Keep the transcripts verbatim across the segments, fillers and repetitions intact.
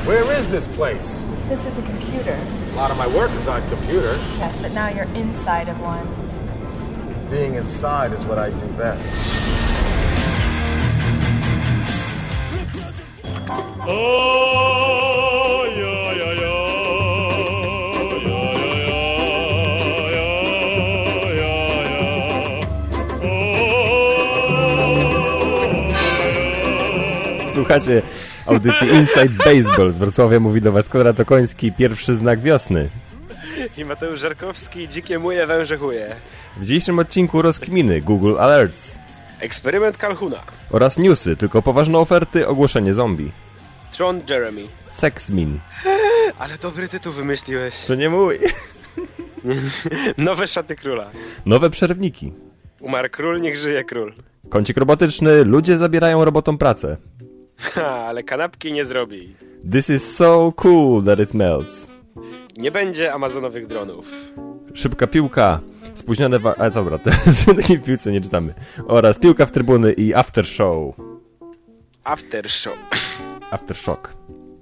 Where is this place? This is a computer. A lot of my work is on computer. Yes, but now you're inside of one. Being inside is what I do best. Oh, yeah, yeah, yeah. Słuchacie audycji Inside Baseball. Z Wrocławia mówi do was Konrad Okoński, pierwszy znak wiosny. I Mateusz Żarkowski, dzikie muje, węże chuje. W dzisiejszym odcinku rozkminy Google Alerts. Eksperyment Calhouna. Oraz newsy, tylko poważne oferty, ogłoszenie zombie. Tron Jeremy. Sexmin. Ale dobry tytuł wymyśliłeś. To nie mój. Nowe szaty króla. Nowe przerwniki. Umarł król, niech żyje król. Kącik robotyczny, ludzie zabierają robotom pracę. Ha, ale kanapki nie zrobi. This is so cool that it melts. Nie będzie amazonowych dronów. Szybka piłka, spóźnione wa... A dobra, to takiej piłce nie czytamy. Oraz piłka w trybuny i after show. After show. Aftershock.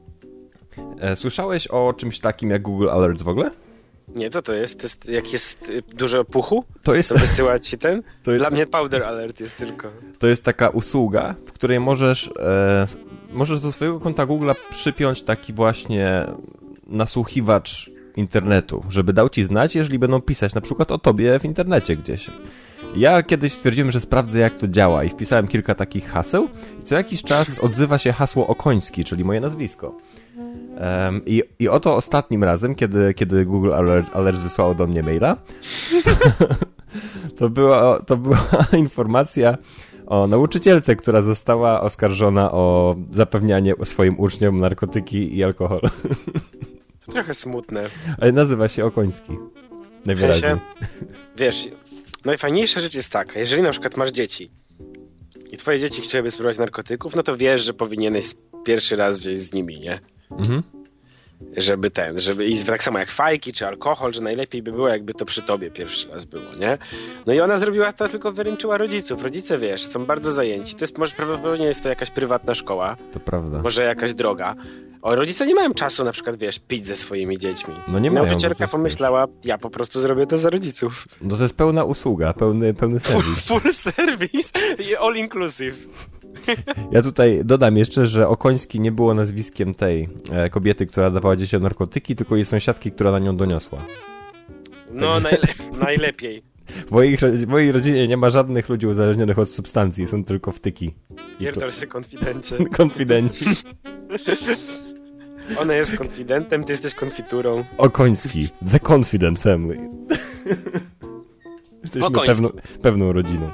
E, słyszałeś o czymś takim jak Google Alerts w ogóle? Nie, co to jest? To jest jak jest y, dużo puchu? To jest... To wysyła ci ten? To jest... Dla mnie powder alert jest tylko. To jest taka usługa, w której możesz e, możesz do swojego konta Google'a przypiąć taki właśnie nasłuchiwacz internetu, żeby dał ci znać, jeżeli będą pisać na przykład o tobie w internecie gdzieś. Ja kiedyś stwierdziłem, że sprawdzę, jak to działa i wpisałem kilka takich haseł i co jakiś czas odzywa się hasło Okoński, czyli moje nazwisko. Um, i, I oto ostatnim razem, kiedy, kiedy Google Alert, Alert wysłało do mnie maila, to, to, była, to była informacja o nauczycielce, która została oskarżona o zapewnianie swoim uczniom narkotyki i alkohol. To trochę smutne. Ale nazywa się Okoński. Najwyraźniej. W sensie, wiesz, najfajniejsza rzecz jest taka, jeżeli na przykład masz dzieci i twoje dzieci chciałyby spróbować narkotyków, no to wiesz, że powinieneś pierwszy raz wziąć z nimi, nie? Mhm. Żeby ten, żeby i tak samo jak fajki czy alkohol, że najlepiej by było, jakby to przy tobie pierwszy raz było, nie? No i ona zrobiła to, tylko wyręczyła rodziców. Rodzice, wiesz, są bardzo zajęci. To jest, może prawdopodobnie jest to jakaś prywatna szkoła. To prawda. Może jakaś droga. O, rodzice nie mają czasu na przykład, wiesz, pić ze swoimi dziećmi. No nie mają. Nauczycielka pomyślała, ja po prostu zrobię to za rodziców. No to jest pełna usługa, pełny, pełny serwis. Full, full service i all inclusive. Ja tutaj dodam jeszcze, że Okoński nie było nazwiskiem tej e, kobiety, która dawała dzieciom narkotyki, tylko jej sąsiadki, która na nią doniosła. No Także... najle- najlepiej. W moich, w mojej rodzinie nie ma żadnych ludzi uzależnionych od substancji, są tylko wtyki. Pierdol się, konfidencie. Konfidenci. Ona jest konfidentem, ty jesteś konfiturą. Okoński. The Confident Family. Jesteśmy Okoński. pewną, pewną rodziną.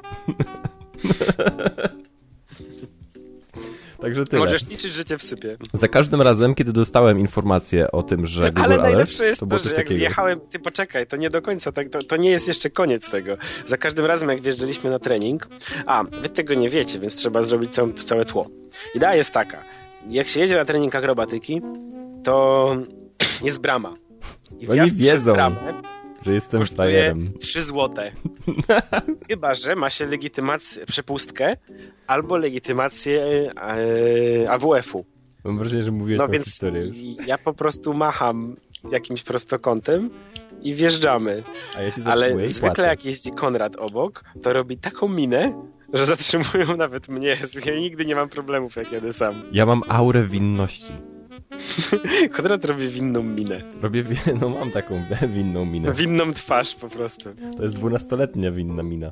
Także tyle. Możesz liczyć, że cię wsypie. Za każdym razem, kiedy dostałem informację o tym, że Google Ale Alert, najlepsze jest to, to, było że coś jak takiego. zjechałem, ty poczekaj, to nie do końca, tak, to, to nie jest jeszcze koniec tego. Za każdym razem, jak wjeżdżaliśmy na trening, a wy tego nie wiecie, więc trzeba zrobić całe, całe tło. Idea jest taka, jak się jedzie na trening akrobatyki, to jest brama. I Oni wjazd wiedzą, przez bramę że jestem kosztuje frajerem. trzy złote. Chyba że ma się legitymację, przepustkę albo legitymację e, A W F-u. Mam wrażenie, że mówiłeś No tą więc historię już. ja po prostu macham jakimś prostokątem i wjeżdżamy. A ja się zatrzymuję Ale i zwykle płacę. jak jeździ Konrad obok, to robi taką minę, że zatrzymują nawet mnie. Ja nigdy nie mam problemów, jak jadę sam. Ja mam aurę winności. Konrad robi winną minę. Robię, wi- no mam taką winną minę. Winną twarz po prostu. To jest dwunastoletnia winna mina.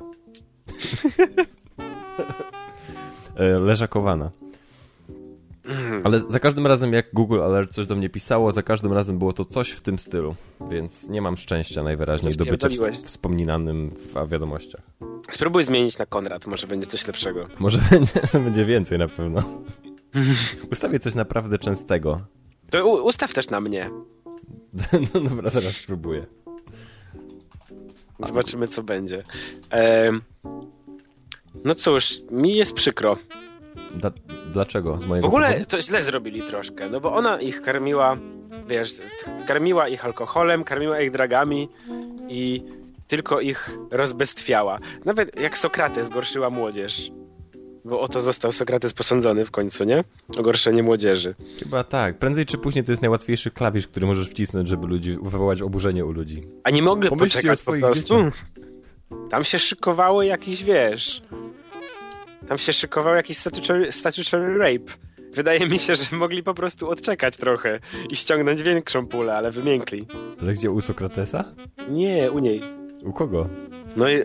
E, Leżakowana. Ale za każdym razem, jak Google Alert coś do mnie pisało, za każdym razem było to coś w tym stylu. Więc nie mam szczęścia najwyraźniej do bycia Spierdoliłeś. w- wspominanym w wiadomościach. Spróbuj zmienić na Konrad, może będzie coś lepszego. Może będzie, będzie więcej na pewno. Ustawię coś naprawdę częstego. To u- ustaw też na mnie. No dobra, zaraz spróbuję. Zobaczymy, co będzie. Ehm, no cóż, mi jest przykro. Dla, dlaczego? Z W mojego ogóle powodu? to źle zrobili troszkę, no bo ona ich karmiła, wiesz, karmiła ich alkoholem, karmiła ich dragami i tylko ich rozbestwiała. Nawet jak Sokrates gorszyła młodzież. Bo o to został Sokrates posądzony w końcu, nie? O gorszenie młodzieży. Chyba tak. Prędzej czy później to jest najłatwiejszy klawisz, który możesz wcisnąć, żeby ludzi, wywołać oburzenie u ludzi. A nie mogli Pomyślcie poczekać o po swoich prostu? dzieciach. Tam się szykowało jakiś, wiesz... Tam się szykował jakiś statutory, statutory rape. Wydaje mi się, że mogli po prostu odczekać trochę i ściągnąć większą pulę, ale wymiękli. Ale gdzie, u Sokratesa? Nie, u niej. U kogo? No i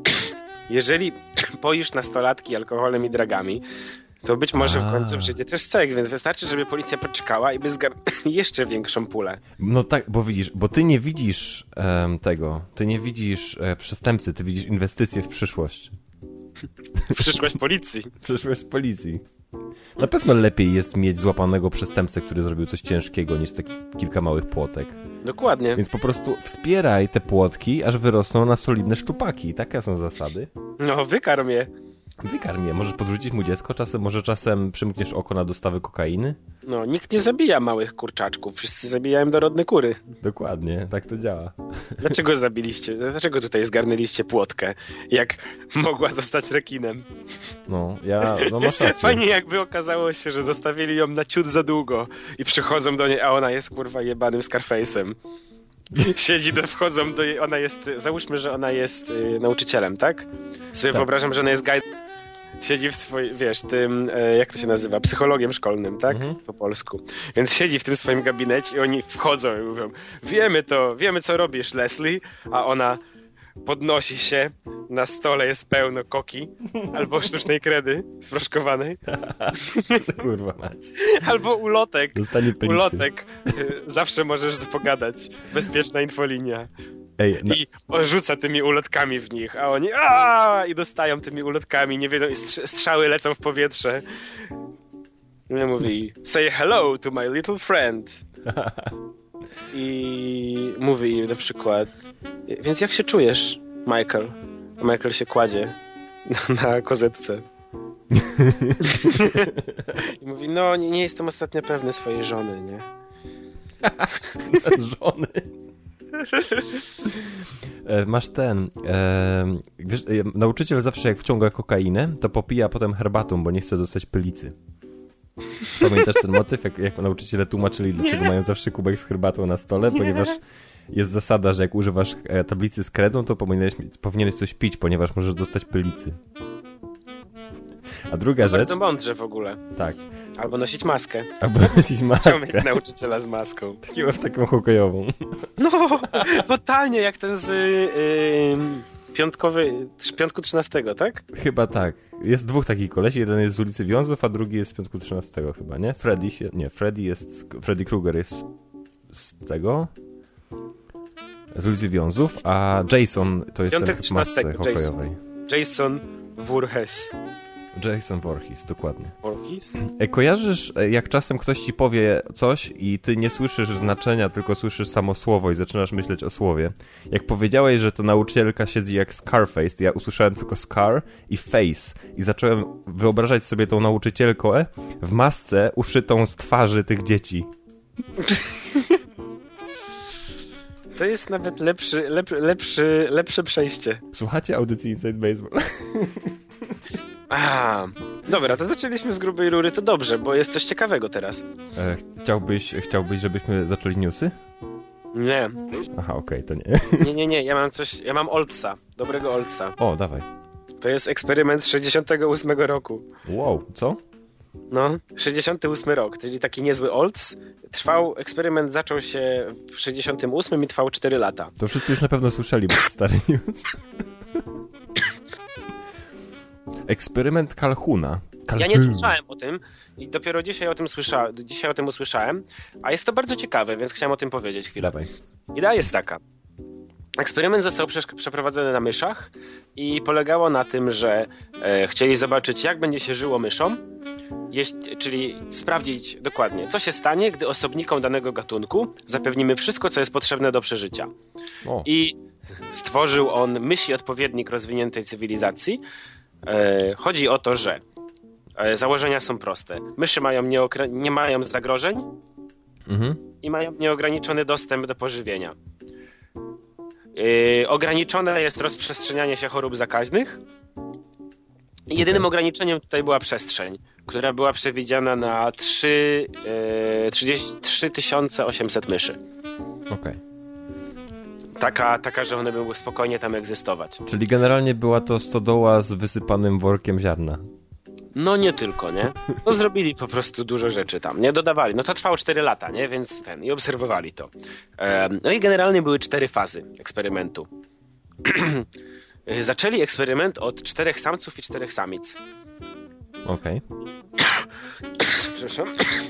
jeżeli poisz nastolatki alkoholem i dragami, to być może w końcu przyjdzie też seks, więc wystarczy, żeby policja poczekała i by zgarnęła jeszcze większą pulę. No tak, bo widzisz, bo ty nie widzisz em, tego, ty nie widzisz e, przestępcy, ty widzisz inwestycje w przyszłość. Przyszłość policji. Przyszłość policji. Na pewno lepiej jest mieć złapanego przestępcę, który zrobił coś ciężkiego, niż taki kilka małych płotek. Dokładnie. Więc po prostu wspieraj te płotki, aż wyrosną na solidne szczupaki. Takie są zasady. No, wykarm je. Wykarm je. Możesz podrzucić mu dziecko, czasem, może czasem przymkniesz oko na dostawy kokainy. No, nikt nie zabija małych kurczaczków. Wszyscy zabijają dorodne kury. Dokładnie, tak to działa. Dlaczego zabiliście? Dlaczego tutaj zgarnęliście płotkę? Jak mogła zostać rekinem? No, ja, no masz rację. Fajnie jakby okazało się, że zostawili ją na ciut za długo i przychodzą do niej, a ona jest kurwa jebanym Scarface'em. Siedzi, do, wchodzą do jej, ona jest, załóżmy, że ona jest y, nauczycielem, tak? Sobie Tak. wyobrażam, że ona jest guide. Siedzi w swoim, wiesz, tym, e, jak to się nazywa, psychologiem szkolnym, tak? Mhm. Po polsku. Więc siedzi w tym swoim gabinecie i oni wchodzą i mówią, wiemy to, wiemy co robisz, Leslie, a ona podnosi się, na stole jest pełno koki, albo sztucznej kredy sproszkowanej, Kurwa mać. albo ulotek. Dostanie penisy. Ulotek. Y, Zawsze możesz pogadać. Bezpieczna infolinia. Ej, no, I rzuca tymi ulotkami w nich, a oni aaa! I dostają tymi ulotkami, nie wiedzą, i strz- strzały lecą w powietrze. I ja mówi, say hello to my little friend. I mówi im na przykład, więc jak się czujesz, Michael? A Michael się kładzie na, na kozetce. I mówi, no nie, nie jestem ostatnio pewny swojej żony, nie? żony. E, Masz ten. E, wiesz, e, nauczyciel zawsze jak wciąga kokainę, to popija potem herbatą, bo nie chce dostać pylicy. Pamiętasz ten motyw, jak, jak nauczyciele tłumaczyli, dlaczego mają zawsze kubek z herbatą na stole? Ponieważ jest zasada, że jak używasz e, tablicy z kredą, to powinieneś, powinieneś coś pić, ponieważ możesz dostać pylicy. A druga rzecz... Bardzo mądrze w ogóle. Tak. Albo nosić maskę. Albo nosić maskę. Chciał mieć nauczyciela z maską. Taką, taką hokejową. No, totalnie jak ten z yy, piątkowy, piątku trzynastego, tak? Chyba tak. Jest dwóch takich kolesi. Jeden jest z ulicy Wiązów, a drugi jest z piątku trzynastego chyba, nie? Freddy się... Nie, Freddy jest... Freddy Krueger jest z tego... Z ulicy Wiązów, a Jason to jest Piątek ten w masce trzynastego, hokejowej. Jason Voorhees. Jason Voorhees, dokładnie. Voorhees? E, kojarzysz, e, jak czasem ktoś ci powie coś i ty nie słyszysz znaczenia, tylko słyszysz samo słowo i zaczynasz myśleć o słowie. Jak powiedziałeś, że to nauczycielka siedzi jak Scarface, to ja usłyszałem tylko Scar i Face i zacząłem wyobrażać sobie tą nauczycielkę w masce uszytą z twarzy tych dzieci. To jest nawet lepszy, lep, lepszy, lepsze przejście. Słuchacie audycji Inside Baseball? A, dobra, to zaczęliśmy z grubej rury, to dobrze, bo jest coś ciekawego teraz. E, chciałbyś, chciałbyś, żebyśmy zaczęli newsy? Nie, Aha, okej, okay, to nie. nie, nie, nie, ja mam coś, ja mam Olca, dobrego Olca. O, dawaj. To jest eksperyment z sześćdziesiątego ósmego roku. Wow, co? No, sześćdziesiąty ósmy rok, czyli taki niezły Olds. Trwał, eksperyment zaczął się w sześćdziesiątym ósmym i trwał cztery lata. To wszyscy już na pewno słyszeli, bo to stary news. Eksperyment Calhouna. Ja nie słyszałem o tym i dopiero dzisiaj o tym słyszałem, dzisiaj o tym usłyszałem, a jest to bardzo ciekawe, więc chciałem o tym powiedzieć chwilę. Dawaj. Idea jest taka. Eksperyment został prze- przeprowadzony na myszach i polegało na tym, że e, chcieli zobaczyć, jak będzie się żyło myszom, jeśli, czyli sprawdzić dokładnie, co się stanie, gdy osobnikom danego gatunku zapewnimy wszystko, co jest potrzebne do przeżycia. O. I stworzył on mysi odpowiednik rozwiniętej cywilizacji. E, chodzi o to, że e, założenia są proste. Myszy mają nieokre- nie mają zagrożeń Mhm. i mają nieograniczony dostęp do pożywienia. Yy, ograniczone jest rozprzestrzenianie się chorób zakaźnych Jedynym ograniczeniem tutaj była przestrzeń, która była przewidziana na trzy, e, trzydzieści trzy tysiące osiemset myszy. Okej. Okay. Taka, taka, że one mogły spokojnie tam egzystować. Czyli generalnie była to stodoła z wysypanym workiem ziarna. No nie tylko, nie? No zrobili po prostu dużo rzeczy tam, nie? Dodawali. No to trwało cztery lata, nie? Więc ten, i obserwowali to. E, no i generalnie były cztery fazy eksperymentu. Zaczęli eksperyment od czterech samców i czterech samic. Okej. Okay. Przepraszam.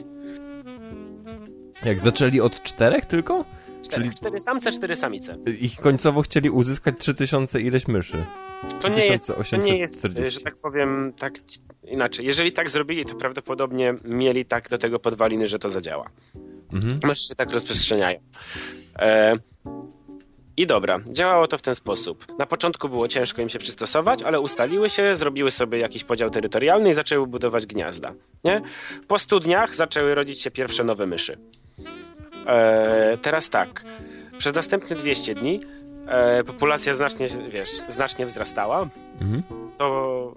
Jak zaczęli od czterech tylko? Cztery, Czyli cztery samce, cztery samice. ich końcowo chcieli uzyskać trzy tysiące ileś myszy. To nie, jest, to nie jest, że tak powiem, tak inaczej. Jeżeli tak zrobili, to prawdopodobnie mieli tak do tego podwaliny, że to zadziała. Mhm. Myszy się tak rozprzestrzeniają. E, I dobra, działało to w ten sposób. Na początku było ciężko im się przystosować, ale ustaliły się, zrobiły sobie jakiś podział terytorialny i zaczęły budować gniazda. Nie? Po stu dniach zaczęły rodzić się pierwsze nowe myszy. E, teraz tak, przez następne dwieście dni e, populacja znacznie, wiesz, znacznie wzrastała. Mhm. To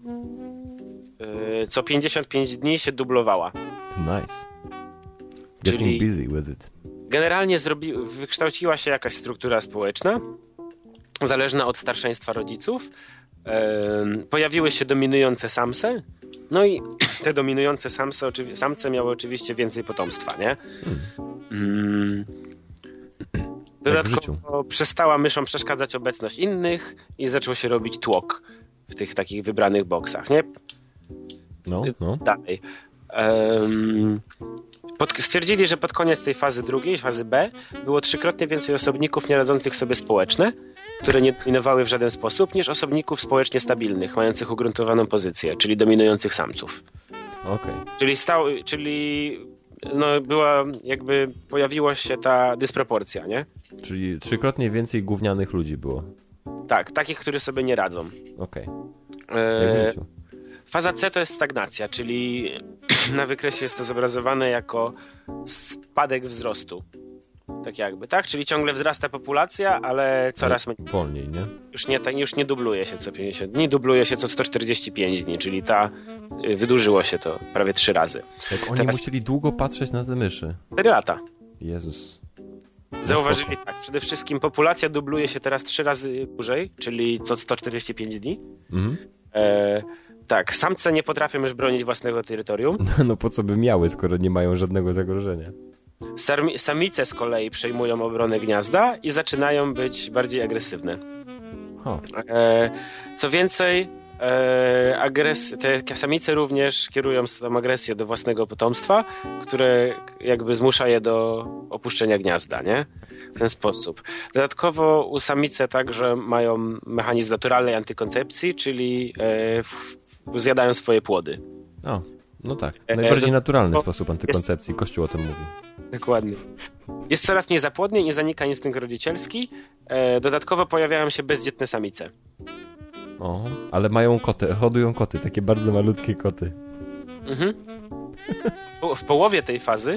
e, co pięćdziesiąt pięć dni się dublowała. Nice. Getting Czyli busy with it. Generalnie zrobi, wykształciła się jakaś struktura społeczna, zależna od starszeństwa rodziców. E, pojawiły się dominujące samce. No i te dominujące samce, samce miały oczywiście więcej potomstwa, nie? Hmm. Dodatkowo przestała myszom przeszkadzać obecność innych i zaczął się robić tłok w tych takich wybranych boksach, nie? No, no. Dalej. Um, pod, stwierdzili, że pod koniec tej fazy drugiej, fazy B, było trzykrotnie więcej osobników nieradzących sobie społeczne, które nie dominowały w żaden sposób, niż osobników społecznie stabilnych, mających ugruntowaną pozycję, czyli dominujących samców. Okej. Okay. Czyli stał, czyli no była, jakby pojawiła się ta dysproporcja, nie? Czyli trzykrotnie więcej gównianych ludzi było. Tak, takich, którzy sobie nie radzą. Okej. Okay. E, faza C to jest stagnacja, czyli na wykresie jest to zobrazowane jako spadek wzrostu. Tak jakby, tak? Czyli ciągle wzrasta populacja, ale coraz mniej. Wolniej, nie? Już nie, już nie dubluje się co pięćdziesiąt dni, dubluje się co sto czterdzieści pięć dni, czyli ta wydłużyło się to prawie trzy razy. Jak oni Teraz... musieli długo patrzeć na te myszy. cztery lata. Jezus. Zauważyli tak, przede wszystkim populacja dubluje się teraz trzy razy dłużej, czyli co sto czterdzieści pięć dni. Mhm. E, tak, samce nie potrafią już bronić własnego terytorium. No, no po co by miały, skoro nie mają żadnego zagrożenia? Samice z kolei przejmują obronę gniazda i zaczynają być bardziej agresywne. Huh. E, co więcej, e, agres- te samice również kierują tą agresję do własnego potomstwa, które jakby zmusza je do opuszczenia gniazda, nie? W ten sposób. Dodatkowo u samice także mają mechanizm naturalnej antykoncepcji, czyli e, w, w, zjadają swoje płody. O, no tak. Najbardziej e, naturalny bo sposób antykoncepcji. Jest... Kościół o tym mówi. Dokładnie. Jest coraz mniej zapłodnie, nie zanika instynkt rodzicielski. E, dodatkowo pojawiają się bezdzietne samice. O, ale mają koty, hodują koty, takie bardzo malutkie koty. Mhm. W połowie tej fazy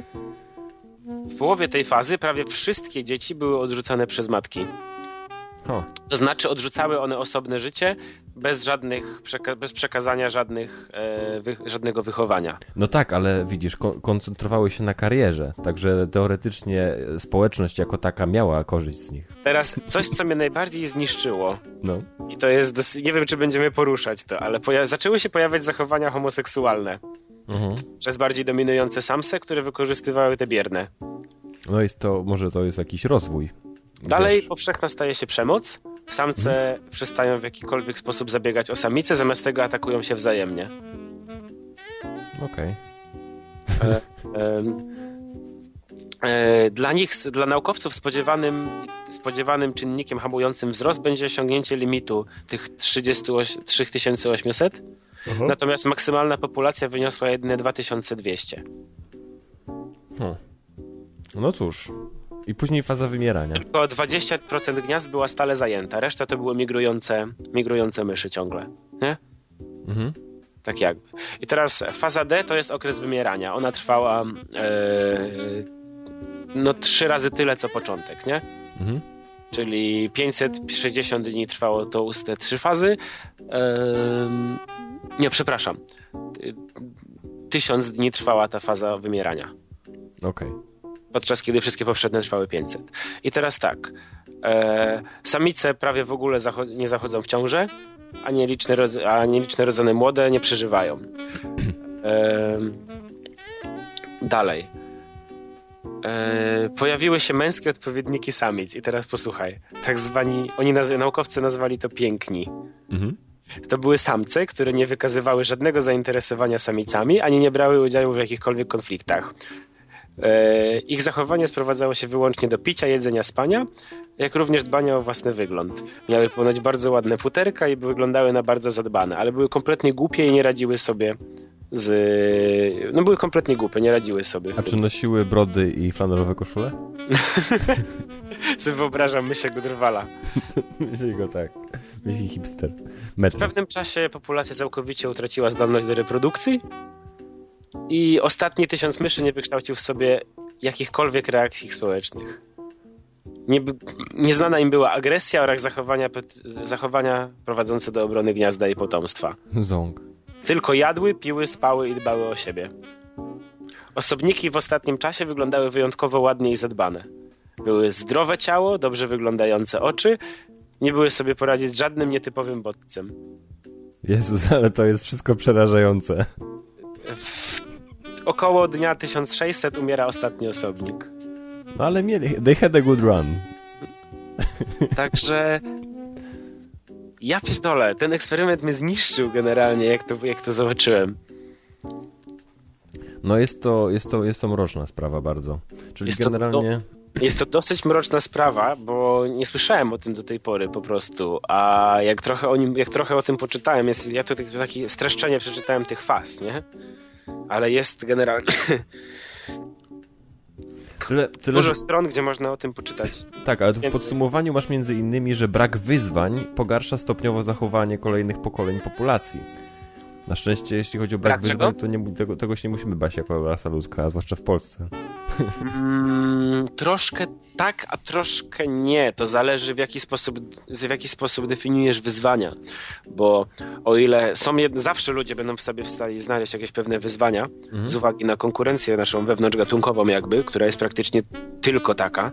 w połowie tej fazy prawie wszystkie dzieci były odrzucane przez matki. O. To znaczy odrzucały one osobne życie bez żadnych, przeka- bez przekazania żadnych, e, wy- żadnego wychowania. No tak, ale widzisz, ko- koncentrowały się na karierze, także teoretycznie społeczność jako taka miała korzyść z nich. Teraz coś, co mnie najbardziej zniszczyło, no. i to jest, dos- nie wiem, czy będziemy poruszać to, ale poja- zaczęły się pojawiać zachowania homoseksualne mhm. przez bardziej dominujące samce, które wykorzystywały te bierne. No jest to, może to jest jakiś rozwój. Dalej Wiesz. powszechna staje się przemoc. Samce hmm. przestają w jakikolwiek sposób zabiegać o samice, zamiast tego atakują się wzajemnie. Okej. Okay. E, e, e, dla nich, dla naukowców spodziewanym, spodziewanym czynnikiem hamującym wzrost będzie osiągnięcie limitu tych trzy tysiące osiemset, uh-huh. natomiast maksymalna populacja wyniosła jedynie dwa tysiące dwieście. Hmm. No cóż... I później faza wymierania. Tylko dwadzieścia procent gniazd była stale zajęta, reszta to były migrujące, migrujące myszy ciągle, nie? Mhm. Tak jakby. I teraz faza D to jest okres wymierania. Ona trwała e, no trzy razy tyle, co początek, nie? Mhm. Czyli pięćset sześćdziesiąt dni trwało to te trzy fazy. E, Nie, przepraszam. Tysiąc dni trwała ta faza wymierania. Okej. Okay. Podczas kiedy wszystkie poprzednie trwały pięćset. I teraz tak. E, samice prawie w ogóle zacho- nie zachodzą w ciążę, a nieliczne, rodz- a nieliczne rodzone młode nie przeżywają. E, dalej. E, pojawiły się męskie odpowiedniki samic. I teraz posłuchaj. Tak zwani, oni naz- naukowcy nazwali to piękni. Mhm. To były samce, które nie wykazywały żadnego zainteresowania samicami, ani nie brały udziału w jakichkolwiek konfliktach. E, ich zachowanie sprowadzało się wyłącznie do picia, jedzenia, spania, jak również dbania o własny wygląd. Miały ponoć bardzo ładne futerka i wyglądały na bardzo zadbane, ale były kompletnie głupie i nie radziły sobie z... No były kompletnie głupie, nie radziły sobie. A czy nosiły brody i flanelowe koszule? Sobie wyobrażam mysiego drwala. Myśli go tak. Myśli hipster. Metro. W pewnym czasie populacja całkowicie utraciła zdolność do reprodukcji i ostatni tysiąc myszy nie wykształcił w sobie jakichkolwiek reakcji społecznych. Nie, nieznana im była agresja oraz zachowania, zachowania prowadzące do obrony gniazda i potomstwa. Ząg. Tylko jadły, piły, spały i dbały o siebie. Osobniki w ostatnim czasie wyglądały wyjątkowo ładnie i zadbane. Były zdrowe ciało, dobrze wyglądające oczy, nie były sobie poradzić z żadnym nietypowym bodźcem. Jezus, ale to jest wszystko przerażające. W około dnia tysiąc sześćset umiera ostatni osobnik. No ale mieli, they had a good run. Także ja pierdolę, ten eksperyment mnie zniszczył generalnie, jak to, jak to zobaczyłem. No jest to, jest to, jest to mroczna sprawa bardzo. Czyli jest generalnie... To, jest to dosyć mroczna sprawa, bo nie słyszałem o tym do tej pory po prostu, a jak trochę o nim, jak trochę o tym poczytałem, jest, ja tu takie streszczenie przeczytałem tych faz, nie? Ale jest generalnie... Tyle, tyle, Dużo że... stron, gdzie można o tym poczytać. Tak, ale tu w podsumowaniu masz między innymi, że brak wyzwań pogarsza stopniowo zachowanie kolejnych pokoleń populacji. Na szczęście, jeśli chodzi o brak, brak wyzwań, to nie, tego, tego się nie musimy bać jako rasa ludzka, a zwłaszcza w Polsce. Mm, troszkę tak, a troszkę nie. To zależy w jaki sposób, w jaki sposób definiujesz wyzwania. Bo o ile są jed... zawsze ludzie będą w sobie w stanie znaleźć jakieś pewne wyzwania, mhm. z uwagi na konkurencję naszą wewnątrzgatunkową jakby, która jest praktycznie tylko taka.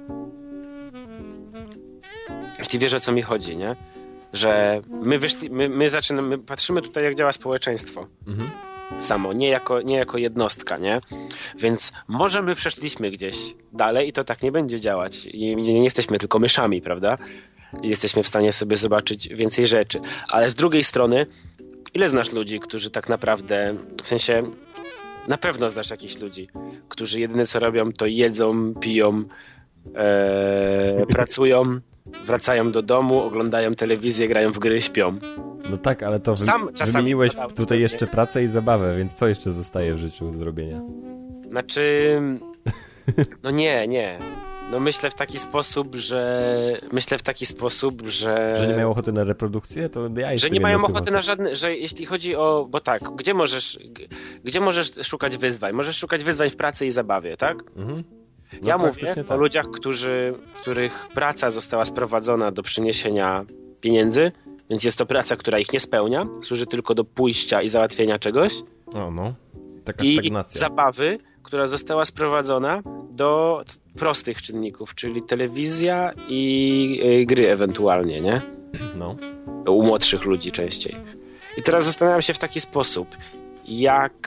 Jeśli wiesz, o co mi chodzi, nie? Że my wyszli, my, my zaczynamy, my patrzymy tutaj, jak działa społeczeństwo. Mhm. Samo, nie jako, nie jako jednostka, nie? Więc może my przeszliśmy gdzieś dalej i to tak nie będzie działać. I nie jesteśmy tylko myszami, prawda? I jesteśmy w stanie sobie zobaczyć więcej rzeczy. Ale z drugiej strony, ile znasz ludzi, którzy tak naprawdę, w sensie, na pewno znasz jakichś ludzi, którzy jedyne co robią, to jedzą, piją, ee, pracują, wracają do domu, oglądają telewizję, grają w gry, śpią. No tak, ale to wy... Sam wymieniłeś tutaj jeszcze pracę i zabawę, więc co jeszcze zostaje w życiu do zrobienia? Znaczy... No nie, nie. No myślę w taki sposób, że... Myślę w taki sposób, że... Że nie mają ochoty na reprodukcję? To ja Że nie mają ochoty na żadne... Że jeśli chodzi o... Bo tak, gdzie możesz... Gdzie możesz szukać wyzwań? Możesz szukać wyzwań w pracy i zabawie, tak? Mhm. No ja mówię tak. o ludziach, którzy, których praca została sprowadzona do przyniesienia pieniędzy, więc jest to praca, która ich nie spełnia, służy tylko do pójścia i załatwienia czegoś. O, no. Taka I stagnacja. zabawy, która została sprowadzona do prostych czynników, czyli telewizja i y, gry ewentualnie, nie? No. U młodszych ludzi częściej. I teraz zastanawiam się w taki sposób, jak...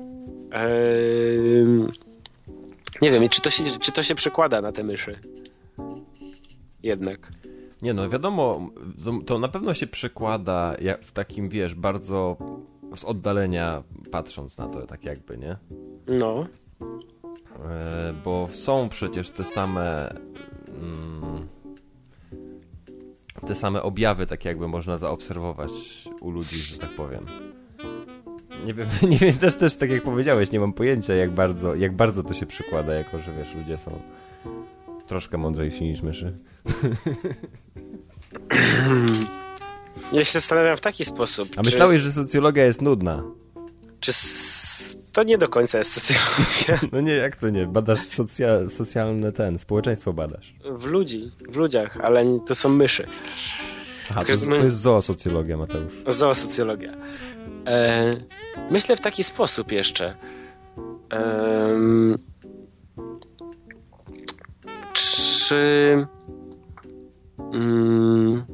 Yy, nie wiem, czy to, się, czy to się przekłada na te myszy? Jednak. Nie no, wiadomo, to na pewno się przekłada jak w takim, wiesz, bardzo z oddalenia patrząc na to, tak jakby, nie? No. E, bo są przecież te same mm, te same objawy, tak jakby można zaobserwować u ludzi, że tak powiem. Nie wiem, nie wiem też, też tak jak powiedziałeś, nie mam pojęcia jak bardzo, jak bardzo to się przykłada, jako że wiesz, ludzie są troszkę mądrzejsi niż myszy. Ja się zastanawiam w taki sposób. A myślałeś, czy, że socjologia jest nudna? Czy s... to nie do końca jest socjologia? No nie, jak to nie? Badasz socja... socjalne ten, społeczeństwo badasz. W ludzi, w ludziach, ale to są myszy. Aha, to jest, to jest zoosocjologia, Mateusz. Zoosocjologia. E, myślę w taki sposób jeszcze. E, czy... Mm,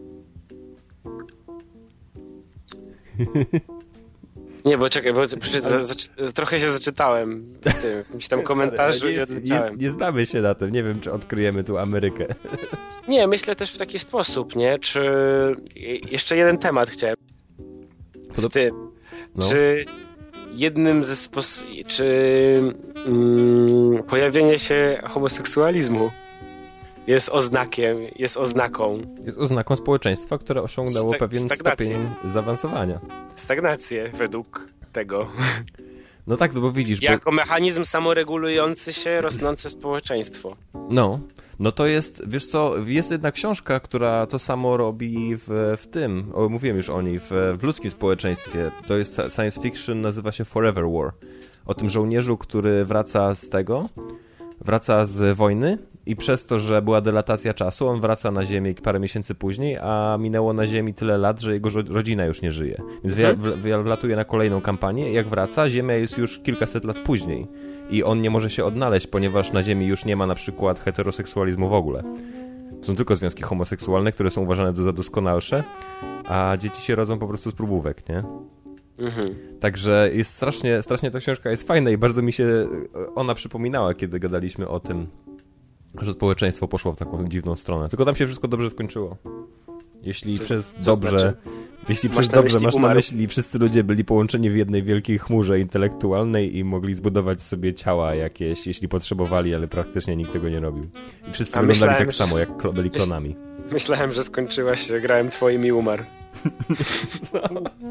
nie, bo czekaj, bo za, za, trochę się zaczytałem w tym, w jakimś tam komentarzu i odleciałem. Nie, nie znamy się na tym, nie wiem, czy odkryjemy tu Amerykę. Nie, myślę też w taki sposób, nie? Czy... Jeszcze jeden temat chciałem. W tym. No. Czy jednym ze sposobów... Czy mm, pojawienie się homoseksualizmu jest oznakiem, jest oznaką... Jest oznaką społeczeństwa, które osiągnęło Stag- pewien stagnację. stopień zaawansowania. Stagnację według tego. No tak, no bo widzisz... Jako bo... mechanizm samoregulujący się rosnące społeczeństwo. No, no to jest, wiesz co, jest jedna książka, która to samo robi w, w tym, o, mówiłem już o niej, w, w ludzkim społeczeństwie. To jest science fiction, nazywa się Forever War. O tym żołnierzu, który wraca z tego, wraca z wojny i przez to, że była delatacja czasu, on wraca na Ziemię parę miesięcy później, a minęło na Ziemi tyle lat, że jego rodzina już nie żyje. Więc mhm. wlatuje na kolejną kampanię i jak wraca, Ziemia jest już kilkaset lat później. I on nie może się odnaleźć, ponieważ na Ziemi już nie ma na przykład heteroseksualizmu w ogóle. Są tylko związki homoseksualne, które są uważane za doskonalsze, a dzieci się rodzą po prostu z próbówek, nie? Mhm. Także jest strasznie, strasznie ta książka jest fajna i bardzo mi się ona przypominała, kiedy gadaliśmy o tym, że społeczeństwo poszło w taką dziwną stronę. Tylko tam się wszystko dobrze skończyło. Jeśli co, przez co dobrze... Znaczy? Jeśli przez dobrze masz na myśli, wszyscy ludzie byli połączeni w jednej wielkiej chmurze intelektualnej i mogli zbudować sobie ciała jakieś, jeśli potrzebowali, ale praktycznie nikt tego nie robił. I wszyscy a wyglądali myślałem, tak samo, jak klo, byli klonami. Myślałem, że skończyłaś się, grałem twoim i umarł. Co?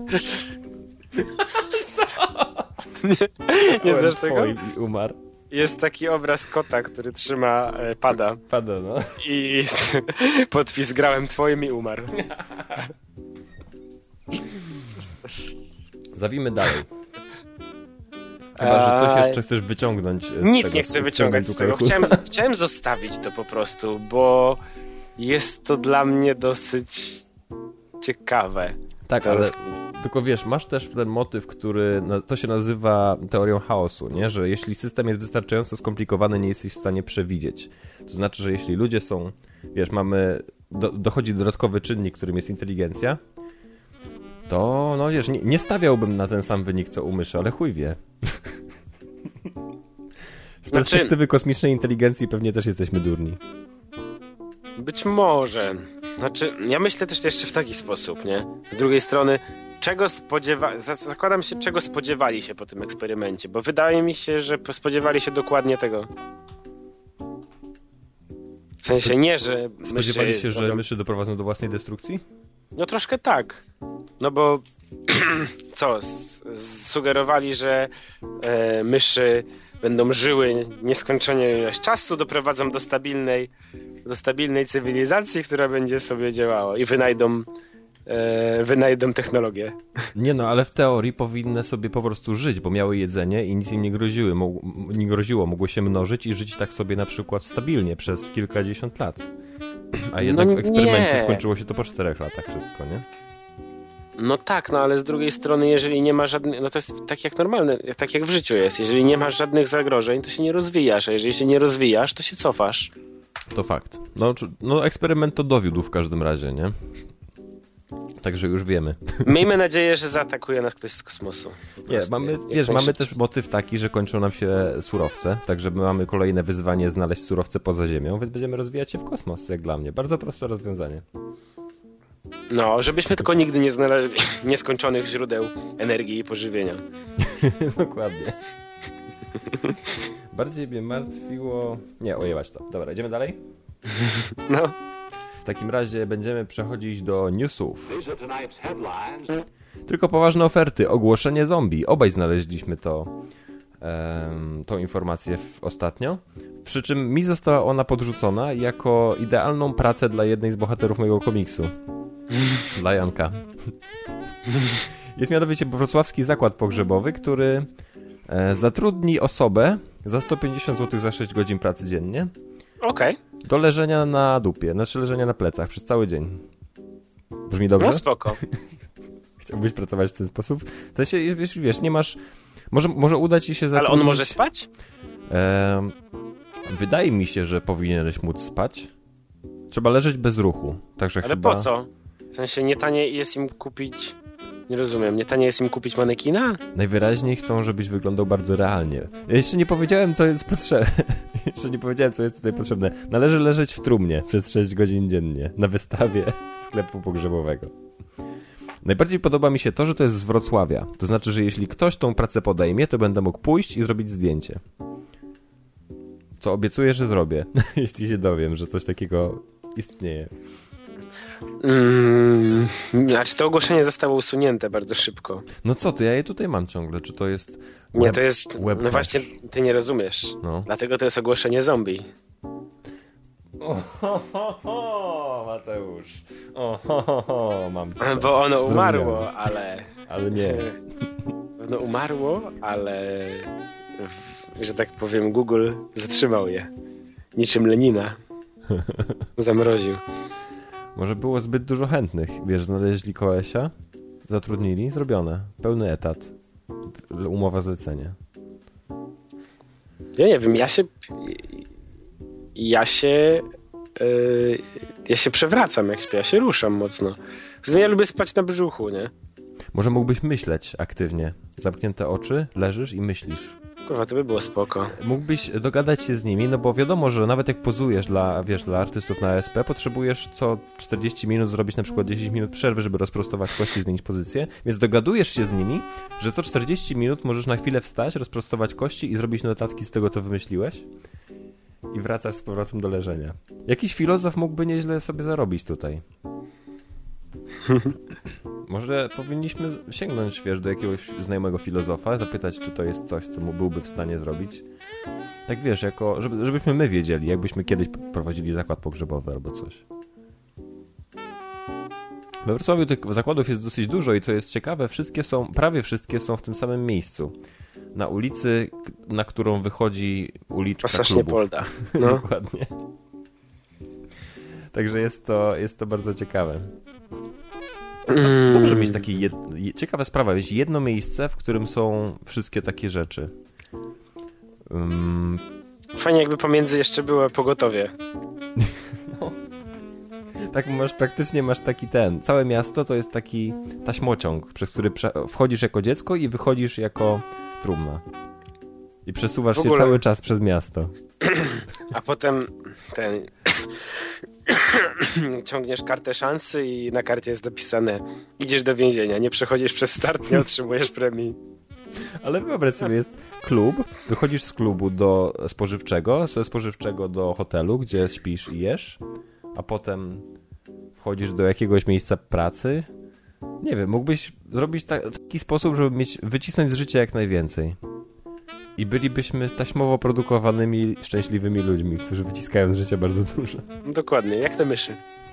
Co? Nie, nie znasz tego? Twoim i umarł. Jest taki obraz kota, który trzyma e, pada. Pada, no. I jest podpis grałem twoim i umarł. Zawimy dalej. Chyba, że coś jeszcze chcesz wyciągnąć z Nic tego, nie chcę wyciągać z tego. Chciałem, chciałem zostawić to po prostu, bo jest to dla mnie dosyć ciekawe. Tak, ale tylko wiesz, masz też ten motyw, który, to się nazywa teorią chaosu, nie? Że jeśli system jest wystarczająco skomplikowany, nie jesteś w stanie przewidzieć. To znaczy, że jeśli ludzie są, wiesz, mamy, do, dochodzi dodatkowy czynnik, którym jest inteligencja, to, no wiesz, nie, nie stawiałbym na ten sam wynik, co u myszy, ale chuj wie. Z perspektywy znaczy, kosmicznej inteligencji pewnie też jesteśmy durni. Być może. Znaczy, ja myślę też jeszcze w taki sposób, nie? Z drugiej strony, czego spodziewa... Zakładam się, czego spodziewali się po tym eksperymencie, bo wydaje mi się, że spodziewali się dokładnie tego. W sensie nie, że spodziewali myszy się, że myszy doprowadzą do własnej destrukcji? No troszkę tak. No bo co? Sugerowali, że e, myszy będą żyły nieskończenie ilość czasu, doprowadzą do stabilnej, do stabilnej cywilizacji, która będzie sobie działała i wynajdą, e, wynajdą technologię. Nie no, ale w teorii powinny sobie po prostu żyć, bo miały jedzenie i nic im nie groziły, mo- nie groziło, mogły się mnożyć i żyć tak sobie na przykład stabilnie przez kilkadziesiąt lat. A jednak no w eksperymencie nie. skończyło się to po czterech latach wszystko, nie? No tak, no ale z drugiej strony, jeżeli nie ma żadnych, no to jest tak jak normalne, tak jak w życiu jest. Jeżeli nie masz żadnych zagrożeń, to się nie rozwijasz, a jeżeli się nie rozwijasz, to się cofasz. To fakt. No, no eksperyment to dowiódł w każdym razie, nie? Także już wiemy. Miejmy nadzieję, że zaatakuje nas ktoś z kosmosu. Nie, mamy, wiesz, mamy też motyw taki, że kończą nam się surowce, także my mamy kolejne wyzwanie znaleźć surowce poza Ziemią, więc będziemy rozwijać się w kosmos, jak dla mnie. Bardzo proste rozwiązanie. No, żebyśmy tylko nigdy nie znaleźli nieskończonych źródeł energii i pożywienia. Dokładnie. Bardziej mnie martwiło... Nie, ojebać to. Dobra, idziemy dalej? No. W takim razie będziemy przechodzić do newsów. Tylko poważne oferty. Ogłoszenie zombie. Obaj znaleźliśmy to, um, tą informację w, ostatnio. Przy czym mi została ona podrzucona jako idealną pracę dla jednej z bohaterów mojego komiksu. Dla Janka. Jest mianowicie wrocławski zakład pogrzebowy, który e, zatrudni osobę za sto pięćdziesiąt złotych za sześć godzin pracy dziennie. Okej. Okay. Do leżenia na dupie, znaczy leżenia na plecach przez cały dzień. Brzmi dobrze? No spoko. Chciałbyś pracować w ten sposób? To się, wiesz, wiesz, nie masz... Może, może uda ci się zatrudnić... Ale on może spać? E, wydaje mi się, że powinieneś móc spać. Trzeba leżeć bez ruchu. Także Ale chyba... po co? W sensie nie taniej jest im kupić... Nie rozumiem, nie taniej jest im kupić manekina? Najwyraźniej chcą, żebyś wyglądał bardzo realnie. Ja jeszcze nie powiedziałem, co jest potrzebne. Jeszcze nie powiedziałem, co jest tutaj potrzebne. Należy leżeć w trumnie przez sześć godzin dziennie na wystawie sklepu pogrzebowego. Najbardziej podoba mi się to, że to jest z Wrocławia. To znaczy, że jeśli ktoś tą pracę podejmie, to będę mógł pójść i zrobić zdjęcie. Co obiecuję, że zrobię, jeśli się dowiem, że coś takiego istnieje. Mm, znaczy to ogłoszenie zostało usunięte bardzo szybko. No co ty, ja je tutaj mam ciągle. Czy to jest... Web, nie, to jest... web no właśnie, ty nie rozumiesz. No. Dlatego to jest ogłoszenie zombie. O, ho, ho, ho, Mateusz. O, ho, ho, ho, mam cię. Bo ono umarło, Zrozumiałem. ale... Ale nie. Ono umarło, ale... Że tak powiem, Google zatrzymał je. Niczym Lenina. Zamroził. Może było zbyt dużo chętnych. Wiesz, znaleźli kolesia, zatrudnili, zrobione. Pełny etat. Umowa zlecenia. Ja nie wiem, ja się... Ja się... Yy, ja się przewracam jak śpię, ja się ruszam mocno. Zresztą ja lubię spać na brzuchu, nie? Może mógłbyś myśleć aktywnie. Zamknięte oczy, leżysz i myślisz. Kurwa, to by było spoko. Mógłbyś dogadać się z nimi, no bo wiadomo, że nawet jak pozujesz dla, wiesz, dla artystów na A S P, potrzebujesz co czterdzieści minut zrobić na przykład dziesięć minut przerwy, żeby rozprostować kości i zmienić pozycję, więc dogadujesz się z nimi, że co czterdzieści minut możesz na chwilę wstać, rozprostować kości i zrobić notatki z tego, co wymyśliłeś i wracasz z powrotem do leżenia. Jakiś filozof mógłby nieźle sobie zarobić tutaj. Może powinniśmy sięgnąć, wiesz, do jakiegoś znajomego filozofa, zapytać, czy to jest coś, co mu byłby w stanie zrobić. Tak wiesz, jako, żeby, żebyśmy my wiedzieli, jakbyśmy kiedyś prowadzili zakład pogrzebowy albo coś. We Wrocławiu tych zakładów jest dosyć dużo i co jest ciekawe, wszystkie są, prawie wszystkie są w tym samym miejscu. Na ulicy, na którą wychodzi uliczka Pasacznie klubów. Polda. No. Dokładnie. Także jest to, jest to bardzo ciekawe. Mm. Dobrze mieć takie jed... ciekawa sprawa, mieć jedno miejsce, w którym są wszystkie takie rzeczy. Um... Fajnie jakby pomiędzy jeszcze było pogotowie. No. Tak masz, praktycznie masz taki ten, całe miasto to jest taki taśmociąg, przez który prze... wchodzisz jako dziecko i wychodzisz jako trumna. I przesuwasz się cały czas przez miasto. A potem ten... ciągniesz kartę szansy i na karcie jest napisane: idziesz do więzienia, nie przechodzisz przez start, nie otrzymujesz premii. Ale wyobraź sobie, jest klub, wychodzisz z klubu do spożywczego, ze spożywczego do hotelu, gdzie śpisz i jesz, a potem wchodzisz do jakiegoś miejsca pracy. Nie wiem, mógłbyś zrobić ta, taki sposób, żeby mieć, wycisnąć z życia jak najwięcej. I bylibyśmy taśmowo produkowanymi, szczęśliwymi ludźmi, którzy wyciskają z życia bardzo dużo. Dokładnie, jak te myszy.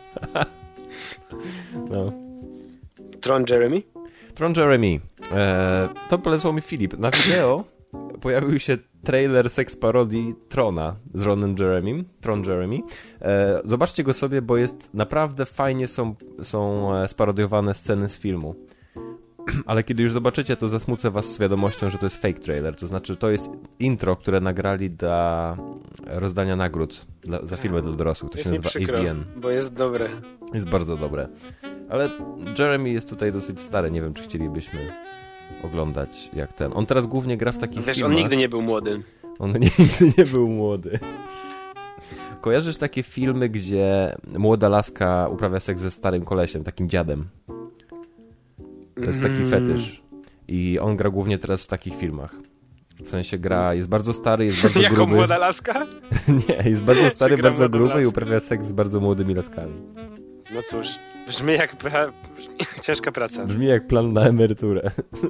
No. Tron Jeremy? Tron Jeremy. Eee, to polecał mi Filip. Na wideo pojawił się trailer seks parodii Trona z Ronem Jeremym. Tron Jeremy. Eee, zobaczcie go sobie, bo jest naprawdę fajnie są, są sparodiowane sceny z filmu. Ale kiedy już zobaczycie, to zasmucę was z wiadomością, że to jest fake trailer. To znaczy, to jest intro, które nagrali dla rozdania nagród dla, za filmy dla dorosłych. To jest się nazywa przykro, A V N. bo jest dobre. Jest bardzo dobre. Ale Jeremy jest tutaj dosyć stary. Nie wiem, czy chcielibyśmy oglądać jak ten. On teraz głównie gra w takich Wiesz, filmach. on nigdy nie był młody. On nigdy nie był młody. Kojarzysz takie filmy, gdzie młoda laska uprawia seks ze starym kolesiem, takim dziadem? To jest taki Mm. fetysz. I on gra głównie teraz w takich filmach. W sensie gra, jest bardzo stary, jest bardzo Jako gruby. młoda laska? Nie, jest bardzo stary, Czy gra bardzo młodą gruby i laskę? uprawia seks z bardzo młodymi laskami. No cóż, brzmi jak pra... brzmi... ciężka praca. Brzmi jak plan na emeryturę.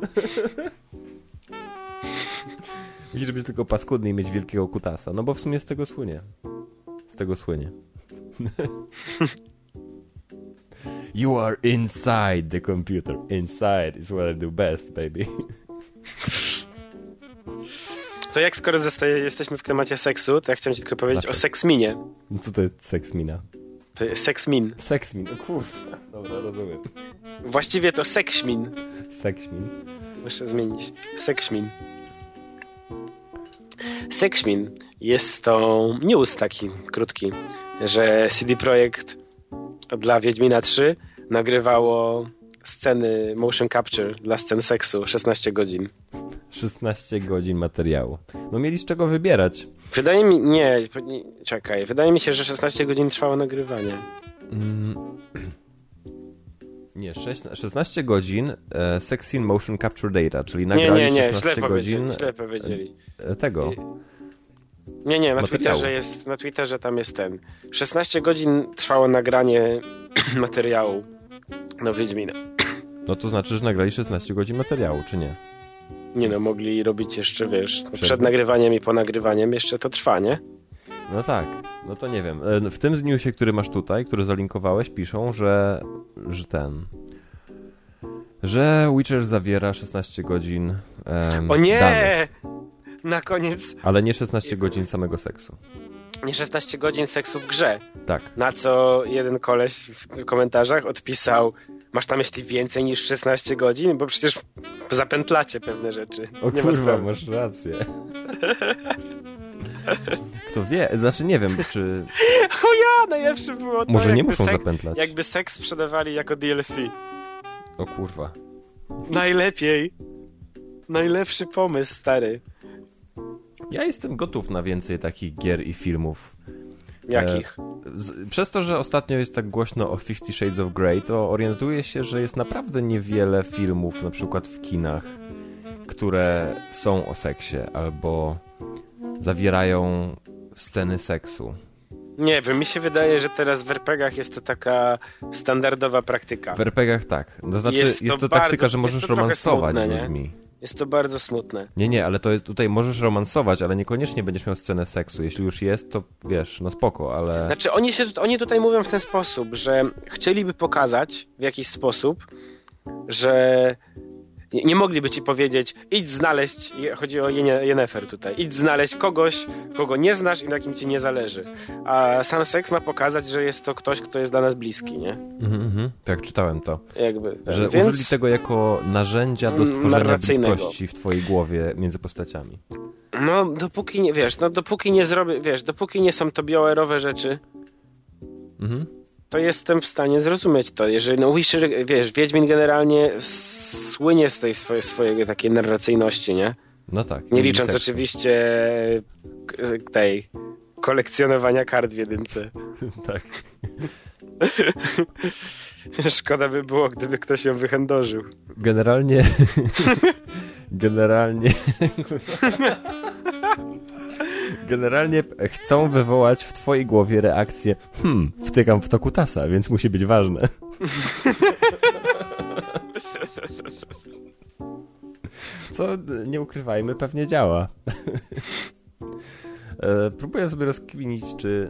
Musisz być tylko paskudny i mieć wielkiego kutasa. No bo w sumie z tego słynie. Z tego słynie. You are inside the computer. Inside is what I do best, baby. To jak skoro zostaje, jesteśmy w temacie seksu, to ja chciałem ci tylko powiedzieć Dlaczego? o seksminie. No to to jest seksmina. To jest seksmin. Seksmin, o kurwa. Dobra, rozumiem. Właściwie to sekśmin. Seksmin. Muszę zmienić. Sekśmin. Sekśmin jest to news taki krótki, że C D Projekt dla Wiedźmina trzy nagrywało sceny motion capture dla scen seksu szesnaście godzin. szesnaście godzin materiału. No mieli z czego wybierać. Wydaje mi... Nie, nie czekaj. Wydaje mi się, że szesnaście godzin trwało nagrywanie. Mm. Nie, szesnaście godzin e, Sex in Motion Capture Data, czyli nagrali nie, nie, nie, szesnaście źle godzin źle powiedzieli. E, tego. Nie, nie, na materiału. Twitterze jest, na Twitterze tam jest ten. szesnaście godzin trwało nagranie materiału do Wiedźmina. No to znaczy, że nagrali szesnaście godzin materiału, czy nie? Nie no, mogli robić jeszcze, wiesz, przed, Przed... przed nagrywaniem i po nagrywaniem jeszcze to trwa, nie? No tak, no to nie wiem. W tym newsie, który masz tutaj, który zalinkowałeś, piszą, że, że ten... że Witcher zawiera szesnaście godzin um, O nie! danych, Na koniec... ale nie szesnaście godzin samego seksu. Nie szesnaście godzin seksu w grze. Tak. Na co jeden koleś w komentarzach odpisał: masz na myśli więcej niż szesnaście godzin? Bo przecież zapętlacie pewne rzeczy. O nie kurwa, ma masz rację. Kto wie, znaczy nie wiem, czy... O ja, najlepsze było to, może nie jakby muszą sek- zapętlać. Jakby seks sprzedawali jako D L C. O kurwa. Najlepiej. Najlepszy pomysł, stary. Ja jestem gotów na więcej takich gier i filmów. Jakich? E, z, przez to, że ostatnio jest tak głośno o Fifty Shades of Grey, to orientuję się, że jest naprawdę niewiele filmów, na przykład w kinach, które są o seksie albo zawierają sceny seksu. Nie wiem, mi się wydaje, że teraz w er pe gach jest to taka standardowa praktyka. W er pe gach tak. To znaczy Jest jest to to, bardzo- taktyka, że jest możesz to trochę romansować smutne, z nie? ludźmi. Jest to bardzo smutne. Nie, nie, ale to jest, tutaj możesz romansować, ale niekoniecznie będziesz miał scenę seksu. Jeśli już jest, to wiesz, no spoko, ale... Znaczy, oni, się, oni tutaj mówią w ten sposób, że chcieliby pokazać w jakiś sposób, że nie, nie mogliby ci powiedzieć, idź znaleźć, chodzi o Yennefer tutaj, idź znaleźć kogoś, kogo nie znasz i na kim ci nie zależy. A sam seks ma pokazać, że jest to ktoś, kto jest dla nas bliski, nie? Mhm, mhm. Tak, czytałem to. Jakby, Że więc... użyli tego jako narzędzia do stworzenia narracyjnego. bliskości w twojej głowie między postaciami. No, dopóki nie, wiesz, no dopóki nie zrobię, wiesz, dopóki nie są to bioerowe rzeczy, Mhm. to jestem w stanie zrozumieć to. Jeżeli, no Witcher, wiesz, Wiedźmin generalnie słynie z tej swojej, swojej takiej narracyjności, nie? No tak. Nie i licząc seksu. oczywiście k- tej kolekcjonowania kart w jedynce. Tak. Szkoda by było, gdyby ktoś ją wychędożył. Generalnie... Generalnie... Generalnie chcą wywołać w twojej głowie reakcję hmm, wtykam w to kutasa, więc musi być ważne. Co, nie ukrywajmy, pewnie działa. E, Próbuję sobie rozkminić, czy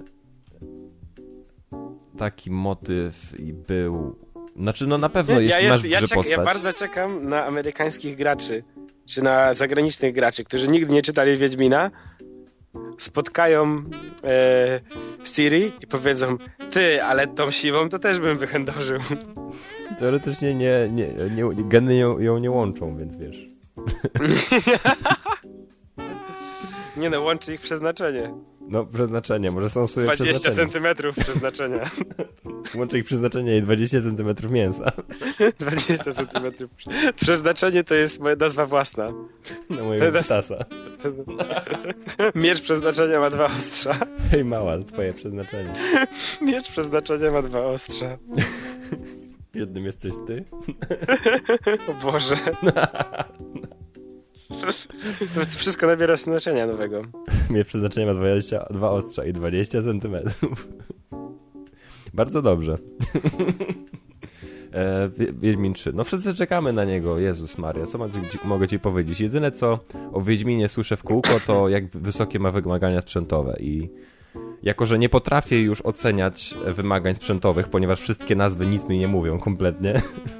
taki motyw i był... Znaczy, no na pewno, jeśli ja, masz jest, w ja, grze czek- postać... ja bardzo czekam na amerykańskich graczy, czy na zagranicznych graczy, którzy nigdy nie czytali Wiedźmina, spotkają e, Ciri i powiedzą: ty, ale tą siwą to też bym wychędożył. Teoretycznie nie, nie, nie, geny ją, ją nie łączą, więc wiesz. Nie no, łączy ich przeznaczenie. No, przeznaczenie, może są sobie dwadzieścia przeznaczenia. centymetrów przeznaczenia. Łączy ich przeznaczenie i dwadzieścia centymetrów mięsa. dwadzieścia centymetrów. Przeznaczenie to jest moja nazwa własna. Na mojego Teraz- tasa. Miecz przeznaczenia ma dwa ostrza. Hej mała, twoje przeznaczenie. Miecz przeznaczenia ma dwa ostrza. Jednym jesteś ty. O Boże. To wszystko nabiera znaczenia nowego. Miecz przeznaczenia ma dwadzieścia dwa ostrza i dwadzieścia centymetrów. Bardzo dobrze. e, Wiedźmin trzy. No wszyscy czekamy na niego. Jezus Maria, co ma, mogę ci powiedzieć? Jedyne co o Wiedźminie słyszę w kółko, to jak wysokie ma wymagania sprzętowe i jako, że nie potrafię już oceniać wymagań sprzętowych, ponieważ wszystkie nazwy nic mi nie mówią kompletnie,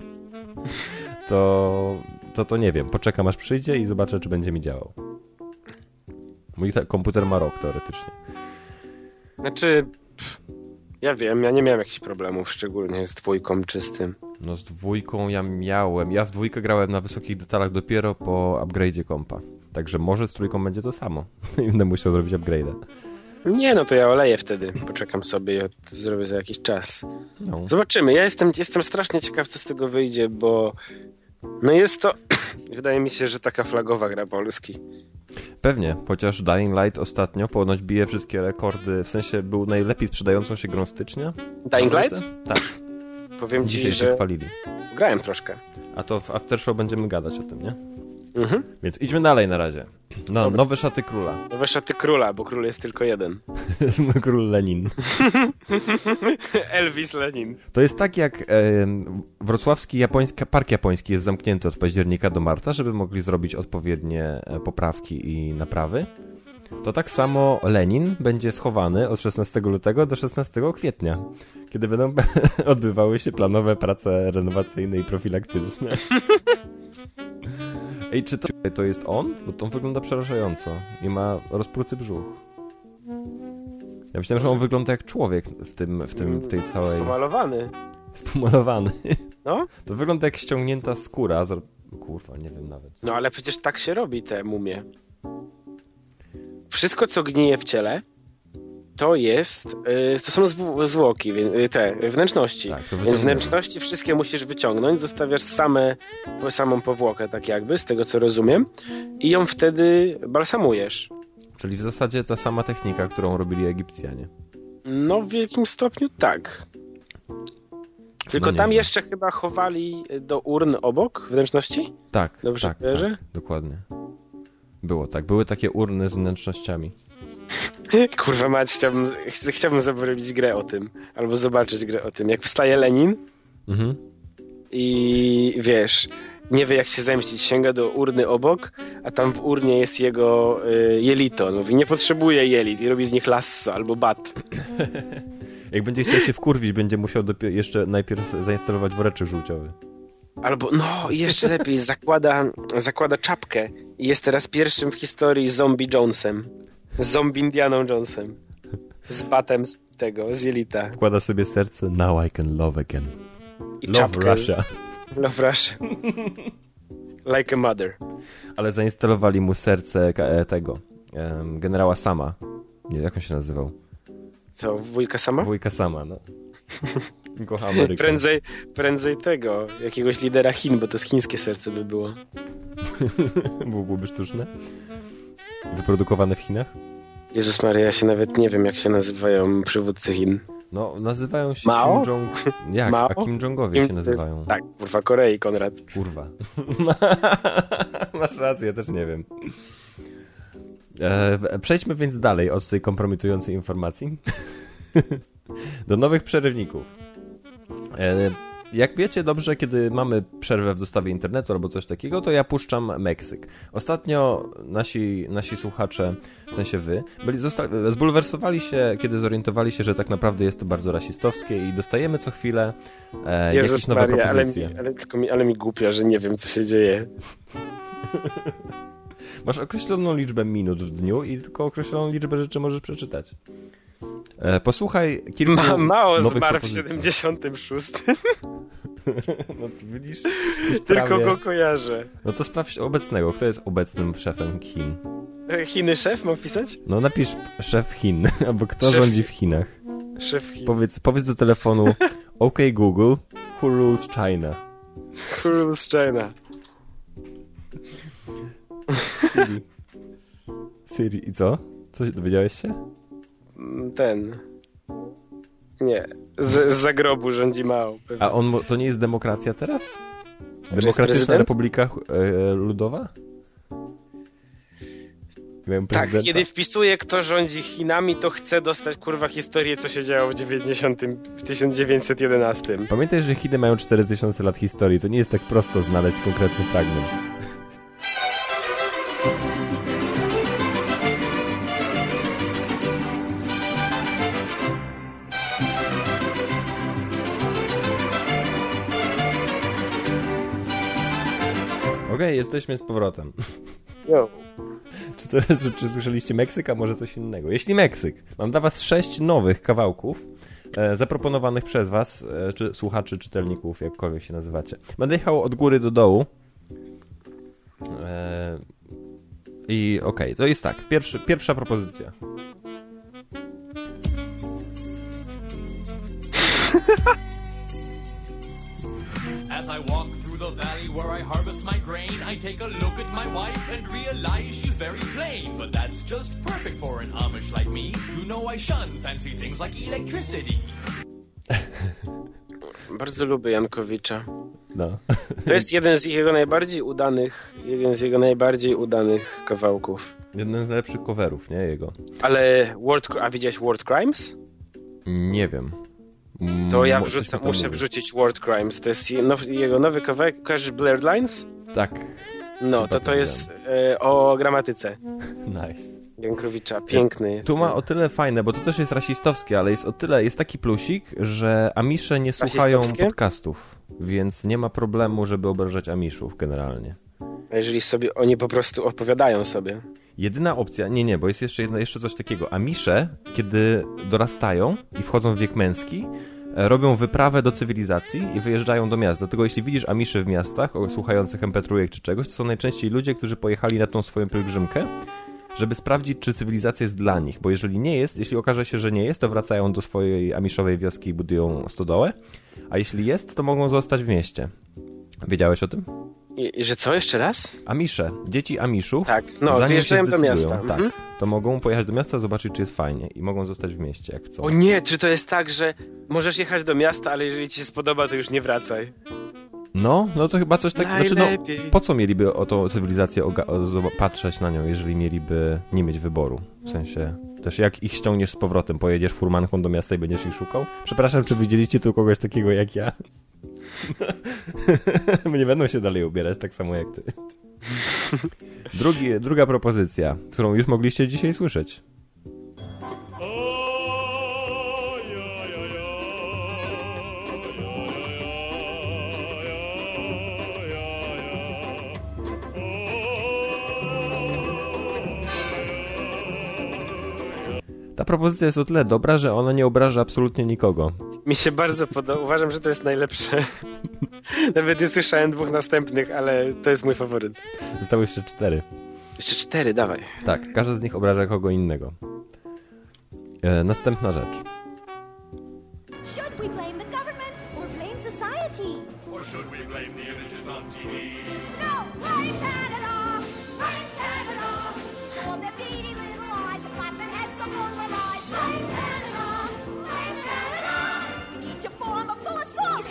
to, to to nie wiem. Poczekam aż przyjdzie i zobaczę, czy będzie mi działał. Mój ta- komputer ma rok teoretycznie. Znaczy, pff, Ja wiem, ja nie miałem jakichś problemów, szczególnie z dwójką czystym. No z dwójką ja miałem. Ja w dwójkę grałem na wysokich detalach dopiero po upgrade'zie kompa. Także może z trójką będzie to samo. I będę musiał zrobić upgrade'a. Nie, no to ja oleję wtedy. Poczekam sobie i to zrobię za jakiś czas. No. Zobaczymy. Ja jestem, jestem strasznie ciekaw, co z tego wyjdzie, bo no jest to, wydaje mi się, że taka flagowa gra Polski. Pewnie, chociaż Dying Light ostatnio ponoć bije wszystkie rekordy, w sensie był najlepiej sprzedającą się grą stycznia. Dying Light? Tak. Powiem Dzisiaj ci, się że chwalili. grałem troszkę. A to w Aftershow będziemy gadać o tym, nie? Mhm. Więc idźmy dalej na razie. No, nowe szaty króla. Nowe szaty króla, bo król jest tylko jeden. Król Lenin. Elvis Lenin. To jest tak jak e, wrocławski japoński, park japoński jest zamknięty od października do marca, żeby mogli zrobić odpowiednie e, poprawki i naprawy. To tak samo Lenin będzie schowany od szesnastego lutego do szesnastego kwietnia, kiedy będą odbywały się planowe prace renowacyjne i profilaktyczne. Ej, czy to, to jest on? Bo to on wygląda przerażająco i ma rozpruty brzuch. Ja myślałem, że on wygląda jak człowiek w tym, w tym, w tej całej... Spomalowany. Spomalowany. No? To wygląda jak ściągnięta skóra. Z... Kurwa, nie wiem nawet. No ale przecież tak się robi te mumie. Wszystko, co gnije w ciele, to jest, yy, to są zw- zwłoki, yy, te wnętrzności. Tak, to Więc wnętrzności wszystkie musisz wyciągnąć, zostawiasz same, samą powłokę, tak jakby, z tego co rozumiem, i ją wtedy balsamujesz. Czyli w zasadzie ta sama technika, którą robili Egipcjanie. No w wielkim stopniu tak. Tylko no tam nieźle. jeszcze chyba chowali do urn obok wnętrzności? Tak, Dobrze tak, kojarzę? tak, dokładnie. Było tak, były takie urny z wnętrznościami. Kurwa mać, chciałbym, ch- chciałbym zrobić grę o tym. Albo zobaczyć grę o tym. Jak wstaje Lenin Mhm. i wiesz, nie wie jak się zemścić, sięga do urny obok, a tam w urnie jest jego y, jelito. No, mówi, nie potrzebuje jelit i robi z nich lasso albo bat. Jak będzie chciał się wkurwić, będzie musiał dopiero jeszcze najpierw zainstalować woreczek żółciowy. Albo, no i jeszcze lepiej, zakłada, zakłada czapkę i jest teraz pierwszym w historii zombie Jonesem. Zombie Indianą Jonesem. Z batem z tego, z jelita. Wkłada sobie serce, now I can love again. I Love czapkę. Russia. Love Russia. Like a mother. Ale zainstalowali mu serce ka- tego, em, generała Sama. Nie, jak on się nazywał? Co, wujka sama? Wujka Sama, no. Kocha Amerykę. Prędzej, prędzej tego, jakiegoś lidera Chin, bo to z chińskie serce by było. Byłoby sztuczne? Wyprodukowane w Chinach? Jezus Maria, ja się nawet nie wiem, jak się nazywają przywódcy Chin. No, nazywają się Mao? Kim Jong... Jak? Mao? A Kim Jongowie Kim się to jest- nazywają. Tak, kurwa, Korei, Konrad. Kurwa. Masz rację, ja też nie wiem. E, przejdźmy więc dalej od tej kompromitującej informacji do nowych przerywników. E, jak wiecie dobrze, kiedy mamy przerwę w dostawie internetu albo coś takiego, to ja puszczam Meksyk. Ostatnio nasi, nasi słuchacze, w sensie wy, byli zosta- zbulwersowali się, kiedy zorientowali się, że tak naprawdę jest to bardzo rasistowskie i dostajemy co chwilę e, jakieś Jezus nowe Maria, ale propozycje. mi, ale, tylko mi, ale mi głupia, że nie wiem, co się dzieje. Masz określoną liczbę minut w dniu i tylko określoną liczbę rzeczy możesz przeczytać. E, posłuchaj kilku Ma, Mao nowych zmarł w propozycji. siedemdziesiątym szóstym. No to widzisz, jesteś Tylko prawie... go kojarzę. No to sprawdź obecnego. Kto jest obecnym szefem Chin? Chiny szef mam pisać? No napisz szef Chin, albo kto Szef- rządzi w Chinach. Szef Chin. Powiedz, powiedz do telefonu OK Google, who rules China? Who rules China? Siri. Siri. I co? Co się dowiedziałeś się? Ten... Nie. Z, z zagrobu rządzi Mao. pewnie. A on, mo- to nie jest demokracja teraz? jest Demokratyczna prezydent? Republika e, Ludowa? Miałem Tak, prezydenta. kiedy wpisuję, kto rządzi Chinami, to chcę dostać, kurwa, historię, co się działo w dziewięćdziesiątym, w tysiąc dziewięćset jedenastym. Pamiętaj, że Chiny mają cztery tysiące lat historii. To nie jest tak prosto znaleźć konkretny fragment. Okej, okay, jesteśmy z powrotem. Yo. Czy, to, czy słyszeliście Meksyk, a może coś innego? Jeśli Meksyk, mam dla was sześć nowych kawałków, e, zaproponowanych przez was, e, czy słuchaczy, czytelników, jakkolwiek się nazywacie. Będę jechał od góry do dołu. E, I okej, okay, to jest tak. Pierwszy, pierwsza propozycja. As I walk through the valley where I harvest my grain, I take a look at my wife and realize she's very plain. But that's just perfect for an Amish like me. You know I shun fancy things like electricity. Bardzo lubię Jankowicza. No. To jest jeden z jego najbardziej udanych, jeden z jego najbardziej udanych kawałków. Jeden z najlepszych coverów, nie? Jego. Ale Word, a widziałeś Word Crimes? Nie wiem. To ja Mo- wrzucę, to muszę mówi. wrzucić Word Crimes. To jest je- now, jego nowy kawałek. Kojarzysz Blurred Lines? Tak. No, Chyba to to to jest e, o gramatyce Nice. Jankowicza. Piękny jest. Tu ma o tyle fajne, bo to też jest rasistowskie, ale jest o tyle, jest taki plusik, że Amisze nie słuchają Rasistowskie? podcastów, więc nie ma problemu, żeby obrażać Amiszów generalnie. A jeżeli sobie oni po prostu opowiadają sobie. Jedyna opcja, nie, nie, bo jest jeszcze, jedna, jeszcze coś takiego. Amisze, kiedy dorastają i wchodzą w wiek męski, e, robią wyprawę do cywilizacji i wyjeżdżają do miast. Dlatego jeśli widzisz Amiszy w miastach, o, słuchających em pe trzy czy czegoś, to są najczęściej ludzie, którzy pojechali na tą swoją pielgrzymkę, żeby sprawdzić, czy cywilizacja jest dla nich. Bo jeżeli nie jest, jeśli okaże się, że nie jest, to wracają do swojej amiszowej wioski i budują stodołę. A jeśli jest, to mogą zostać w mieście. Wiedziałeś o tym? I, i że co, jeszcze raz? Amisze, dzieci Amiszów, Tak, no, zanim się wyjeżdżają do zdecydują, miasta. tak, Mhm. to mogą pojechać do miasta, zobaczyć, czy jest fajnie i mogą zostać w mieście, jak chcą. O nie, czy to jest tak, że możesz jechać do miasta, ale jeżeli ci się spodoba, to już nie wracaj. No, no to chyba coś takiego. Znaczy, no, Najlepiej. po co mieliby o tą cywilizację oga- o, zob- patrzeć na nią, jeżeli mieliby nie mieć wyboru? W sensie, też jak ich ściągniesz z powrotem, pojedziesz furmanką do miasta i będziesz ich szukał? Przepraszam, czy widzieliście tu kogoś takiego jak ja? Nie będą się dalej ubierać tak samo jak ty. Drugi, druga propozycja, którą już mogliście dzisiaj słyszeć. Ta propozycja jest o tyle dobra, że ona nie obraża absolutnie nikogo. Mi się bardzo podoba. Uważam, że to jest najlepsze. Nawet nie słyszałem dwóch następnych, ale to jest mój faworyt. Zostały jeszcze cztery. Jeszcze cztery, dawaj. Tak, każdy z nich obraża kogo innego. E, następna rzecz. Should we blame the government or blame society? Or should we blame the images on T V? No, blame Canada! Blame Canada! For their beady little eyes, flapping heads of moonlit eyes. Blame Canada! Blame Canada! We need to form a full assault!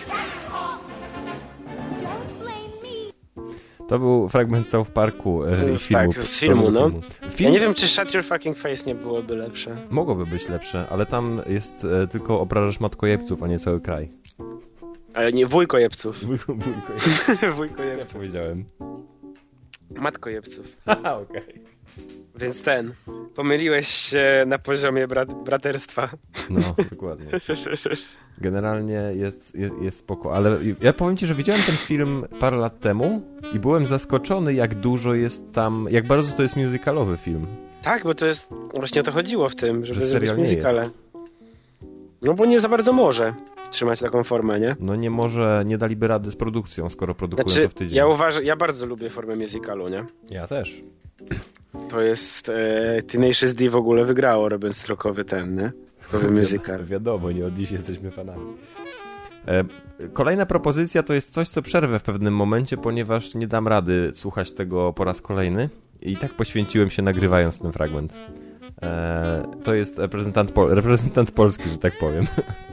Don't blame me! To był fragment South Parku e, Z- z filmu. tak, z filmu, no. Film Ja nie wiem, czy Shut Your Fucking Face nie byłoby lepsze. mogłoby być lepsze, ale tam jest e, tylko obrażasz matkojebców, a nie cały kraj. Ale nie, wujkojebców. Wujko, wujko, jak Wujkojebców. powiedziałem. Matkojebców. Haha, okej. Więc ten. Pomyliłeś się na poziomie brat- braterstwa. No, dokładnie. Generalnie jest, jest, jest spoko, ale ja powiem ci, że widziałem ten film parę lat temu i byłem zaskoczony, jak dużo jest tam, jak bardzo to jest musicalowy film. Tak, bo to jest... Właśnie o to chodziło w tym, żeby Że zrobić serial nie musicale. jest. No bo nie za bardzo może trzymać taką formę, nie? No nie może, nie daliby rady z produkcją, skoro produkują Znaczy, to w tydzień. ja uważam, ja bardzo lubię formę musicalu, nie? Ja też. To jest... E, Tenacious D w ogóle wygrało, robiąc strokowy ten, nie? Strokowy musical. Wiadomo, nie od dziś jesteśmy fanami. E, kolejna propozycja to jest coś, co przerwę w pewnym momencie, ponieważ nie dam rady słuchać tego po raz kolejny i tak poświęciłem się nagrywając ten fragment. E, to jest reprezentant, Pol- reprezentant Polski, że tak powiem.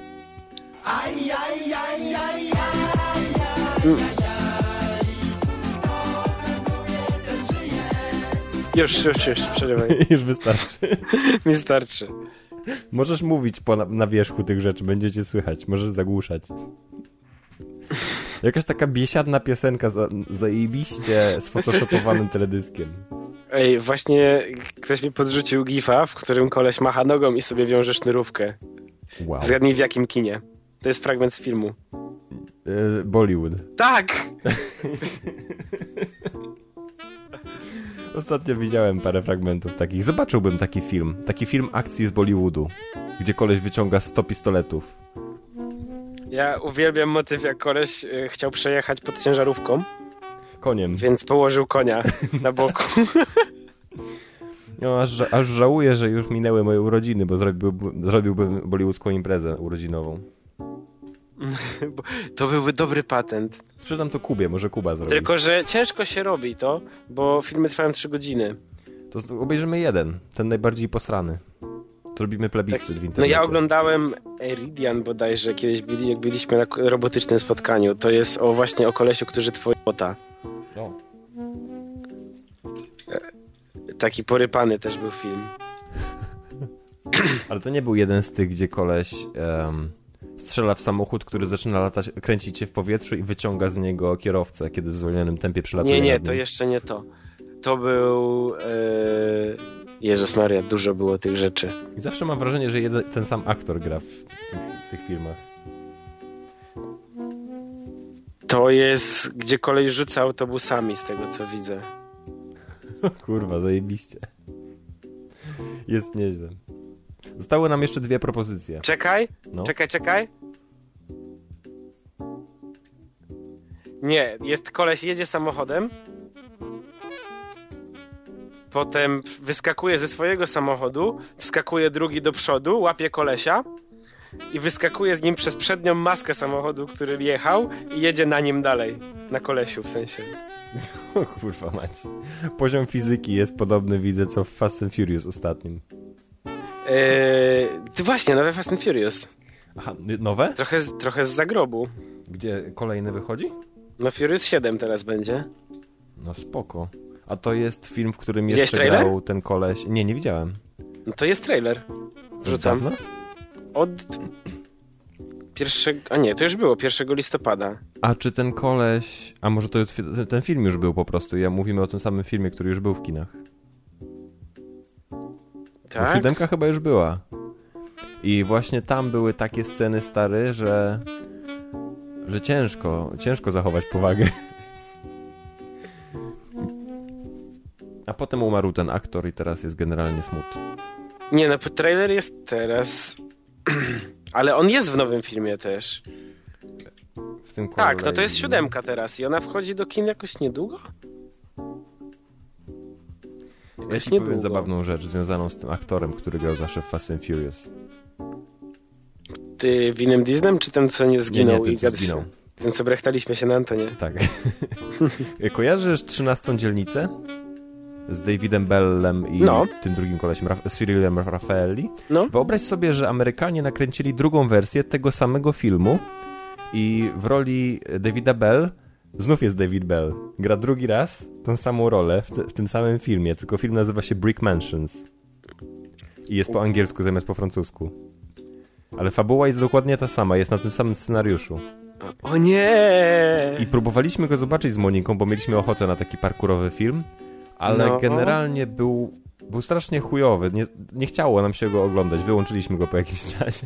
Już, już, już, przerywaj. Już wystarczy. Mi starczy. Możesz mówić po na, na wierzchu tych rzeczy, będziecie słychać, możesz zagłuszać. Jakaś taka biesiadna piosenka za, zajebiście sfotoshopowanym teledyskiem. Ej, właśnie ktoś mi podrzucił gifa, w którym koleś macha nogą i sobie wiąże sznurówkę. Wow. Zgadnij w jakim kinie. To jest fragment z filmu. E, Bollywood. Tak! Ostatnio widziałem parę fragmentów takich. Zobaczyłbym taki film. Taki film akcji z Bollywoodu. gdzie koleś wyciąga sto pistoletów. Ja uwielbiam motyw, jak koleś y, chciał przejechać pod ciężarówką, Koniem. więc położył konia na boku. No, aż, aż żałuję, że już minęły moje urodziny, bo zrobiłbym, zrobiłbym bollywoodzką imprezę urodzinową. Bo to byłby dobry patent. Sprzedam to Kubie, może Kuba zrobi. Tylko, że ciężko się robi to, bo filmy trwają trzy godziny. To obejrzymy jeden, ten najbardziej posrany. Zrobimy plebiscyt w No internecie. ja oglądałem Eridian bodajże, kiedyś byli, jak byliśmy na k- robotycznym spotkaniu. To jest o właśnie o kolesiu, który tworzy bota. O. Taki porypany też był film. Ale to nie był jeden z tych, gdzie koleś em, strzela w samochód, który zaczyna latać, kręcić się w powietrzu i wyciąga z niego kierowcę, kiedy w zwolnionym tempie przylatuje. Nie, nie, nad to nim. jeszcze nie to. To był... Yy... Jezus Maria, dużo było tych rzeczy. I zawsze mam wrażenie, że jeden, ten sam aktor gra w, w tych filmach. To jest, gdzie koleś rzuca autobusami, z tego co widzę. Kurwa, zajebiście. Jest nieźle. Zostały nam jeszcze dwie propozycje. Czekaj, No. czekaj, czekaj. Nie, jest koleś, jedzie samochodem. Potem wyskakuje ze swojego samochodu, wskakuje drugi do przodu, łapie kolesia i wyskakuje z nim przez przednią maskę samochodu, który jechał i jedzie na nim dalej. Na kolesiu w sensie. O kurwa macie. Poziom fizyki jest podobny, widzę, co w Fast and Furious ostatnim. Eee, ty właśnie, nowe Fast and Furious. Aha, nowe? Trochę z, trochę z zagrobu. Gdzie kolejny wychodzi? No Furious siedem teraz będzie. No spoko. A to jest film, w którym Widziałeś jeszcze trailer? grał ten koleś... Nie, nie widziałem. No to jest trailer. Wrzucam. Dawno? Od pierwszego... A nie, to już było, pierwszego listopada. A czy ten koleś... A może to jest- ten film już był po prostu? Ja mówimy o tym samym filmie, który już był w kinach. Bo Tak? siódemka chyba już była. I właśnie tam były takie sceny, stary, że... Że ciężko, ciężko zachować powagę. A potem umarł ten aktor i teraz jest generalnie smutny. Nie, no trailer jest teraz... Ale on jest w nowym filmie też. W tym Tak, no to jest kolejnym. siódemka teraz i ona wchodzi do kin jakoś niedługo? Ja Jakoś ci niedługo. powiem zabawną rzecz związaną z tym aktorem, który grał zawsze w Fast and Furious. Ty Winem Dieslem, czy ten, co nie zginął? nie, ten, i co gad- zginął. Ten, co brechtaliśmy się na antenie. Tak. Kojarzysz trzynastą dzielnicę? Z Davidem Bellem i No. tym drugim kolesiem, Raf- Cyrilem Raffaelli. No. Wyobraź sobie, że Amerykanie nakręcili drugą wersję tego samego filmu i w roli Davida Bell znów jest David Bell. Gra drugi raz tą samą rolę w, te, w tym samym filmie, tylko film nazywa się Brick Mansions. I jest po angielsku zamiast po francusku. Ale fabuła jest dokładnie ta sama, jest na tym samym scenariuszu. O nie! I próbowaliśmy go zobaczyć z Moniką, bo mieliśmy ochotę na taki parkurowy film, ale No. generalnie był, był strasznie chujowy. Nie, nie chciało nam się go oglądać, wyłączyliśmy go po jakimś czasie.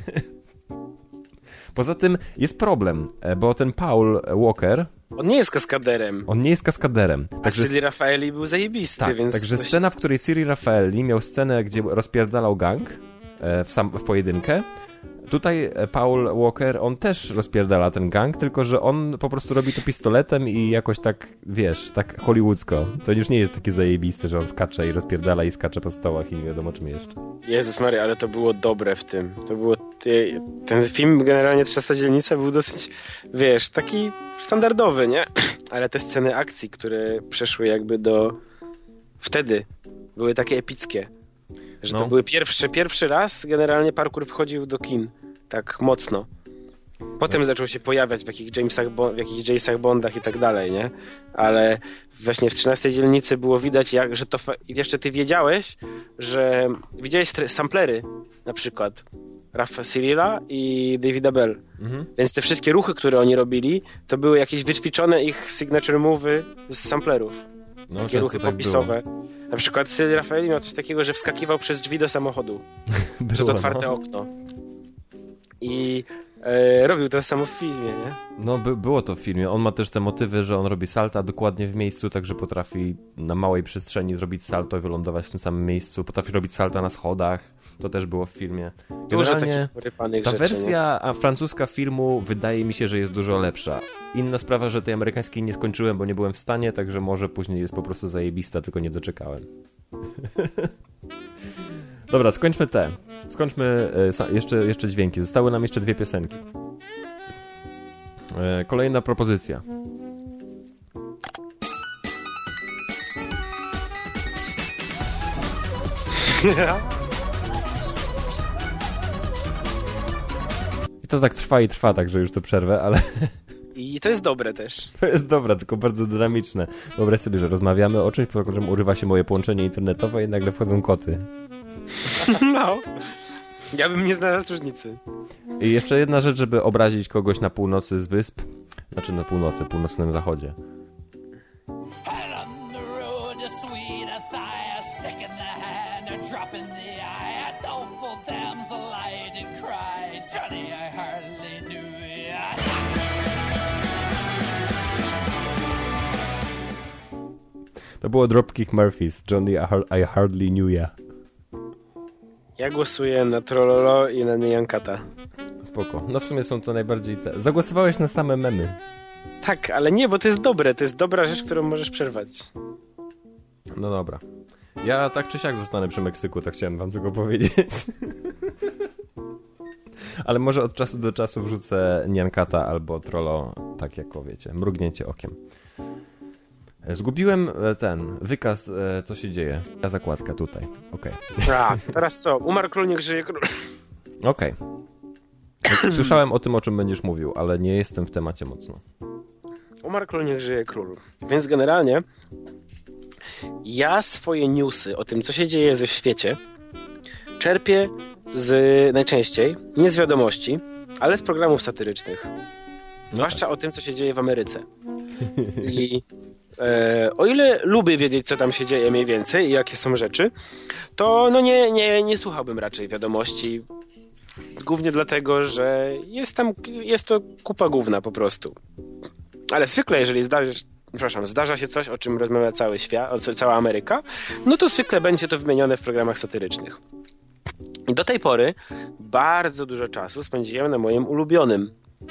Poza tym jest problem, bo ten Paul Walker, On nie jest kaskaderem. on nie jest kaskaderem. A Także, Cyril Raffaelli był zajebisty, tak, więc... także coś- scena, w której Cyril Raffaelli miał scenę, gdzie rozpierdalał gang e, w, sam, w pojedynkę, tutaj Paul Walker, on też rozpierdala ten gang, tylko że on po prostu robi to pistoletem i jakoś tak, wiesz, tak hollywoodzko. To już nie jest takie zajebiste, że on skacze i rozpierdala i skacze po stołach i nie wiadomo czym jeszcze. Jezus Maria, ale to było dobre w tym. To było... ty- Ten film, generalnie trzynasta dzielnica, był dosyć, wiesz, taki standardowy, nie? Ale te sceny akcji, które przeszły jakby do... Wtedy były takie epickie. Że No. to były pierwsze, pierwszy raz generalnie parkour wchodził do kin. Tak mocno. Potem No. zaczął się pojawiać w jakichś Jamesach, Bo- w jakichś Jamesach Bondach i tak dalej, nie? Ale właśnie w trzynastej dzielnicy było widać, jak, że to... Fa- I jeszcze ty wiedziałeś, że... Widziałeś tre- samplery na przykład Raffa Cyrila i Davida Bell. Mhm. Więc te wszystkie ruchy, które oni robili, to były jakieś wyćwiczone ich signature move'y z samplerów. No, Takie ruchy tak popisowe. Na przykład Cyril Raffaelli miał coś takiego, że wskakiwał przez drzwi do samochodu. było. Przez Było, otwarte no. okno. I e, robił to samo w filmie, nie? No, by, było to w filmie. On ma też te motywy, że on robi salta dokładnie w miejscu, także potrafi na małej przestrzeni zrobić salto i wylądować w tym samym miejscu. Potrafi robić salta na schodach. to też było w filmie. Dużo Generalnie takich porypanych ta rzeczy. wersja a francuska filmu wydaje mi się, że jest dużo lepsza. Inna sprawa, że tej amerykańskiej nie skończyłem, bo nie byłem w stanie, także może później jest po prostu zajebista, tylko nie doczekałem. Dobra, skończmy te. Skończmy e, jeszcze, jeszcze dźwięki. Zostały nam jeszcze dwie piosenki. E, kolejna propozycja. I to tak trwa i trwa, także już to przerwę, ale I to jest dobre też. to jest dobra, tylko bardzo dynamiczne. Wyobraź sobie, że rozmawiamy o czymś, po czym urywa się moje połączenie internetowe i nagle wchodzą koty. No. Ja bym nie znalazł różnicy. I jeszcze jedna rzecz, żeby obrazić kogoś na północy z wysp. Znaczy na północy, północnym zachodzie. And on the road to sweet a thigh, a stick in the hand, a drop in the eye, a doleful damsel I did cry. Johnny, I hardly knew ya. To było Dropkick Murphys. Johnny, I, har- I hardly knew ya. Ja głosuję na Trollolo i na Nyankata. Spoko. No w sumie są to najbardziej te... Zagłosowałeś na same memy. Tak, ale nie, bo to jest dobre. To jest dobra rzecz, którą możesz przerwać. No dobra. Ja tak czy siak zostanę przy Meksyku, tak chciałem wam tylko powiedzieć. Ale może od czasu do czasu wrzucę Nyankata albo Trollo, tak jako wiecie, mrugnięcie okiem. Zgubiłem ten wykaz, co się dzieje. Ta zakładka tutaj. Okej. Okay. A, teraz co? Umarł król, niech żyje król. Okej. Okay. Słyszałem o tym, o czym będziesz mówił, ale nie jestem w temacie mocno. Umarł król, niech żyje król. Więc generalnie ja swoje newsy o tym, co się dzieje ze świecie, czerpię z najczęściej, nie z wiadomości, ale z programów satyrycznych. Zwłaszcza o tym, co się dzieje w Ameryce. I e, o ile lubię wiedzieć, co tam się dzieje mniej więcej i jakie są rzeczy, to no nie, nie, nie słuchałbym raczej wiadomości. Głównie dlatego, że jest tam, jest to kupa gówna po prostu. Ale zwykle, jeżeli zdarzy, przepraszam, zdarza się coś, o czym rozmawia cały świat, cała Ameryka, no to zwykle będzie to wymienione w programach satyrycznych. I do tej pory bardzo dużo czasu spędziłem na moim ulubionym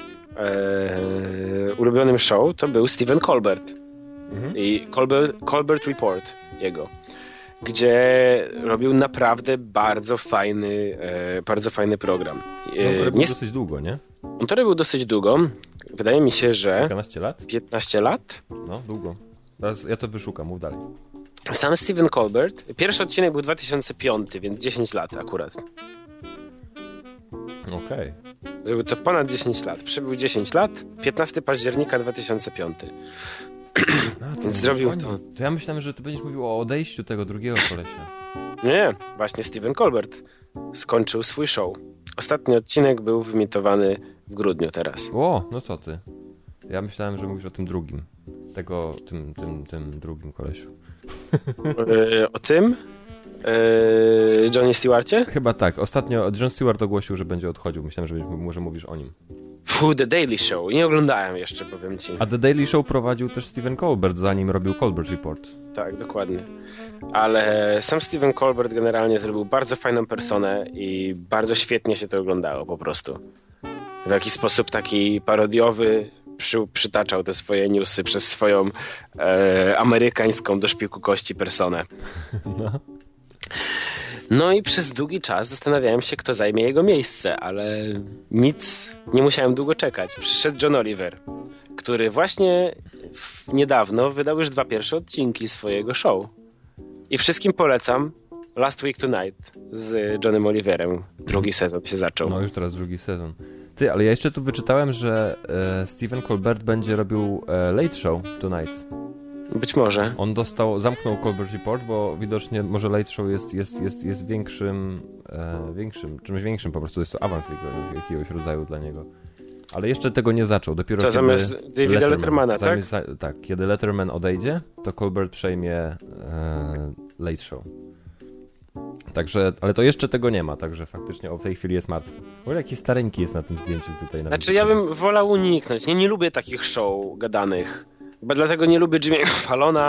e, ulubionym show, to był Stephen Colbert. Mhm. I Colbert, Colbert Report jego, gdzie robił naprawdę bardzo fajny, e, bardzo fajny program. E, on to robił nie... dosyć długo, nie? On to robił dosyć długo. Wydaje mi się, że... Kilkanaście lat? piętnaście lat? No, długo. Teraz ja to wyszukam, mów dalej. Sam Stephen Colbert, pierwszy odcinek był dwa tysiące piąty, więc dziesięć lat akurat. Okej. Okay. Zrobił to ponad dziesięć lat. Przebył dziesięć lat, piętnastego października dwa tysiące piąty. A, to Więc zrobił oni. to. To ja myślałem, że ty będziesz mówił o odejściu tego drugiego kolesia. Nie, właśnie Stephen Colbert skończył swój show. Ostatni odcinek był wyemitowany w grudniu teraz. O, no co ty? Ja myślałem, że mówisz o tym drugim. Tego, tym, tym, tym drugim kolesiu. Yy, o tym? Yy, Johnny Stewarcie? Chyba tak. Ostatnio Jon Stewart ogłosił, że będzie odchodził. Myślałem, że może mówisz o nim. Fu, The Daily Show. Nie oglądałem jeszcze, powiem ci. A The Daily Show prowadził też Stephen Colbert, zanim robił Colbert Report. Tak, dokładnie. Ale sam Stephen Colbert generalnie zrobił bardzo fajną personę i bardzo świetnie się to oglądało po prostu. W jakiś sposób taki parodiowy przy, przytaczał te swoje newsy przez swoją e, amerykańską do szpiku kości personę. No. No i przez długi czas zastanawiałem się, kto zajmie jego miejsce, ale nic, nie musiałem długo czekać. Przyszedł John Oliver, który właśnie niedawno wydał już dwa pierwsze odcinki swojego show. I wszystkim polecam Last Week Tonight z Johnem Oliverem. Drugi sezon się zaczął. No już teraz drugi sezon. Ty, ale ja jeszcze tu wyczytałem, że e, Stephen Colbert będzie robił e, Late Show Tonight. Być może. On dostał, zamknął Colbert Report, bo widocznie może Late Show jest, jest, jest, jest większym, e, większym, czymś większym, po prostu jest to awans jakiegoś, jakiegoś rodzaju dla niego. Ale jeszcze tego nie zaczął. Dopiero Co, kiedy zamiast Davida Letterman, Lettermana, tak? zamiast, tak, kiedy Letterman odejdzie, to Colbert przejmie e, Late Show. Także, ale to jeszcze tego nie ma, także faktycznie o w tej chwili jest martwy. O, jaki stareńki jest na tym zdjęciu tutaj. Na znaczy ja bym wolał uniknąć. Nie, nie lubię takich show gadanych. Bo dlatego nie lubię Jimmy'ego Fallona,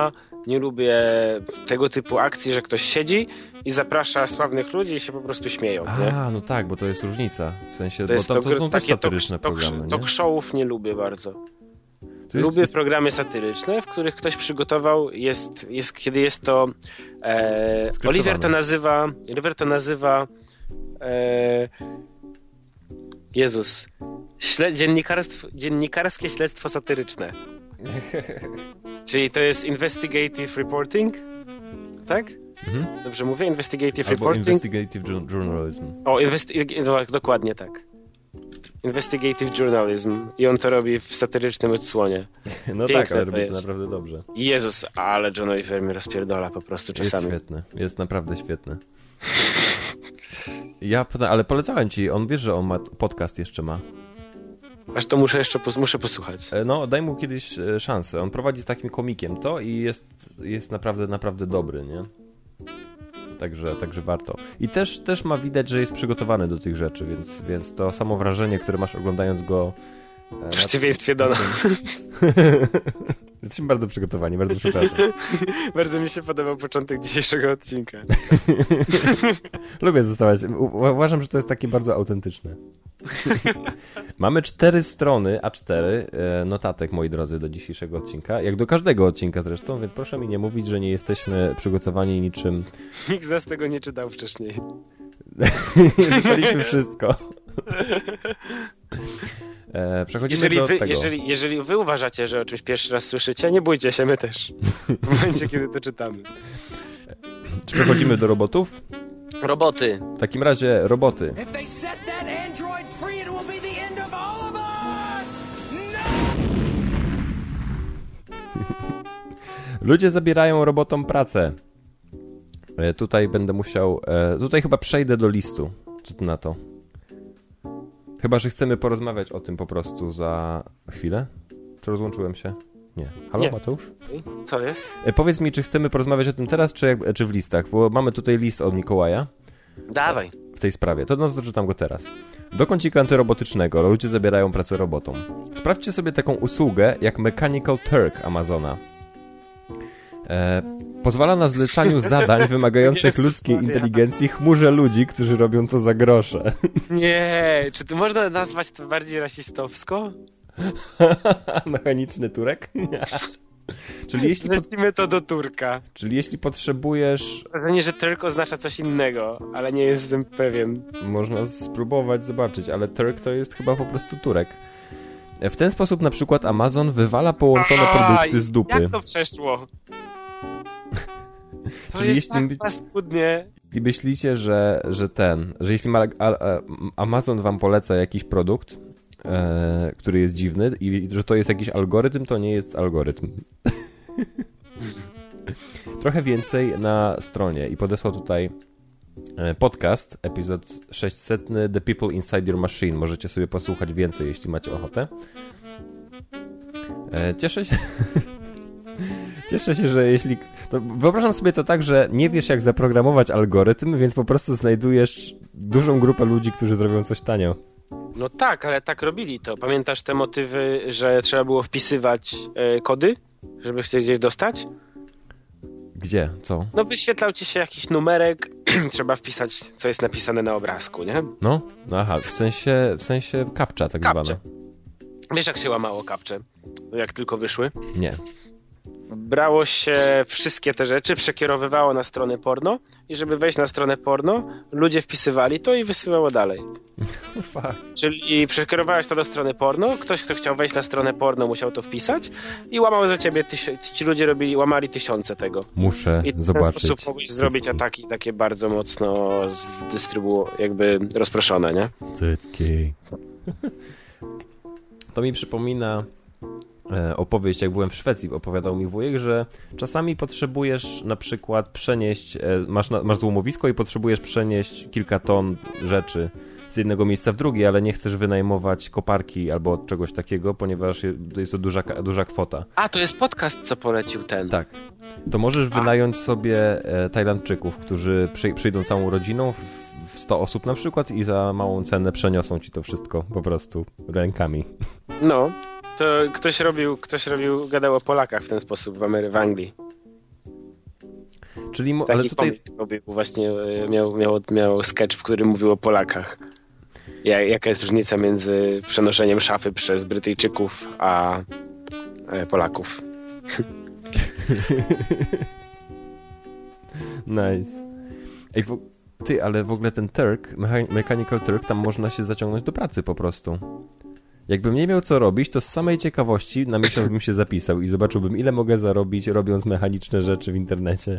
nie lubię tego typu akcji, że ktoś siedzi i zaprasza sławnych ludzi i się po prostu śmieją. A, nie? no tak, bo to jest różnica. W sensie, To, bo jest tam, to, to, są też takie satyryczne talk, programy, talk, nie? talk showów nie lubię bardzo. To jest, Lubię jest, programy satyryczne, w których ktoś przygotował, jest, jest, kiedy jest to e, Oliver to nazywa Oliver to nazywa e, Jezus śle, dziennikarstwo, dziennikarskie śledztwo satyryczne. Czyli to jest investigative reporting, tak? Mhm. Dobrze mówię? Investigative Albo reporting? investigative jour- journalism. O, investi- no, dokładnie tak. Investigative journalism. I on to robi w satyrycznym odsłonie. No Piękne tak, ale to robi to jest. naprawdę dobrze. Jezus, ale John Oliver mnie rozpierdola po prostu czasami. Jest świetny, jest naprawdę świetny. Ja, ale polecałem ci, on wiesz, że on ma podcast jeszcze ma. Aż to muszę jeszcze pos- muszę posłuchać. E, No, daj mu kiedyś e, szansę. On prowadzi z takim komikiem to i jest, jest naprawdę, naprawdę dobry, nie? Także, także warto. I też, też ma widać, że jest przygotowany do tych rzeczy, więc, więc to samo wrażenie, które masz oglądając go... e, W przeciwieństwie do nas. Jesteśmy bardzo przygotowani, bardzo przepraszam. Bardzo mi się podobał początek dzisiejszego odcinka. Lubię zostawać. U- uważam, że to jest takie bardzo autentyczne. Mamy cztery strony A cztery e, notatek, moi drodzy, do dzisiejszego odcinka. Jak do każdego odcinka zresztą, więc proszę mi nie mówić, że nie jesteśmy przygotowani niczym. Nikt z nas tego nie czytał wcześniej. Czytaliśmy wszystko. E, przechodzimy Jeżeli do wy, tego. jeżeli, jeżeli wy uważacie, że o czymś pierwszy raz słyszycie, nie bójcie się, my też. W momencie, kiedy to czytamy. Czy przechodzimy do robotów? Roboty. W takim razie roboty. If they set that android free, it will be the end of all of us! No! Ludzie zabierają robotom pracę. E, tutaj będę musiał... E, tutaj chyba przejdę do listu. Co ty na to? Chyba, że chcemy porozmawiać o tym po prostu za chwilę. Czy rozłączyłem się? Nie. Halo, Nie. Mateusz? Co jest? E, powiedz mi, czy chcemy porozmawiać o tym teraz, czy, jak, czy w listach? Bo mamy tutaj list od Mikołaja Dawaj. w tej sprawie. To no to czytam go teraz. Do kącika antyrobotycznego ludzie zabierają pracę robotom. Sprawdźcie sobie taką usługę jak Mechanical Turk Amazona. E, pozwala na zlecaniu zadań wymagających Jezus ludzkiej Maria. inteligencji chmurze ludzi, którzy robią to za grosze. Nie, czy to można nazwać to bardziej rasistowsko? Mechaniczny Turek? Czyli jeśli, po, Zlecimy to do Turka. czyli jeśli potrzebujesz, Wrażenie, że Turk oznacza coś innego, ale nie jestem pewien. można spróbować zobaczyć, ale Turk to jest chyba po prostu Turek. W ten sposób na przykład Amazon wywala połączone produkty z dupy. Jak to przeszło? To Czyli jest jeśli- tak paskudnie. I myślicie, że, że ten, że jeśli ma, a, a, Amazon wam poleca jakiś produkt, e, który jest dziwny i że to jest jakiś algorytm, to nie jest algorytm. Trochę więcej na stronie i podesłał tutaj e, podcast, epizod sześćset, The People Inside Your Machine. Możecie sobie posłuchać więcej, jeśli macie ochotę. E, cieszę się... Cieszę się, że jeśli... To wyobrażam sobie to tak, że nie wiesz, jak zaprogramować algorytm, więc po prostu znajdujesz dużą grupę ludzi, którzy zrobią coś tanio. No tak, ale tak robili to. Pamiętasz te motywy, że trzeba było wpisywać e, kody, żeby się gdzieś dostać? Gdzie? Co? No wyświetlał ci się jakiś numerek, trzeba wpisać, co jest napisane na obrazku, nie? No? No aha, w sensie, w sensie kapcza tak Kapcze. zwane. Wiesz, jak się łamało kapcze? Jak tylko wyszły? Nie. Brało się wszystkie te rzeczy, przekierowywało na stronę porno i żeby wejść na stronę porno, ludzie wpisywali to i wysyłało dalej. Fuck. Czyli przekierowałeś to do strony porno, ktoś, kto chciał wejść na stronę porno, musiał to wpisać i łamał za ciebie, tyś- ci ludzie robili, łamali tysiące tego. Muszę I w ten zobaczyć. sposób mogłeś zrobić cycki. ataki takie bardzo mocno zdystrybu, jakby rozproszone, nie? Cycki. To mi przypomina e, opowieść, jak byłem w Szwecji, opowiadał mi wujek, że czasami potrzebujesz na przykład przenieść, e, masz, na, masz złomowisko i potrzebujesz przenieść kilka ton rzeczy z jednego miejsca w drugie, ale nie chcesz wynajmować koparki albo czegoś takiego, ponieważ je- to jest to duża, ka- duża kwota. A, to jest podcast, co polecił ten. Tak. To możesz wynająć sobie e, Tajlandczyków, którzy przy, przyjdą całą rodziną, w, w sto osób na przykład i za małą cenę przeniosą ci to wszystko po prostu rękami. No, to ktoś robił, ktoś robił, gadał o Polakach w ten sposób w, Amery- w Anglii. Czyli mo- Taki ale tutaj... komik robił właśnie, e, miał, miał, miał sketch, w którym mówił o Polakach. Ja, jaka jest różnica między przenoszeniem szafy przez Brytyjczyków a e, Polaków. Nice. Ej, w... Ty, ale w ogóle ten Turk, Mecha- Mechanical Turk, tam można się zaciągnąć do pracy po prostu. Jakbym nie miał co robić, to z samej ciekawości na miesiąc bym się zapisał i zobaczyłbym, ile mogę zarobić, robiąc mechaniczne rzeczy w internecie.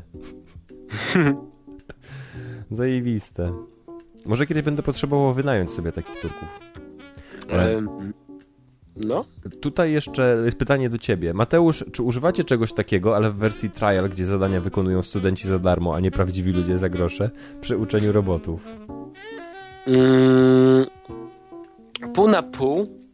Zajebiste. Może kiedyś będę potrzebował wynająć sobie takich Turków. E, no? Tutaj jeszcze jest pytanie do ciebie. Mateusz, czy używacie czegoś takiego, ale w wersji trial, gdzie zadania wykonują studenci za darmo, a nie prawdziwi ludzie za grosze, przy uczeniu robotów? Mm, pół na pół.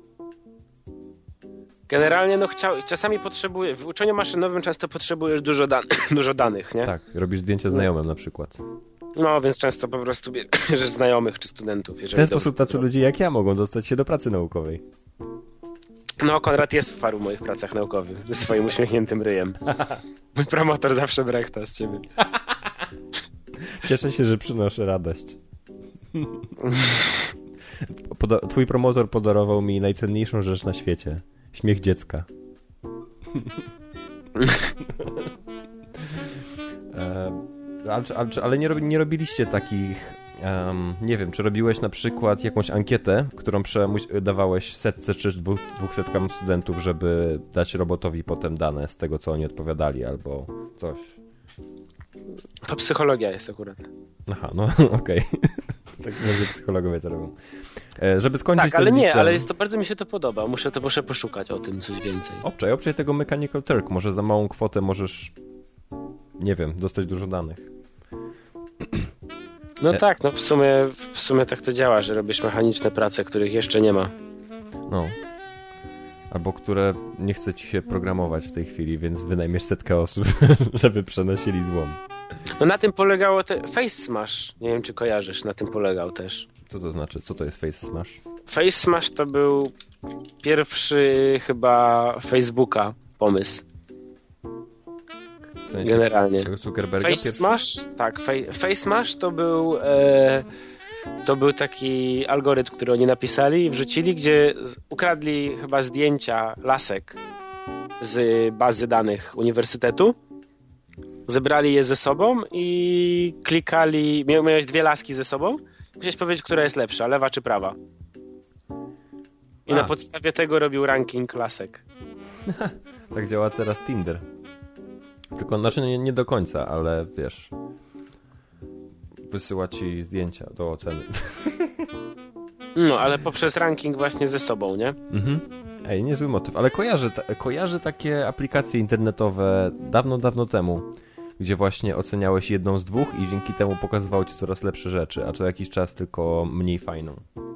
Generalnie no chciał, czasami potrzebuję, w uczeniu maszynowym często potrzebujesz dużo, dan- dużo danych, nie? Tak, robisz zdjęcia znajomym na przykład. No, więc często po prostu bierzesz znajomych czy studentów. W ten sposób tacy ludzie jak ja mogą dostać się do pracy naukowej. No, Konrad jest w paru moich pracach naukowych ze swoim uśmiechniętym ryjem. Mój promotor zawsze brechta z ciebie. Cieszę się, że przynoszę radość. Poda- twój promotor podarował mi najcenniejszą rzecz na świecie. Śmiech dziecka. e, ale, ale, ale nie, robi, nie robiliście takich... Um, nie wiem, czy robiłeś na przykład jakąś ankietę, którą przemuś- dawałeś setce czy dwóch, dwóch setkam studentów, żeby dać robotowi potem dane z tego, co oni odpowiadali, albo coś. To psychologia jest akurat. Aha, no okej. Okay. Tak może psychologowie to robią. E, żeby skończyć tak, ale ten nie, listem... ale jest to, bardzo mi się to podoba. Muszę to muszę poszukać o tym coś więcej. Obczaj, obczaj tego Mechanical Turk. Może za małą kwotę możesz, nie wiem, dostać dużo danych. No tak, no w sumie, w sumie tak to działa, że robisz mechaniczne prace, których jeszcze nie ma. No. Albo które nie chce ci się programować w tej chwili, więc wynajmiesz setkę osób, żeby przenosili złom. No na tym polegało te... Face Smash, nie wiem czy kojarzysz, na tym polegał też. Co to znaczy? Co to jest Face Smash? Face Smash to był pierwszy chyba Facebooka pomysł. W sensie generalnie. Zuckerberga Face pierwszy? Smash? Tak, Face, Face Smash to był e, to był taki algorytm, który oni napisali i wrzucili, gdzie ukradli chyba zdjęcia lasek z bazy danych uniwersytetu, zebrali je ze sobą i klikali, miałeś dwie laski ze sobą, musiałeś powiedzieć, która jest lepsza, lewa czy prawa. I A. na podstawie tego robił ranking lasek. Tak działa teraz Tinder. Tylko, znaczy nie, nie do końca, ale wiesz, wysyła ci zdjęcia do oceny. No, ale poprzez ranking właśnie ze sobą, nie? Mhm. Ej, niezły motyw, ale kojarzę, ta, kojarzę takie aplikacje internetowe dawno, dawno temu, gdzie właśnie oceniałeś jedną z dwóch i dzięki temu pokazywało ci coraz lepsze rzeczy, a co jakiś czas tylko mniej fajną.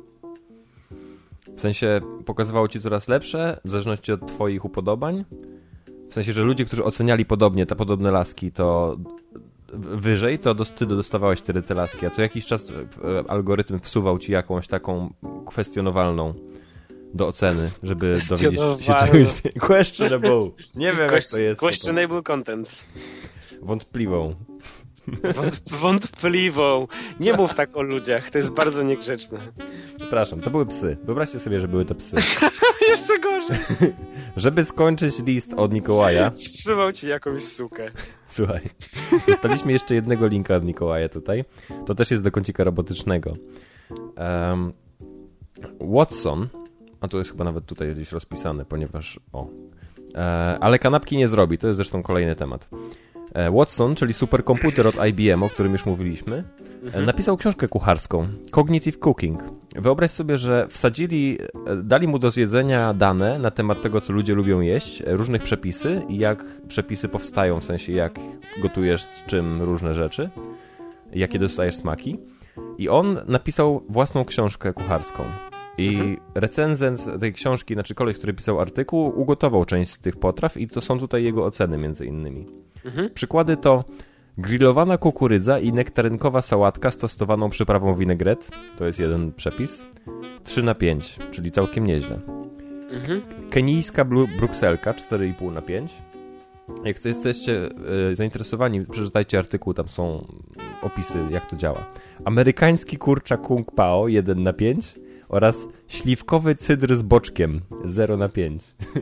W sensie pokazywało ci coraz lepsze, w zależności od twoich upodobań. W sensie, że ludzie, którzy oceniali podobnie, te podobne laski, to wyżej, to ty dostawałeś wtedy te laski, a co jakiś czas algorytm wsuwał ci jakąś taką kwestionowalną do oceny, żeby dowiedzieć się czegoś. Questionable. Nie wiem, jak to jest. Questionable content. Wątpliwą. Wąt, wątpliwą. Nie mów tak o ludziach, to jest bardzo niegrzeczne. Przepraszam, to były psy. Wyobraźcie sobie, że były to psy. Jeszcze gorzej. Żeby skończyć list od Mikołaja... Wstrzymał ci jakąś sukę. Słuchaj, dostaliśmy jeszcze jednego linka od Mikołaja tutaj. To też jest do kącika robotycznego. Um, Watson, a to jest chyba nawet tutaj gdzieś rozpisane, ponieważ... o, e, ale kanapki nie zrobi, to jest zresztą kolejny temat. E, Watson, czyli superkomputer od I B M, o którym już mówiliśmy, mhm. napisał książkę kucharską, Cognitive Cooking. Wyobraź sobie, że wsadzili, dali mu do zjedzenia dane na temat tego, co ludzie lubią jeść, różnych przepisy i jak przepisy powstają, w sensie jak gotujesz z czym różne rzeczy, jakie dostajesz smaki. I on napisał własną książkę kucharską. I mhm. recenzent tej książki, znaczy koleś, który pisał artykuł, ugotował część z tych potraw i to są tutaj jego oceny między innymi. Mhm. Przykłady to grillowana kukurydza i nektarynkowa sałatka z tostowaną przyprawą vinaigrette, to jest jeden przepis, trzy na pięć, czyli całkiem nieźle. Mhm. Kenijska blu- brukselka, cztery i pół na pięć. Jak jesteście y, zainteresowani, przeczytajcie artykuł, tam są opisy, jak to działa. Amerykański kurczak Kung Pao jeden na pięć oraz śliwkowy cydr z boczkiem zero na pięć.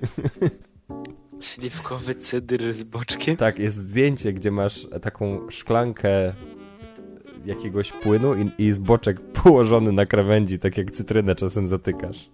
Śliwkowy cydr z boczkiem? Tak, jest zdjęcie, gdzie masz taką szklankę jakiegoś płynu i, i jest boczek położony na krawędzi, tak jak cytrynę czasem zatykasz.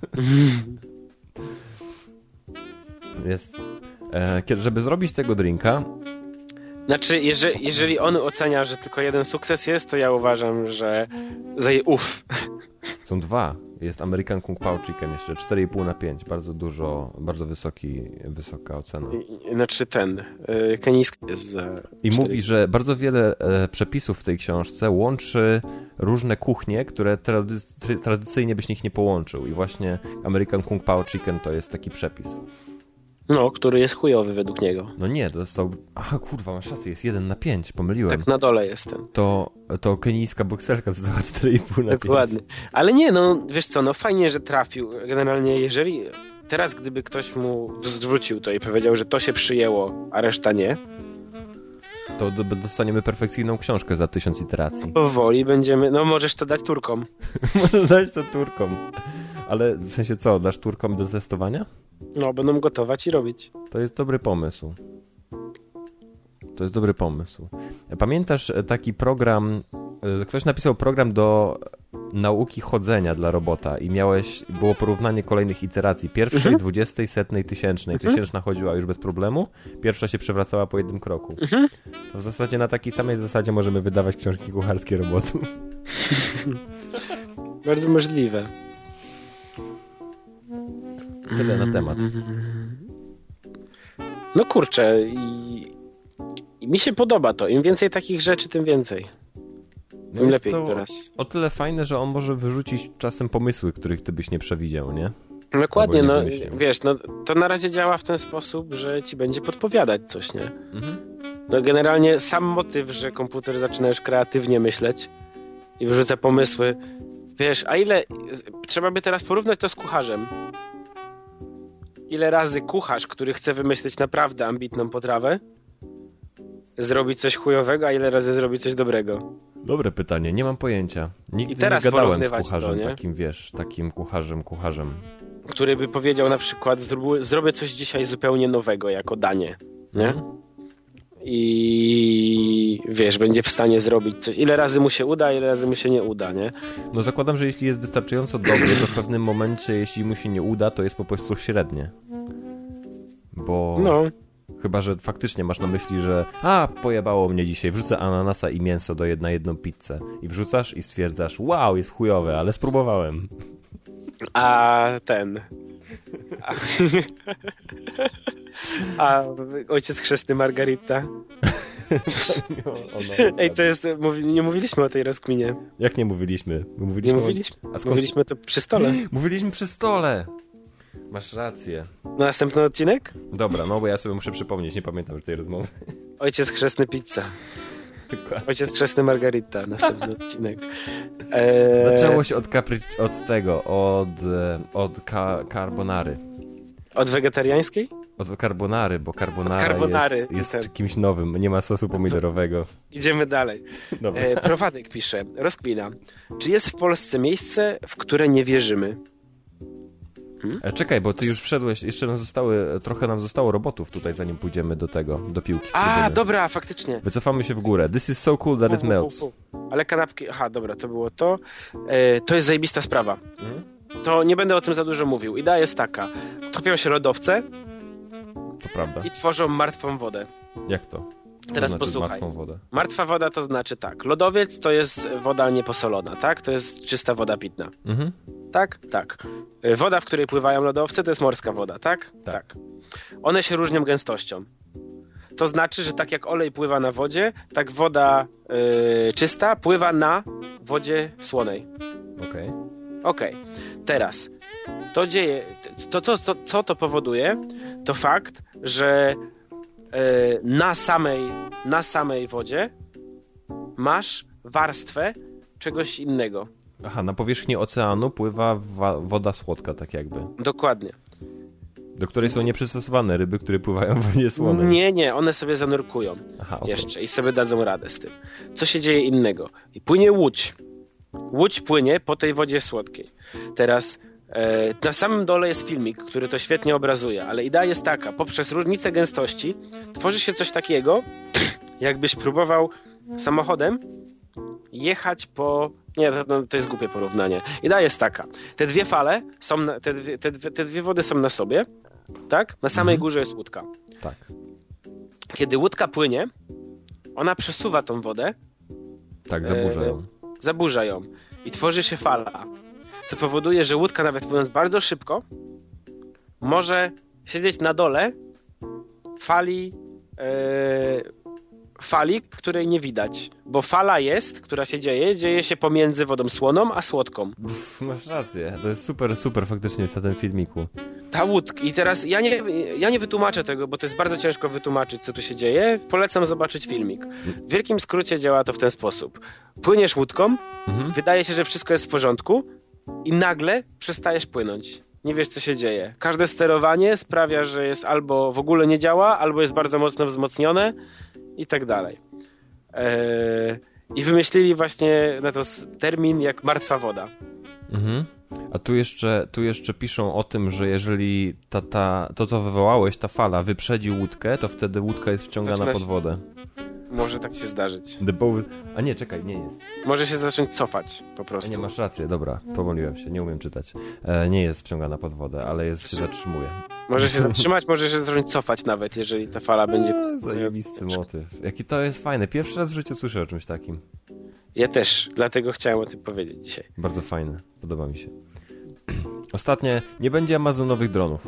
Jest... E, kiedy, żeby zrobić tego drinka... Znaczy, jeżeli, jeżeli on ocenia, że tylko jeden sukces jest, to ja uważam, że zaje uff. Są dwa. Jest American Kung Pao Chicken jeszcze, cztery i pół na pięć. Bardzo dużo, bardzo wysoki, wysoka ocena. I, znaczy ten, y, kenijski jest za... I mówi, że bardzo wiele e, przepisów w tej książce łączy różne kuchnie, które trady- tradycyjnie byś nikt nie połączył. I właśnie American Kung Pao Chicken to jest taki przepis. No, który jest chujowy według niego. No nie, dostał... Aha, kurwa, masz rację, jest jeden na pięć, pomyliłem. Tak na dole jest ten. To, to kenijska bokserka została cztery i pół na pięć. Dokładnie. Ale nie, no, wiesz co, no fajnie, że trafił. Generalnie, jeżeli teraz, gdyby ktoś mu zwrócił to i powiedział, że to się przyjęło, a reszta nie, To do, dostaniemy perfekcyjną książkę za tysiąc iteracji. powoli będziemy... No, możesz to dać Turkom. Możesz dać to Turkom. Ale w sensie co, dasz Turkom do testowania? No, będą gotować i robić. To jest dobry pomysł. To jest dobry pomysł. Pamiętasz taki program, ktoś napisał program do nauki chodzenia dla robota i miałeś, było porównanie kolejnych iteracji. Pierwszej, Mhm. dwudziestej, setnej, tysięcznej. Mhm. Tysięczna chodziła już bez problemu, pierwsza się przewracała po jednym kroku. Mhm. To w zasadzie na takiej samej zasadzie możemy wydawać książki kucharskie robotu. Bardzo możliwe. Tyle na temat. No kurczę, i, i mi się podoba to. Im więcej takich rzeczy, tym więcej. Tym jest lepiej to teraz. o tyle fajne, że on może wyrzucić czasem pomysły, których ty byś nie przewidział, nie? Dokładnie, Albo nie no wymyślił. wiesz, no to na razie działa w ten sposób, że ci będzie podpowiadać coś, nie? Mhm. No generalnie sam motyw, że komputer zaczyna już kreatywnie myśleć i wyrzuca pomysły. Wiesz, a ile... Trzeba by teraz porównać to z kucharzem. Ile razy kucharz, który chce wymyślić naprawdę ambitną potrawę, zrobi coś chujowego, a ile razy zrobi coś dobrego. Dobre pytanie, nie mam pojęcia. Nigdy I teraz nie gadałem z porównywać kucharzem to, nie? takim, wiesz, takim kucharzem, kucharzem. Który by powiedział na przykład, "Zrób- zrobię coś dzisiaj zupełnie nowego jako danie, nie? Mhm. I wiesz, będzie w stanie zrobić coś. Ile razy mu się uda, ile razy mu się nie uda, nie? No zakładam, że jeśli jest wystarczająco dobry, to w pewnym momencie, jeśli mu się nie uda, to jest po prostu średnie. Bo... No, Chyba, że faktycznie masz na myśli, że a, pojebało mnie dzisiaj, wrzucę ananasa i mięso do jed- na jedną pizzę. I wrzucasz i stwierdzasz, wow, jest chujowe, ale spróbowałem. a ten... A, a ojciec chrzestny Margarita. No, ono, Ej, to jest... Mówi, nie mówiliśmy o tej rozkminie. Jak nie mówiliśmy? My Nie mówiliśmy, mówiliśmy? O... A skąd... Mówiliśmy to przy stole. mówiliśmy przy stole. Masz rację. Następny odcinek? Dobra, no bo ja sobie muszę przypomnieć, nie pamiętam już tej rozmowy. Ojciec chrzestny pizza. Dokładnie. Ojciec chrzestny Margarita. Następny odcinek. Eee, Zaczęło się od kapry... od tego, od, e, od ka- carbonary. Od wegetariańskiej? Od carbonary, bo carbonara Od carbonary. jest, jest Tak. kimś nowym, nie ma sosu pomidorowego. Idziemy dalej. Dobra. E, Prowadek pisze, rozkmina. Czy jest w Polsce miejsce, w które nie wierzymy? E, Czekaj, bo ty już wszedłeś, jeszcze nam zostały, trochę nam zostało robotów tutaj, zanim pójdziemy do tego, do piłki. w A, trybuny. dobra, faktycznie. Wycofamy się w górę. This is so cool that it Pu, pu, melts. pu, pu. Ale kanapki, aha, dobra, to było to. E, to jest zajebista sprawa. To nie będę o tym za dużo mówił. Idea jest taka. Topią się lodowce To prawda. i tworzą martwą wodę. Jak to? Co Teraz znaczy posłuchaj. martwą wodę? Martwa woda to znaczy tak. Lodowiec to jest woda nieposolona, tak? To jest czysta woda pitna. Mhm. Tak? Tak. Y, Woda, w której pływają lodowce, to jest morska woda, tak? Tak. One się różnią gęstością. To znaczy, że tak jak olej pływa na wodzie, tak woda y, czysta pływa na wodzie słonej. Okej. Okej. Teraz. To dzieje... To, to, to, co to powoduje? To fakt, że y, na samej, na samej wodzie masz warstwę czegoś innego. Aha, na powierzchni oceanu pływa wa- woda słodka, tak jakby. Dokładnie. Do której są nieprzystosowane ryby, które pływają w wodzie słonej. Nie, nie, one sobie zanurkują Aha, okay. jeszcze i sobie dadzą radę z tym. Co się dzieje innego? I płynie łódź. Łódź płynie po tej wodzie słodkiej. Teraz e, na samym dole jest filmik, który to świetnie obrazuje, ale idea jest taka, poprzez różnicę gęstości tworzy się coś takiego, jakbyś próbował samochodem jechać po... Nie, to, no, to jest głupie porównanie. Idea jest taka. Te dwie fale, są na, te, dwie, te, te dwie wody są na sobie, tak? Na samej mhm. górze jest łódka. Tak. Kiedy łódka płynie, ona przesuwa tą wodę. Tak, zaburza ją. E, zaburza ją. I tworzy się fala. Co powoduje, że łódka, nawet płynąc bardzo szybko, może siedzieć na dole fali... E, fali, której nie widać. Bo fala jest, która się dzieje, dzieje się pomiędzy wodą słoną a słodką. Uf, masz rację. To jest super, super faktycznie jest na tym filmiku. Ta łódka. I teraz ja nie, ja nie wytłumaczę tego, bo to jest bardzo ciężko wytłumaczyć, co tu się dzieje. Polecam zobaczyć filmik. W wielkim skrócie działa to w ten sposób. Płyniesz łódką, mhm. wydaje się, że wszystko jest w porządku i nagle przestajesz płynąć. Nie wiesz, co się dzieje. Każde sterowanie sprawia, że jest albo w ogóle nie działa, albo jest bardzo mocno wzmocnione i tak dalej. Eee, I wymyślili właśnie na to termin jak martwa woda. Mhm. A tu jeszcze, tu jeszcze piszą o tym, że jeżeli ta, ta, to, co wywołałeś, ta fala wyprzedzi łódkę, to wtedy łódka jest wciągana Zaczyna pod wodę. Może tak się zdarzyć. The boat... A nie, czekaj, nie jest. Może się zacząć cofać po prostu. A nie, masz rację, dobra, pomyliłem się, nie umiem czytać. E, nie jest wciągana pod wodę, ale jest, się zatrzymuje. Może się zatrzymać, może się zacząć cofać nawet, jeżeli ta fala będzie... Zajebisty motyw. Jaki to jest fajne. Pierwszy raz w życiu słyszę o czymś takim. Ja też, dlatego chciałem o tym powiedzieć dzisiaj. Bardzo fajne, podoba mi się. Ostatnie, nie będzie amazonowych dronów.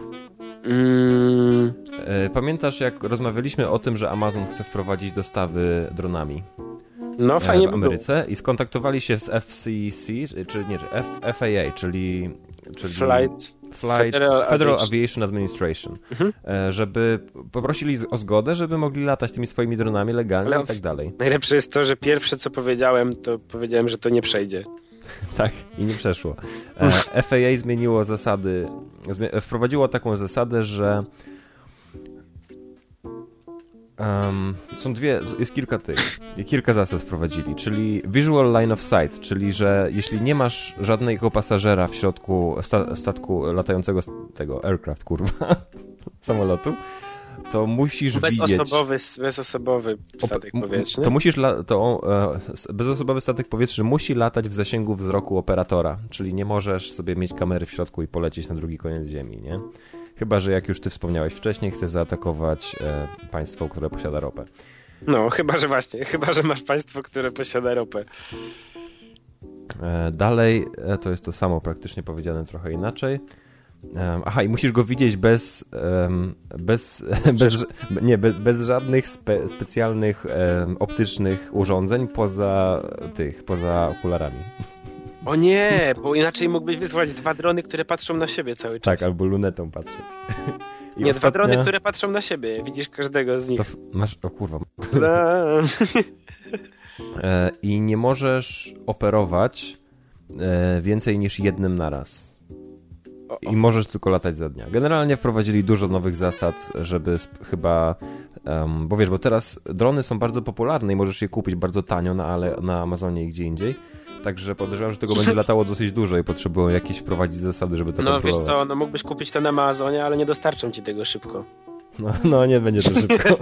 Mm. Pamiętasz, jak rozmawialiśmy o tym, że Amazon chce wprowadzić dostawy dronami no, fajnie w Ameryce i skontaktowali się z F C C, czy nie, F, F A A, czyli, czyli Flight, Flight Federal, Federal Aviation, Aviation Administration, mhm. żeby poprosili o zgodę, żeby mogli latać tymi swoimi dronami legalnie ale i tak dalej. Najlepsze jest to, że pierwsze co powiedziałem, to powiedziałem, że to nie przejdzie. Tak, i nie przeszło. F A A zmieniło zasady, wprowadziło taką zasadę, że um, są dwie, jest kilka tych, kilka zasad wprowadzili, czyli visual line of sight, czyli że jeśli nie masz żadnego pasażera w środku sta, statku latającego, tego aircraft, kurwa, samolotu, to musisz bezosobowy, widzieć... Bezosobowy statek powietrzny. To musisz, la, to e, bezosobowy statek powietrzny musi latać w zasięgu wzroku operatora, czyli nie możesz sobie mieć kamery w środku i polecieć na drugi koniec ziemi, nie? Chyba że jak już ty wspomniałeś wcześniej, chcesz zaatakować e, państwo, które posiada ropę. No, chyba że właśnie, chyba że masz państwo, które posiada ropę. E, dalej, e, to jest to samo praktycznie powiedziane trochę inaczej. Um, aha, i musisz go widzieć bez, um, bez, bez, nie, bez, bez żadnych spe, specjalnych um, optycznych urządzeń poza tych, poza okularami. O nie, bo inaczej mógłbyś wysłać dwa drony, które patrzą na siebie cały czas. Tak, albo lunetą patrzeć. I nie, ostatnia... dwa drony, które patrzą na siebie. Widzisz każdego z nich. To masz, o kurwa. I nie możesz operować więcej niż jednym naraz. I możesz tylko latać za dnia. Generalnie wprowadzili dużo nowych zasad, żeby sp- chyba... Um, bo wiesz, bo teraz drony są bardzo popularne i możesz je kupić bardzo tanio na, ale, na Amazonie i gdzie indziej. Także podejrzewam, że tego będzie latało dosyć dużo i potrzebują jakieś wprowadzić zasady, żeby to no, kontrolować. No wiesz co, no mógłbyś kupić to na Amazonie, ale nie dostarczą ci tego szybko. No, no nie będzie to szybko.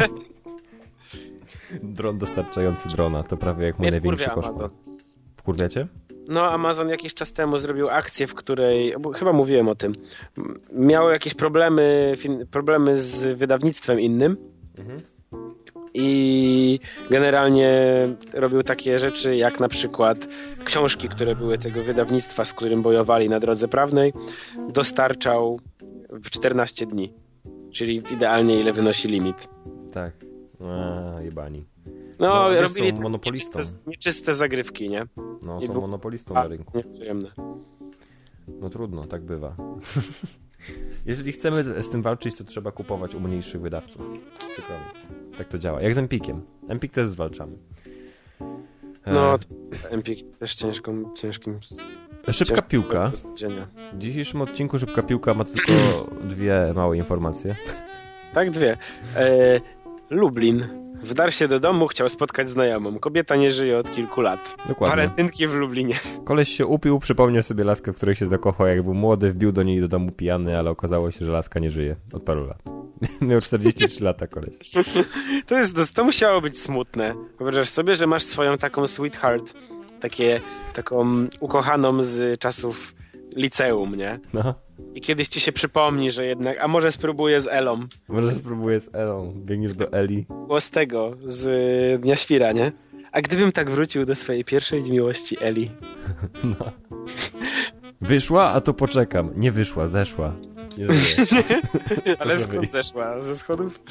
Dron dostarczający drona, to prawie jak mój największy koszmar. Wkurwiacie? No, Amazon jakiś czas temu zrobił akcję, w której, chyba mówiłem o tym, miało jakieś problemy, problemy z wydawnictwem innym mhm. i generalnie robił takie rzeczy, jak na przykład książki, które były tego wydawnictwa, z którym bojowali na drodze prawnej, dostarczał w czternaście dni, czyli idealnie ile wynosi limit. Tak, a, jebani. No, no robili są monopolistą. Nieczyste, nieczyste zagrywki, nie? No, I są był... monopolistą A, na rynku. Nieprzyjemne. No trudno, tak bywa. Jeżeli chcemy z tym walczyć, to trzeba kupować u mniejszych wydawców. Przykro mi. Tak to działa. Jak z Empikiem. Empik też zwalczamy. No, Empik też ciężką, ciężkim Szybka Ciężko piłka. do zbudzenia. W dzisiejszym odcinku Szybka Piłka ma tylko dwie małe informacje. Tak, dwie. E, Lublin. Wdarł się do domu, chciał spotkać znajomą. Kobieta nie żyje od kilku lat. Dokładnie. Walentynki w Lublinie. Koleś się upił, przypomniał sobie laskę, w której się zakochał, jak był młody, wbił do niej do domu pijany, ale okazało się, że laska nie żyje od paru lat. Miał czterdzieści trzy lata koleś. To jest, to musiało być smutne. Wyobrażasz sobie, że masz swoją taką sweetheart, takie, taką ukochaną z czasów liceum, nie? No. I kiedyś ci się przypomni, że jednak, a może spróbuję z Elą. Może spróbuję z Elą. Biegniesz do Eli. Było z tego, z Dnia Świra, nie? A gdybym tak wrócił do swojej pierwszej miłości Eli. No. Wyszła, a to poczekam. Nie wyszła, zeszła. Nie żyje. Ale Może skąd wyjść. zeszła? Ze schodów?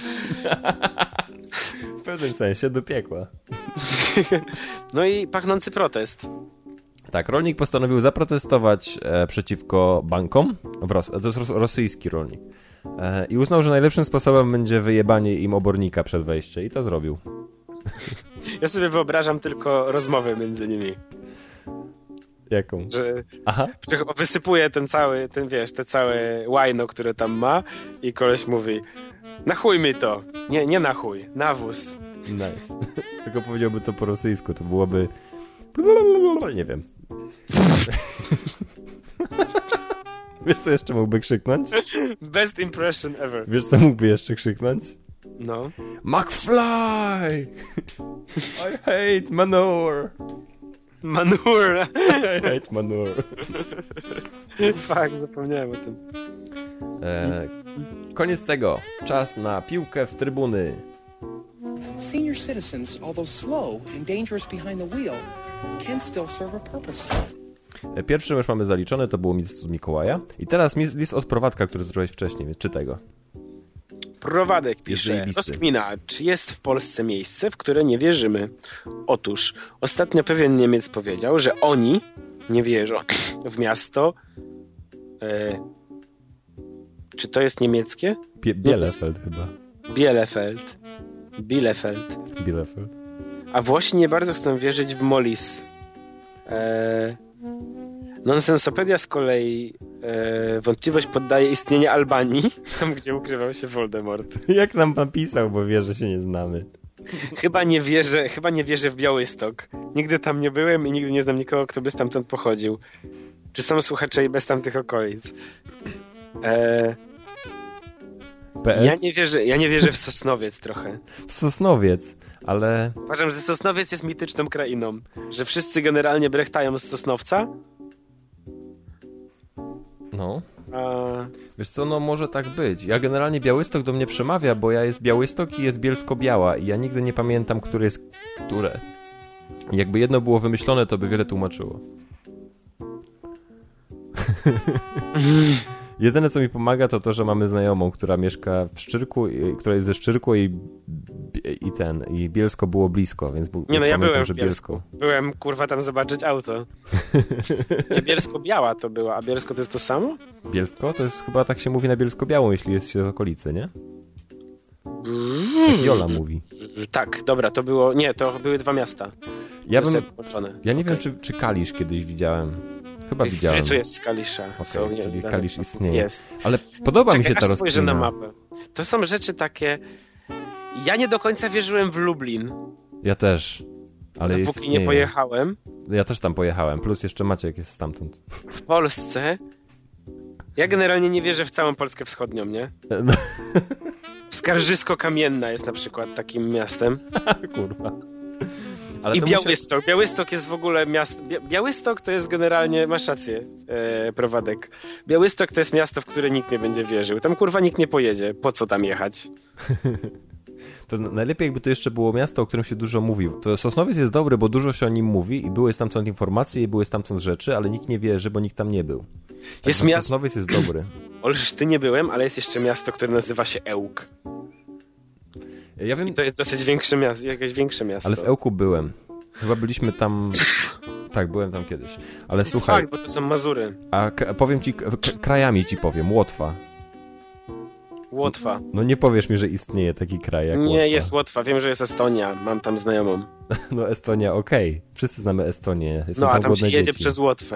W pewnym sensie do piekła. No i pachnący protest. Tak, rolnik postanowił zaprotestować e, przeciwko bankom. W Ros- to jest ros- rosyjski rolnik. E, I uznał, że najlepszym sposobem będzie wyjebanie im obornika przed wejściem. I to zrobił. Ja sobie wyobrażam tylko rozmowę między nimi. Jaką? Że Aha. wysypuje ten cały, ten wiesz, te całe łajno, które tam ma i koleś mówi: na chuj mi to. Nie, nie na chuj, nawóz. Nice. Tylko powiedziałby to po rosyjsku, to byłoby... Nie wiem. Wiesz, co jeszcze mógłby krzyknąć? Best impression ever. Wiesz, co mógłby jeszcze krzyknąć? No. McFly! I hate manure! Manure. I hate manure. Fuck, zapomniałem o tym. E, koniec tego. Czas na piłkę w trybuny. Senior citizens, although slow and dangerous behind the wheel, can still serve a purpose. E, Pierwszy już mamy zaliczony, to było list od Mikołaja. I teraz mi- list od Prowadka, który zrobiłeś wcześniej, więc czytaj go. Prowadek Jest pisze: zajebisty. rozkmina, czy jest w Polsce miejsce, w które nie wierzymy. Otóż ostatnio pewien Niemiec powiedział, że oni nie wierzą w miasto. E, czy to jest niemieckie? Bie- Bielefeld chyba. Bielefeld. Bielefeld. Bielefeld. A Włosi nie bardzo chcą wierzyć w Molis. E, Nonsensopedia z kolei e, wątpliwość poddaje istnienie Albanii, tam gdzie ukrywał się Voldemort. Jak nam napisał, bo wie, że się nie znamy. Chyba nie wierzę, chyba nie wierzę w Białystok. Nigdy tam nie byłem i nigdy nie znam nikogo, kto by stamtąd pochodził. Czy są słuchacze i bez tamtych okolic? E, P S? ja nie wierzę, ja nie wierzę w Sosnowiec trochę. Sosnowiec, ale... Uważam, że Sosnowiec jest mityczną krainą. Że wszyscy generalnie brechtają z Sosnowca. No... A... Wiesz co, no może tak być. Ja generalnie Białystok do mnie przemawia, bo ja jest Białystok i jest Bielsko-Biała i ja nigdy nie pamiętam, które jest które. I jakby jedno było wymyślone, to by wiele tłumaczyło. Jedyne, co mi pomaga, to to, że mamy znajomą, która mieszka w Szczyrku, i, która jest ze Szczyrku i, i ten, i Bielsko było blisko, więc bu- Nie no, ja pamiętam, byłem że w Bielsku. Byłem, kurwa, tam zobaczyć auto. Nie, Bielsko-Biała to była, a Bielsko to jest to samo? Bielsko? To jest chyba tak się mówi na Bielsko-Białą, jeśli jest się z okolicy, nie? Tak Jola mówi. Tak, dobra, to było... Nie, to były dwa miasta. Ja bym... Zostały połączone. Ja nie Okej. wiem, czy, czy Kalisz kiedyś widziałem. Chyba widziałem. Frycu jest z Kalisza. Okej, So, nie, czyli nie, Kalisz nie, istnieje. Jest. Ale podoba mi się Czekaj, ta aż spojrzę na rozkmina. mapę. To są rzeczy takie... Ja nie do końca wierzyłem w Lublin, Ja też. Ale dopóki istnieje. nie pojechałem. Ja też tam pojechałem. Plus jeszcze Maciek jest stamtąd. W Polsce... Ja generalnie nie wierzę w całą Polskę wschodnią, nie? No, Skarżysko-Kamienna jest na przykład takim miastem. kurwa. Ale I to musia- Białystok. Białystok jest w ogóle miasto... Bia- Białystok to jest generalnie... Masz rację, e, Prowadek. Białystok to jest miasto, w które nikt nie będzie wierzył. Tam kurwa nikt nie pojedzie. Po co tam jechać? To n- najlepiej jakby to jeszcze było miasto, o którym się dużo mówił. To Sosnowiec jest dobry, bo dużo się o nim mówi i były stamtąd informacje i były stamtąd rzeczy, ale nikt nie wierzy, bo nikt tam nie był. Jest Także miasto... Sosnowiec jest dobry. Olszty nie byłem, ale jest jeszcze miasto, które nazywa się Ełk. Ja wiem, I to jest dosyć większe miasto, jakieś większe miasto. ale w Ełku byłem. Chyba byliśmy tam... Tak, byłem tam kiedyś. Ale słuchaj, Tak, bo to są Mazury. a k- powiem ci, k- k- krajami ci powiem, Łotwa. Łotwa. No nie powiesz mi, że istnieje taki kraj jak Nie, Łotwa. jest Łotwa. Wiem, że jest Estonia. Mam tam znajomą. No Estonia, okej. Wszyscy znamy Estonię. Są No, a tam tam się głodne jedzie dzieci. przez Łotwę.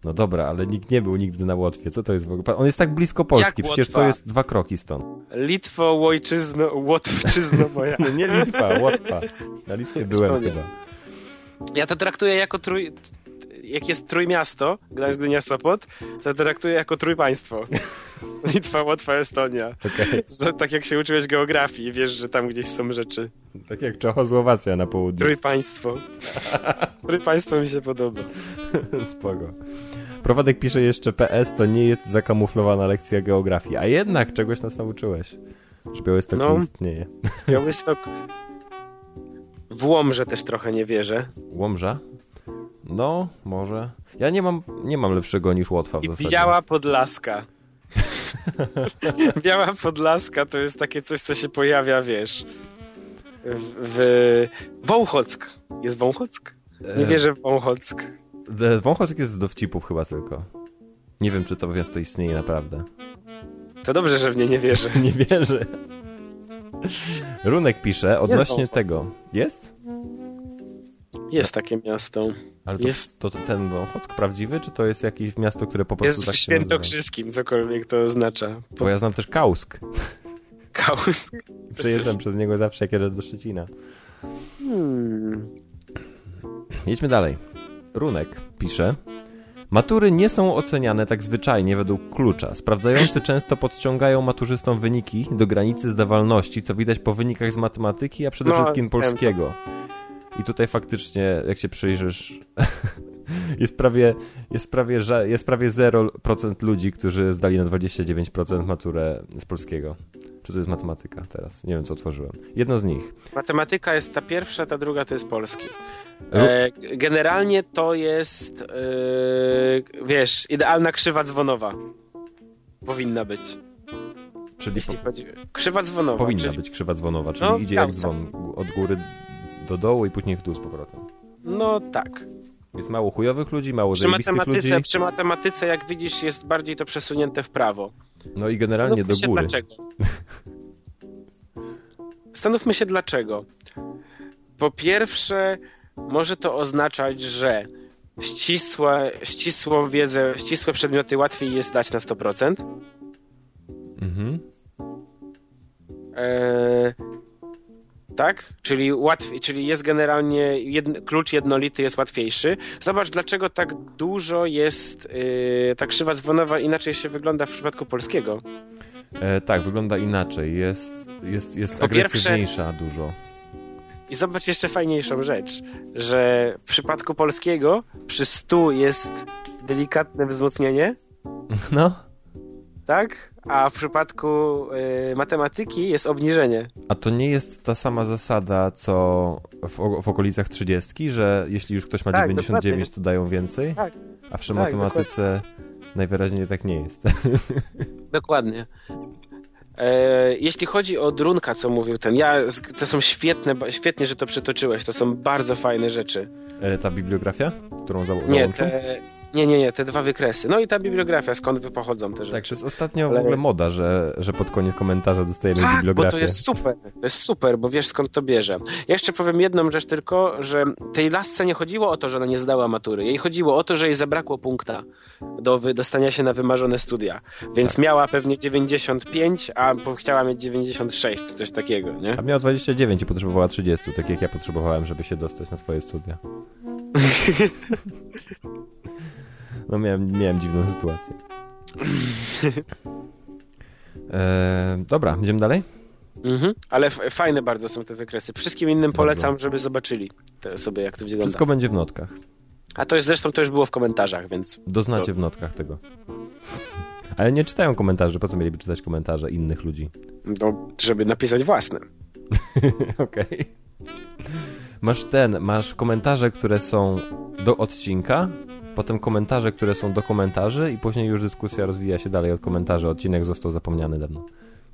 No dobra, ale nikt nie był nigdy na Łotwie. Co to jest w ogóle? On jest tak blisko Polski, Jak przecież Łotwa? to jest dwa kroki stąd. Litwo, Łojczyzno, Łotwczyzno moja. No nie Litwa, Łotwa. Na Litwie byłem Estonia. chyba. Ja to traktuję jako trój... Jak jest trójmiasto, Gdańsk, Gdynia, Sopot, to traktuję jako trójpaństwo. Litwa, Łotwa, Estonia. Okay. Z, tak jak się uczyłeś geografii, wiesz, że tam gdzieś są rzeczy. Tak jak Czechosłowacja na południu. Trójpaństwo. Trójpaństwo mi się podoba. Spoko. Prowadek pisze jeszcze P S, to nie jest zakamuflowana lekcja geografii, a jednak czegoś nas nauczyłeś. Że Białystok No. nie istnieje. Białystok. W Łomże też trochę nie wierzę. Łomża? No, może. Ja nie mam, nie mam lepszego niż Łotwa w I zasadzie. Biała Podlaska. Biała Podlaska to jest takie coś, co się pojawia, wiesz, w... w... Wąchock. Jest Wąchock? Nie E, wierzę w Wąchock. De- Wąchock jest z dowcipów chyba tylko. Nie wiem, czy to miasto istnieje naprawdę. To dobrze, że w nie nie wierzę. Nie wierzę. Runek pisze odnośnie Wąchock. tego. Jest? Jest takie miasto. Ale to, Jest. to, to ten Wąchock prawdziwy, czy to jest jakieś miasto, które po prostu Jest tak w się nazywa? Świętokrzyskim, cokolwiek to oznacza. Bo ja znam też Kausk. Kausk. Przejeżdżam przez niego zawsze, jak jadę do Szczecina. Hmm. Jedźmy dalej. Runek pisze: matury nie są oceniane tak zwyczajnie według klucza. Sprawdzający często podciągają maturzystom wyniki do granicy zdawalności, co widać po wynikach z matematyki, a przede No, wszystkim wiem. polskiego. I tutaj faktycznie, jak się przyjrzysz, jest prawie, jest prawie, ża- jest prawie zero procent ludzi, którzy zdali na dwadzieścia dziewięć procent maturę z polskiego. Czy to jest matematyka teraz? Nie wiem, co otworzyłem. Jedno z nich. Matematyka jest ta pierwsza, ta druga to jest polski. E, generalnie to jest, e, wiesz, idealna krzywa dzwonowa. Powinna być. Czyli Jeśli po, chodzi... Krzywa dzwonowa. powinna czyli... być krzywa dzwonowa, czyli No, idzie jak Gaussa. dzwon, od góry do dołu i później w dół z powrotem. No tak. Jest mało chujowych ludzi, mało Przy zajebistych matematyce, ludzi. przy matematyce, jak widzisz, jest bardziej to przesunięte w prawo. No i generalnie Zastanówmy do się góry. dlaczego. Zastanówmy się dlaczego. Po pierwsze, może to oznaczać, że ścisłe, ścisłą wiedzę, ścisłe przedmioty łatwiej jest zdać na sto procent. Mhm. Eee, tak? Czyli łatwiej, czyli jest generalnie jedn, klucz jednolity jest łatwiejszy. Zobacz, dlaczego tak dużo jest yy, ta krzywa dzwonowa inaczej się wygląda w przypadku polskiego. E, tak, wygląda inaczej. Jest, jest, jest Po pierwsze- agresywniejsza dużo. I zobacz jeszcze fajniejszą rzecz, że w przypadku polskiego przy stu jest delikatne wzmocnienie, No. tak? A w przypadku y, matematyki jest obniżenie. A to nie jest ta sama zasada, co w, o- w okolicach trzydziestki, że jeśli już ktoś ma Tak, dziewięćdziesiąt dziewięć, to dają więcej? Tak. A przy Tak, matematyce najwyraźniej tak nie jest. Dokładnie. E, jeśli chodzi o Drunka, co mówił ten, ja, z- to są świetne, ba- świetnie, że to przytoczyłeś, to są bardzo fajne rzeczy. E, ta bibliografia, którą za, Nie, załączył? te, nie, nie, nie, te dwa wykresy. No i ta bibliografia, skąd wy pochodzą te rzeczy. Tak, to jest ostatnio Ale- w ogóle moda, że, że pod koniec komentarza dostajemy Tak, bo bibliografię. to jest super, to jest super, bo wiesz skąd to bierze. Ja jeszcze powiem jedną rzecz tylko, że tej lasce nie chodziło o to, że ona nie zdała matury. Jej chodziło o to, że jej zabrakło punkta do wy- dostania się na wymarzone studia. Więc Tak. miała pewnie dziewięćdziesiąt pięć, a po- chciała mieć dziewięćdziesiąt sześć, czy coś takiego, nie? A miała dwadzieścia dziewięć i potrzebowała trzydzieści, tak jak ja potrzebowałem, żeby się dostać na swoje studia. No miałem, miałem dziwną sytuację. E, dobra, idziemy dalej? Mhm. Ale f- fajne bardzo są te wykresy. Wszystkim innym Bardzo. polecam, żeby zobaczyli te sobie, jak to wygląda. Wszystko będzie w notkach. A to jest zresztą to już było w komentarzach, więc Doznacie w notkach tego. Ale nie czytają komentarzy, po co mieliby czytać komentarze innych ludzi? no, żeby napisać własne. Okej. Masz ten, masz komentarze, które są do odcinka, potem komentarze, które są do komentarzy i później już dyskusja rozwija się dalej od komentarzy. Odcinek został zapomniany dawno.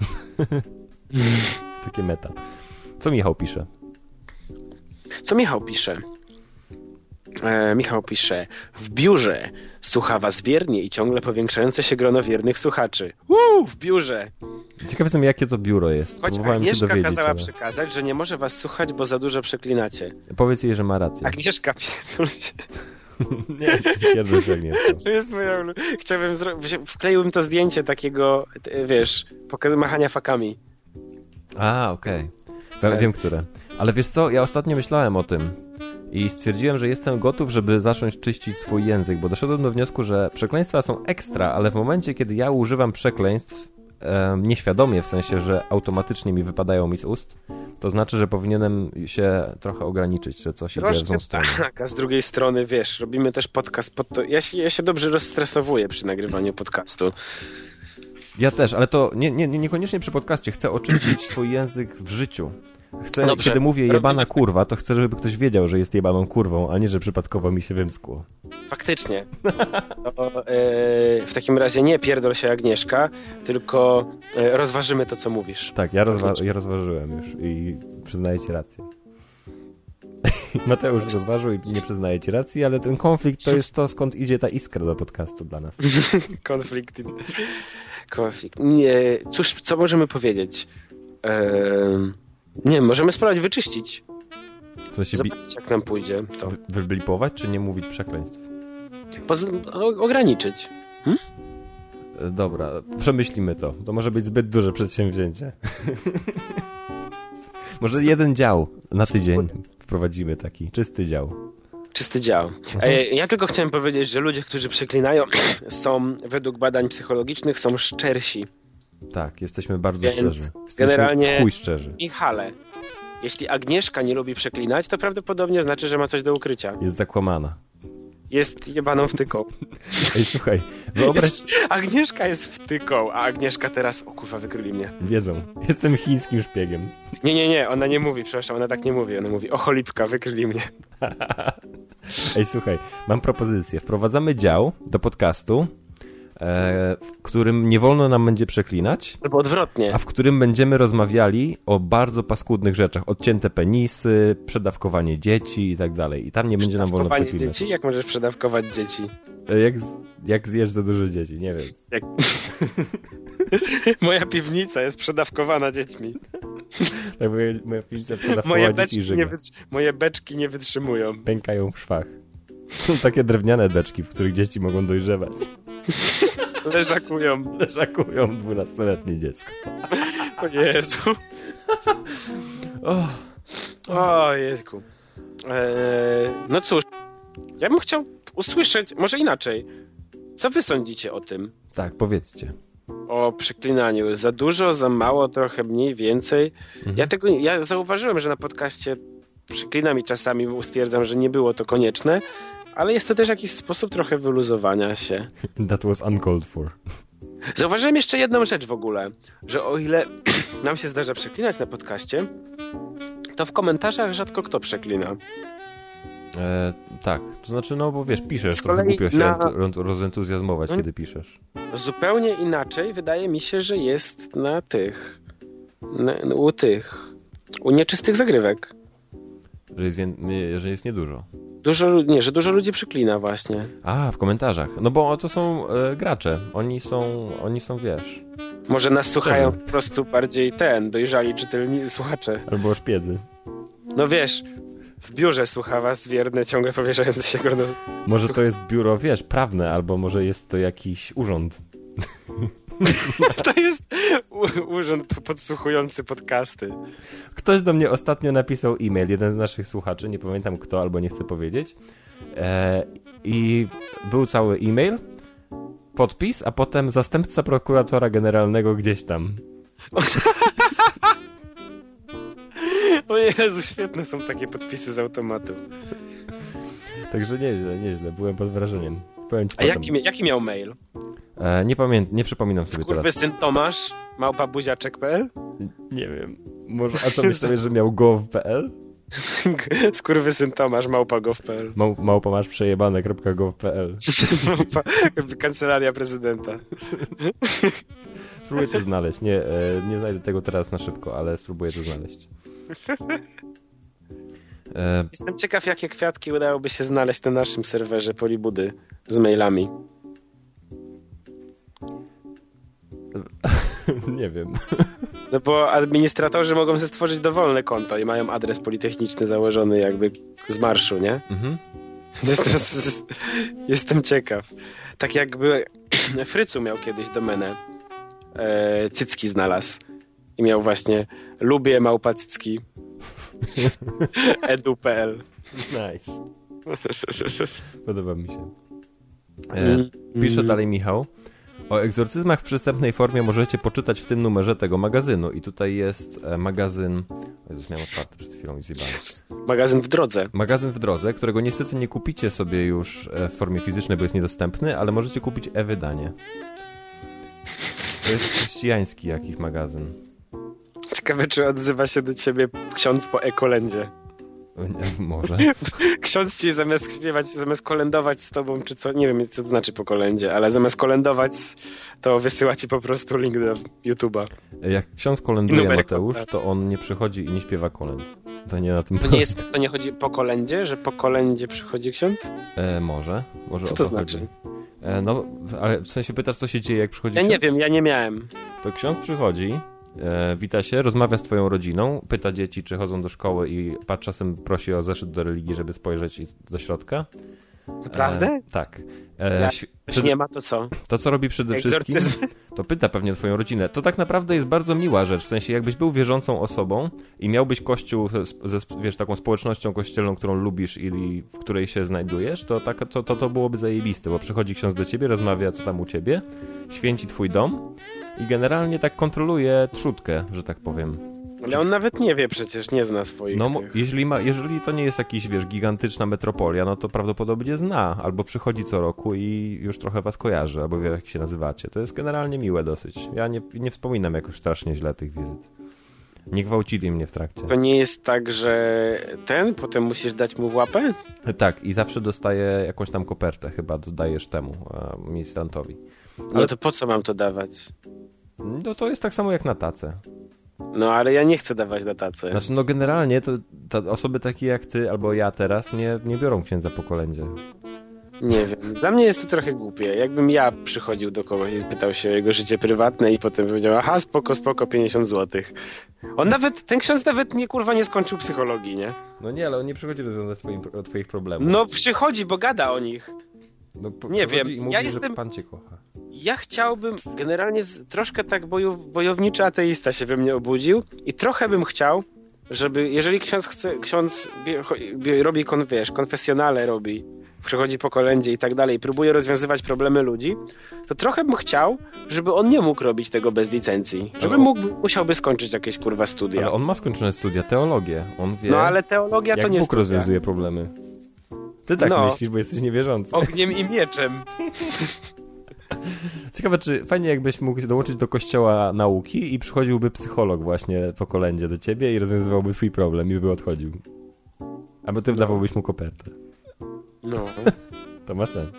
Takie meta. Co Michał pisze? Co Michał pisze? E, Michał pisze: w biurze słucha was wiernie i ciągle powiększające się grono wiernych słuchaczy. Uuu, w biurze! Ciekaw jestem, jakie to biuro jest. Choć Próbowałem się Agnieszka dowiedzieć. kazała Ale... przekazać, że nie może was słuchać, bo za dużo przeklinacie. Powiedz jej, że ma rację. Agnieszka, pierdol się. Nie, twierdzę, że nie. To jest moja... Chciałbym zrobić... Wkleiłbym to zdjęcie takiego, wiesz, pokaz machania fakami. A, okej. Okay. Wiem, które. Ale wiesz co, ja ostatnio myślałem o tym i stwierdziłem, że jestem gotów, żeby zacząć czyścić swój język, bo doszedłem do wniosku, że przekleństwa są ekstra, ale w momencie, kiedy ja używam przekleństw e, nieświadomie, w sensie, że automatycznie mi wypadają mi z ust, to znaczy, że powinienem się trochę ograniczyć, że coś idzie w złą stronę. Tak, a z drugiej strony, wiesz, robimy też podcast pod to... Ja się, ja się dobrze rozstresowuję przy nagrywaniu podcastu. Ja też, ale to nie, nie, niekoniecznie przy podcaście. Chcę oczyścić swój język w życiu. Chcę, Dobrze. Kiedy mówię jebana kurwa, to chcę, żeby ktoś wiedział, że jest jebaną kurwą, a nie, że przypadkowo mi się wymskło. Faktycznie. To, e, w takim razie nie pierdol się Agnieszka, tylko e, rozważymy to, co mówisz. Tak, ja, rozwa- ja rozważyłem już i przyznaję ci rację. Mateusz rozważył i nie przyznaje ci racji, ale ten konflikt to jest to, skąd idzie ta iskra do podcastu dla nas. Konflikt. Konflikt. Nie, cóż, co możemy powiedzieć? Eee, nie wiem, możemy spróbować wyczyścić. W sensie bi- Zobaczyć, jak nam pójdzie to. wy- wyblipować, czy nie mówić przekleństw? Poz- o- ograniczyć. Hmm? E, Dobra, przemyślimy to. To może być zbyt duże przedsięwzięcie. Może jeden dział na tydzień wprowadzimy taki, czysty dział. Czysty dział. E, ja tylko chciałem powiedzieć, że ludzie, którzy przeklinają, są według badań psychologicznych, są szczersi. Tak, jesteśmy bardzo Więc szczerzy. Jesteśmy generalnie- w chuj szczerzy. Michale, jeśli Agnieszka nie lubi przeklinać, to prawdopodobnie znaczy, że ma coś do ukrycia. Jest zakłamana. Jest jebaną wtyką. Ej, słuchaj, wyobraź... Jest, Agnieszka jest wtyką, a Agnieszka teraz... O kurwa, wykryli mnie. Wiedzą, jestem chińskim szpiegiem. Nie, nie, nie, ona nie mówi, przepraszam, ona tak nie mówi. Ona mówi, o cholipka, wykryli mnie. Ej, słuchaj, mam propozycję. Wprowadzamy dział do podcastu, e, w którym nie wolno nam będzie przeklinać, Albo odwrotnie. a w którym będziemy rozmawiali o bardzo paskudnych rzeczach. Odcięte penisy, przedawkowanie dzieci i tak dalej. I tam nie będzie nam wolno Przedawkowanie przeklinać. dzieci? Jak możesz przedawkować dzieci? E, Jak, z- jak zjesz za dużo dzieci, nie wiem. Jak... Moja piwnica jest przedawkowana dziećmi. Tak, moja, moja piwnica przedawkowała Moje dzieci i beczki, nie żyga. wytrzy... Moje beczki nie wytrzymują. Pękają w szwach. Są takie drewniane beczki, w których dzieci mogą dojrzewać. Leżakują. Leżakują dwunastoletnie dziecko. O Jezu. Oh. O Jezu. Eee, no cóż, ja bym chciał usłyszeć, może inaczej, co wy sądzicie o tym? Tak, powiedzcie. O przeklinaniu. Za dużo, za mało, trochę mniej, więcej. Mhm. Ja tego, ja zauważyłem, że na podcaście przeklinam i czasami stwierdzam, że nie było to konieczne, ale jest to też jakiś sposób trochę wyluzowania się. That was uncalled for. Zauważyłem jeszcze jedną rzecz w ogóle, że o ile nam się zdarza przeklinać na podcaście, to w komentarzach rzadko kto przeklina. E, tak, to znaczy, no bo wiesz, piszesz, Z trochę kolei głupio się na- ro- rozentuzjazmować, No- kiedy piszesz. Zupełnie inaczej wydaje mi się, że jest na tych, na, u tych, u nieczystych zagrywek. Że jest, wię- nie, że jest niedużo. Dużo, nie, że dużo ludzi przeklina właśnie. A, w komentarzach. No bo to są e, gracze. Oni są, oni są, wiesz, Może nas słuchają po prostu bardziej ten, dojrzali czytelni słuchacze. albo szpiedzy. No wiesz, w biurze słucha was wierne, ciągle powierzające się go do... Może to jest biuro, wiesz, prawne, albo może jest to jakiś urząd. To jest u, urząd podsłuchujący podcasty. Ktoś do mnie ostatnio napisał e-mail, jeden z naszych słuchaczy, nie pamiętam kto, albo nie chcę powiedzieć. E, I był cały e-mail, podpis, a potem zastępca prokuratora generalnego gdzieś tam. O Jezu, świetne są takie podpisy z automatu. Także nieźle, nieźle, byłem pod wrażeniem. Powiem ci A potem. jaki, mia- jaki miał mail? E, nie pamiętam, nie przypominam sobie teraz. Skurwysyn Tomasz, małpa buziaczek kropka p l? Nie wiem. Może, a co myślałeś, że miał gov kropka p l? Skurwysyn Tomasz, małpa gov kropka p l. Mał, małpa masz przejebane kropka gov kropka p l. Małpa, kancelaria prezydenta. Spróbuję to znaleźć. Nie, e, nie znajdę tego teraz na szybko, ale spróbuję to znaleźć. E, Jestem ciekaw, jakie kwiatki udałoby się znaleźć na naszym serwerze Polibudy z mailami. nie wiem. No bo administratorzy mogą sobie stworzyć dowolne konto i mają adres politechniczny założony jakby z marszu, nie? Mhm. Jestem ciekaw. Tak jakby Frycu miał kiedyś domenę. E, cycki znalazł. I miał właśnie lubię małpa cycki. edu kropka pe el. Nice. Podoba mi się. E, pisze dalej Michał. O egzorcyzmach w przystępnej formie możecie poczytać w tym numerze tego magazynu. I tutaj jest e, magazyn... O Jezus, miałem otwarty przed chwilą i zjebałem. Magazyn w drodze. Magazyn w drodze, którego niestety nie kupicie sobie już w formie fizycznej, bo jest niedostępny, ale możecie kupić e-wydanie. To jest chrześcijański jakiś magazyn. Ciekawe, czy odzywa się do ciebie ksiądz po e-kolędzie. Może. Ksiądz ci zamiast śpiewać, zamiast kolędować z tobą, czy co, nie wiem, co to znaczy po kolędzie, ale zamiast kolędować, to wysyła ci po prostu link do YouTube'a. Jak ksiądz kolęduje, Mateusz, to on nie przychodzi i nie śpiewa kolęd. To nie na tym... To nie, jest, to nie chodzi po kolędzie, że po kolędzie przychodzi ksiądz? E, może. może co o to, to znaczy? Chodzi. E, no, ale w sensie pytasz, co się dzieje, jak przychodzi ja ksiądz? Ja nie wiem, ja nie miałem. To ksiądz przychodzi... E, wita się, rozmawia z twoją rodziną, pyta dzieci, czy chodzą do szkoły i pat czasem prosi o zeszyt do religii, żeby spojrzeć do środka. Naprawdę? E, tak. E, Jak przed... nie ma, to co? To, co robi przede Egzorcyzm. wszystkim, to pyta pewnie twoją rodzinę. To tak naprawdę jest bardzo miła rzecz, w sensie jakbyś był wierzącą osobą i miałbyś kościół ze, ze wiesz, taką społecznością kościelną, którą lubisz i w której się znajdujesz, to, tak, to, to, to byłoby zajebiste, bo przychodzi ksiądz do ciebie, rozmawia, co tam u ciebie, święci twój dom i generalnie tak kontroluje trzódkę, że tak powiem. Ale on nawet nie wie przecież, nie zna swoich No, tych... jeżeli, ma, jeżeli to nie jest jakiś, wiesz, gigantyczna metropolia, no to prawdopodobnie zna, albo przychodzi co roku i już trochę was kojarzy, albo wie, jak się nazywacie. To jest generalnie miłe dosyć. Ja nie, nie wspominam jakoś strasznie źle tych wizyt. Nie gwałcili mnie w trakcie. To nie jest tak, że ten, potem musisz dać mu w łapę? Tak, i zawsze dostaję jakąś tam kopertę, chyba dodajesz temu e, ministrantowi. Ale... No to po co mam to dawać? No to jest tak samo jak na tacę. No, ale ja nie chcę dawać na tacę. Znaczy, no generalnie to, to osoby takie jak ty albo ja teraz nie, nie biorą księdza po kolędzie. Nie wiem. Dla mnie jest to trochę głupie. Jakbym ja przychodził do kogoś i pytał się o jego życie prywatne i potem powiedział, aha, spoko, spoko, pięćdziesiąt złotych. On nawet, ten ksiądz nawet nie, kurwa, nie skończył psychologii, nie? No nie, ale on nie przychodzi rozwiązać twoim, twoich problemów. No przychodzi, bo gada o nich. No, po, nie wiem, i mówi, ja jestem... że Pan cię kocha. Ja chciałbym, generalnie z, troszkę tak bojow, bojowniczy ateista się we mnie obudził i trochę bym chciał, żeby, jeżeli ksiądz chce, ksiądz bie, bie, robi, kon, wiesz, konfesjonale robi, przychodzi po kolędzie i tak dalej, próbuje rozwiązywać problemy ludzi, to trochę bym chciał, żeby on nie mógł robić tego bez licencji. Żeby mógł, musiałby skończyć jakieś, kurwa, studia. Ale on ma skończone studia, teologię. On wie, no ale teologia jak to nie Bóg studia. rozwiązuje problemy. Ty tak no. myślisz, bo jesteś niewierzący. Ogniem i mieczem. Ciekawe, czy fajnie jakbyś mógł dołączyć do kościoła nauki i przychodziłby psycholog właśnie po kolędzie do ciebie i rozwiązywałby twój problem i by odchodził. Albo ty wdawałbyś mu kopertę. No. To ma sens.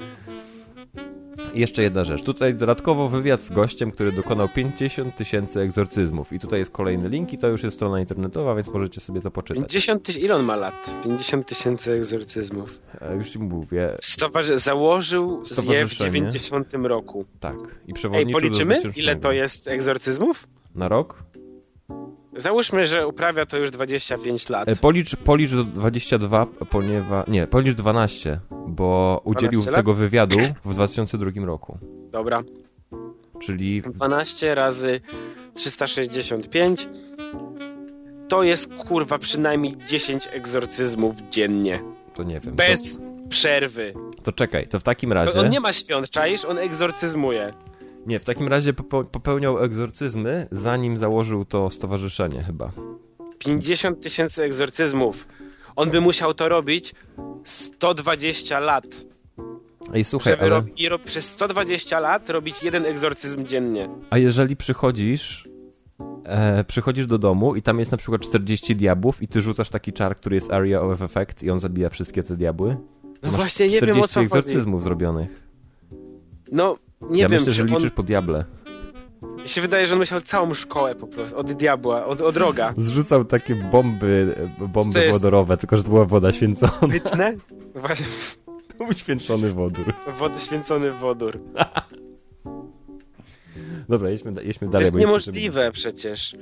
I jeszcze jedna rzecz. Tutaj dodatkowo wywiad z gościem, który dokonał pięćdziesiąt tysięcy egzorcyzmów. I tutaj jest kolejny link i to już jest strona internetowa, więc możecie sobie to poczytać. pięćdziesiąt tysięcy, ile on ma lat? pięćdziesiąt tysięcy egzorcyzmów. E, już ci mówię. Stowarzy- założył je w dziewięćdziesiątym roku. Tak. I przewodniczył. Ej, policzymy, do ile to jest egzorcyzmów? Na rok? Załóżmy, że uprawia to już dwadzieścia pięć lat. E, policz, policz dwadzieścia dwa, ponieważ... Nie, policz dwanaście, bo udzielił dwanaście tego lat? wywiadu w dwa tysiące drugim roku. Dobra. Czyli... dwanaście razy trzysta sześćdziesiąt pięć to jest, kurwa, przynajmniej dziesięć egzorcyzmów dziennie. To nie wiem. Bez to, przerwy. To czekaj, to w takim razie... To on nie ma świąt, czaisz? On egzorcyzmuje. Nie, w takim razie popełniał egzorcyzmy, zanim założył to stowarzyszenie chyba. pięćdziesiąt tysięcy egzorcyzmów. On by musiał to robić sto dwadzieścia lat. Ej, słuchaj, Żeby ale... robi, ro, przez sto dwadzieścia lat robić jeden egzorcyzm dziennie. A jeżeli przychodzisz... E, przychodzisz do domu i tam jest na przykład czterdzieści diabłów i ty rzucasz taki czar, który jest Area of Effect i on zabija wszystkie te diabły? No masz właśnie, nie wiem, o co egzorcyzmów chodzi. zrobionych. No, nie ja wiem, myślę, że on... liczysz po diable. Mi się wydaje, że on musiał całą szkołę po prostu, od diabła, od, od roga. Zrzucał takie bomby, bomby jest... wodorowe, tylko że to była woda święcona. Wytnę? Właśnie. To był święcony wodór. Wody, święcony wodór. Dobra, jedźmy, jedźmy To dalej. jest bo niemożliwe przecież.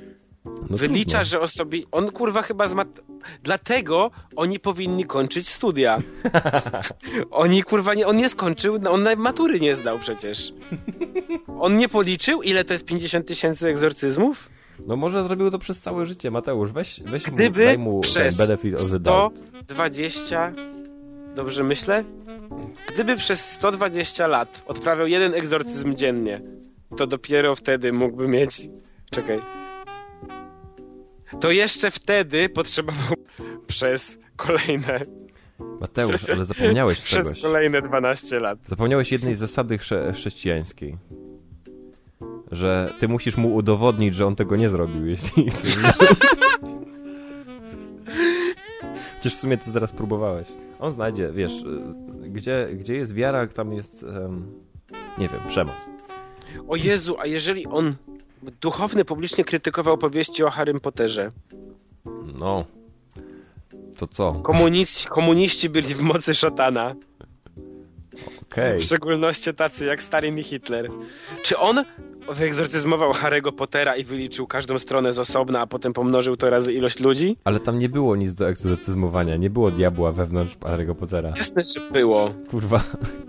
No Wylicza, trudno. że osobi... On kurwa chyba z mat... Dlatego oni powinni kończyć studia. Oni kurwa nie... On nie skończył, no on matury nie zdał przecież. On nie policzył, ile to jest pięćdziesiąt tysięcy egzorcyzmów? No może zrobił to przez całe życie, Mateusz, weź, weź mu, Gdyby daj mu przez ten benefit of the sto doubt. dwadzieścia... Dobrze myślę? Gdyby przez sto dwadzieścia lat odprawiał jeden egzorcyzm dziennie, to dopiero wtedy mógłby mieć... Czekaj. To jeszcze wtedy potrzebował przez kolejne... Mateusz, ale zapomniałeś Przez czegoś. kolejne dwanaście lat. Zapomniałeś jednej zasady chrze- chrześcijańskiej. Że ty musisz mu udowodnić, że on tego nie zrobił, jeśli chcesz. Chociaż w sumie ty teraz próbowałeś. On znajdzie, wiesz, y, gdzie, gdzie jest wiara, tam jest, um, nie wiem, przemoc. O Jezu, a jeżeli on duchowny publicznie krytykował powieści o Harrym Potterze, No, to co? komuniści, komuniści byli w mocy szatana, Okej. w szczególności tacy jak Stalin i Hitler. Czy on wyegzorcyzmował Harry'ego Pottera i wyliczył każdą stronę z osobna, a potem pomnożył to razy ilość ludzi? Ale tam nie było nic do egzorcyzmowania, nie było diabła wewnątrz Harry'ego Pottera. Jasne, że było. Kurwa.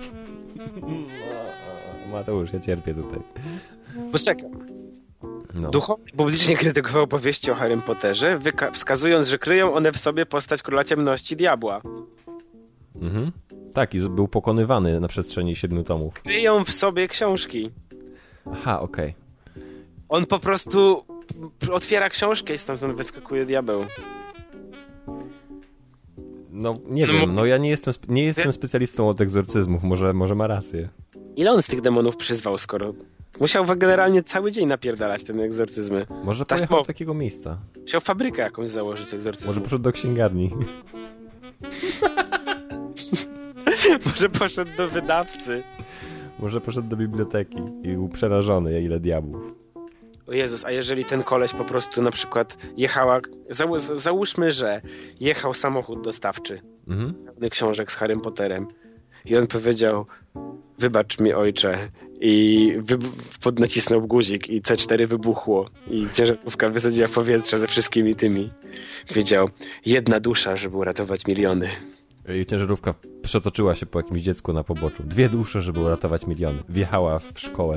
Mateusz, ja cierpię tutaj. Poczekaj. No. Duchowny publicznie krytykował powieści o Harrym Potterze, wyka- wskazując, że kryją one w sobie postać Króla Ciemności, diabła. Mhm. Tak, i z- był pokonywany na przestrzeni siedmiu tomów. Kryją w sobie książki. Aha, okej. On po prostu otwiera książkę i stamtąd wyskakuje diabeł. No, nie No, wiem, mo- no ja nie jestem, spe- nie jestem specjalistą od egzorcyzmów, może, może ma rację. Ile on z tych demonów przyzwał, skoro... Musiał generalnie cały dzień napierdalać te egzorcyzmy. Może Tak, pojechał bo- do takiego miejsca. Musiał fabrykę jakąś założyć egzorcyzmu. Może poszedł do księgarni. Może poszedł do wydawcy. Może poszedł do biblioteki i był przerażony, ile diabłów. O Jezus, a jeżeli ten koleś po prostu na przykład jechała... Zał, załóżmy, że jechał samochód dostawczy Mhm. pełny książek z Harrym Potterem i on powiedział: wybacz mi, ojcze, i wy... podnacisnął guzik i C cztery wybuchło i ciężarówka wysadziła w powietrze ze wszystkimi tymi. Wiedział, jedna dusza, żeby uratować miliony. I ciężarówka przetoczyła się po jakimś dziecku na poboczu. Dwie dusze, żeby uratować miliony. Wjechała w szkołę.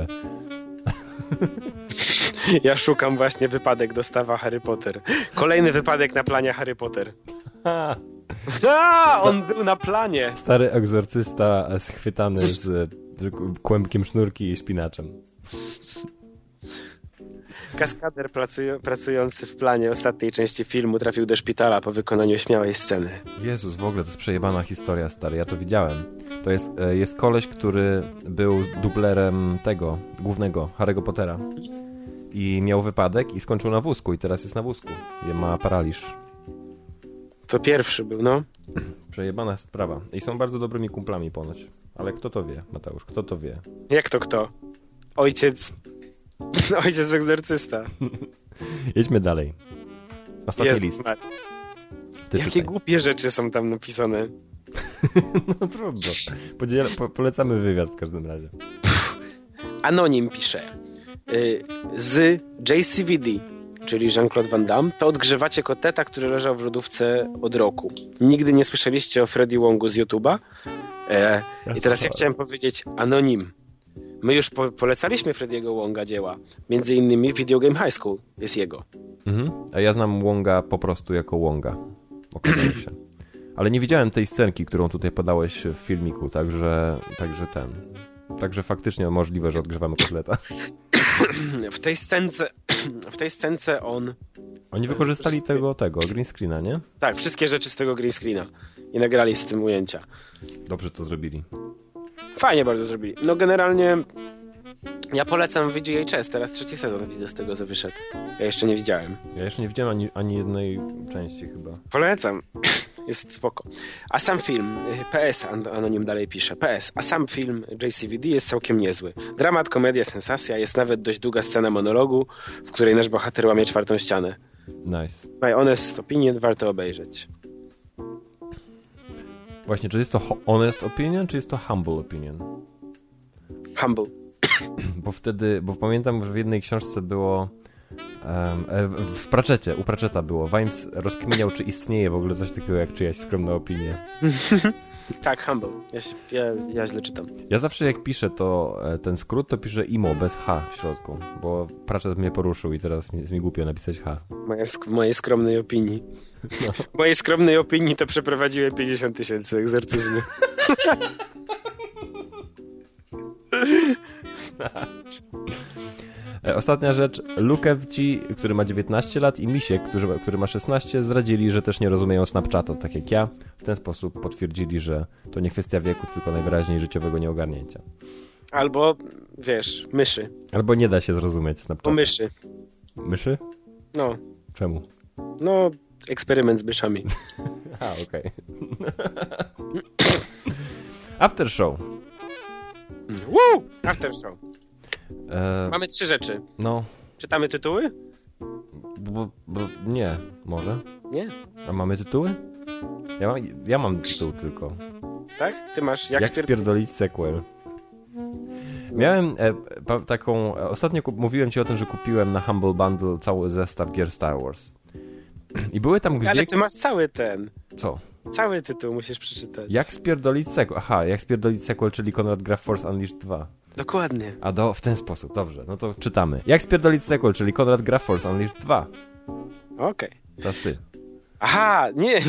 Ja szukam właśnie wypadek dostawa Harry Potter. Kolejny wypadek na planie Harry Potter. Ha! A, on był na planie. Stary egzorcysta schwytany z kłębkiem sznurki i szpinaczem. Kaskader pracuj- pracujący w planie ostatniej części filmu trafił do szpitala po wykonaniu śmiałej sceny. Jezus, w ogóle to jest przejebana historia, stary, ja to widziałem. To jest, e, jest koleś, który był dublerem tego, głównego, Harry'ego Pottera. I miał wypadek i skończył na wózku i teraz jest na wózku. I ma paraliż. To pierwszy był, no. Przejebana sprawa. I są bardzo dobrymi kumplami ponoć. Ale kto to wie, Mateusz, kto to wie? Jak to kto? Ojciec... Ojciec egzorcysta. Jedźmy dalej. Ostatni Jezus list. Maria. Ty Jakie czytaj. głupie rzeczy są tam napisane. No trudno. Podziel- po- polecamy wywiad w każdym razie. Anonim pisze. Y, z J C V D, czyli Jean-Claude Van Damme, to odgrzewacie koteta, który leżał w lodówce od roku. Nigdy nie słyszeliście o Freddy Wongu z YouTube'a? E, I teraz ja chciałem powiedzieć anonim. My już po- polecaliśmy Freddy'ego Wonga dzieła. Między innymi Video Game High School jest jego. Mhm. A ja znam Wonga po prostu jako Wonga. Okazało się. Ale nie widziałem tej scenki, którą tutaj podałeś w filmiku, także, także ten. Także faktycznie możliwe, że odgrzewamy kotleta. W tej scence, w tej scence on... Oni wykorzystali tego, tego, green screena, nie? Tak, wszystkie rzeczy z tego green screena. I nagrali z tym ujęcia. Dobrze to zrobili. Fajnie bardzo zrobili. No generalnie ja polecam V G H S. Teraz trzeci sezon widzę z tego, co wyszedł. Ja jeszcze nie widziałem. Ja jeszcze nie widziałem ani, ani jednej części chyba. Polecam. Jest spoko. A sam film, P S, anonim dalej pisze, P S, a sam film J C V D jest całkiem niezły. Dramat, komedia, sensacja, jest nawet dość długa scena monologu, w której nasz bohater łamie czwartą ścianę. Nice. My honest opinion, warto obejrzeć. Właśnie, czy jest to ho- honest opinion, czy jest to humble opinion? Humble. Bo wtedy, bo pamiętam, że w jednej książce było Um, w Pratchettie, u Pratchetta było. Vimes rozkminiał, czy istnieje w ogóle coś takiego jak czyjaś skromna opinia. Tak, Humble. Ja, się, ja, ja źle czytam. Ja zawsze jak piszę to ten skrót, to piszę imo bez H w środku, bo Pratchett mnie poruszył i teraz jest mi głupio napisać H. Moja sk- mojej skromnej opinii. No. Mojej skromnej opinii to przeprowadziłem pięćdziesiąt tysięcy egzorcyzmu. Ostatnia rzecz, Lukewci, który ma dziewiętnaście lat i Misiek, który, który ma szesnaście, zdradzili, że też nie rozumieją Snapchata, tak jak ja. W ten sposób potwierdzili, że to nie kwestia wieku, tylko najwyraźniej życiowego nieogarnięcia. Albo, wiesz, myszy. Albo nie da się zrozumieć Snapchata. O myszy. Myszy? No. Czemu? No, eksperyment z myszami. A, okej. Okay. After show. Woo! After show. E... Mamy trzy rzeczy. No. Czytamy tytuły? Bo, bo nie, może. Nie. A mamy tytuły? Ja mam, ja mam tytuł tylko. Tak? Ty masz... Jak, Jak spier... spierdolić sequel. Miałem e, pa, taką... Ostatnio kup, mówiłem ci o tym, że kupiłem na Humble Bundle cały zestaw gier Star Wars. I były tam dwie... Ale ty masz cały ten... Co? Cały tytuł musisz przeczytać. Jak spierdolić sequel? Aha, jak spierdolić sequel, czyli Konrad gra w Force Unleashed dwa. Dokładnie. A do, w ten sposób, dobrze, no to czytamy. Jak spierdolić sequel, czyli Konrad gra w Force Unleashed dwa. Okej. Okay. Teraz ty. Aha, nie.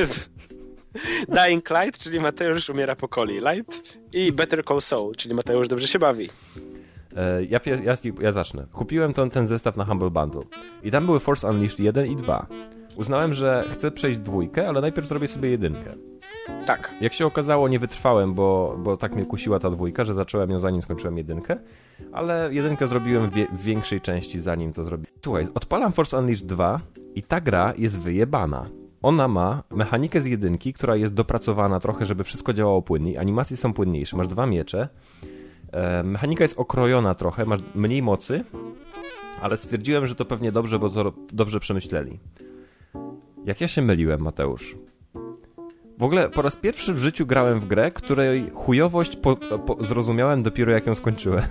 Dying Light, czyli Mateusz umiera po coli. Light i Better Call Saul, czyli Mateusz dobrze się bawi. E, ja, ja, ja zacznę. Kupiłem ten, ten zestaw na Humble Bundle i tam były Force Unleashed jeden i dwa. Uznałem, że chcę przejść dwójkę, ale najpierw zrobię sobie jedynkę. Tak. Jak się okazało, nie wytrwałem, bo, bo tak mnie kusiła ta dwójka, że zacząłem ją zanim skończyłem jedynkę, ale jedynkę zrobiłem w, wie, w większej części zanim to zrobiłem. Słuchaj, odpalam Force Unleashed dwa i ta gra jest wyjebana. Ona ma mechanikę z jedynki, która jest dopracowana trochę, żeby wszystko działało płynniej, animacje są płynniejsze, masz dwa miecze, e, mechanika jest okrojona trochę, masz mniej mocy, ale stwierdziłem, że to pewnie dobrze, bo to dobrze przemyśleli. Jak ja się myliłem, Mateusz. W ogóle po raz pierwszy w życiu grałem w grę, której chujowość po, po, zrozumiałem dopiero jak ją skończyłem.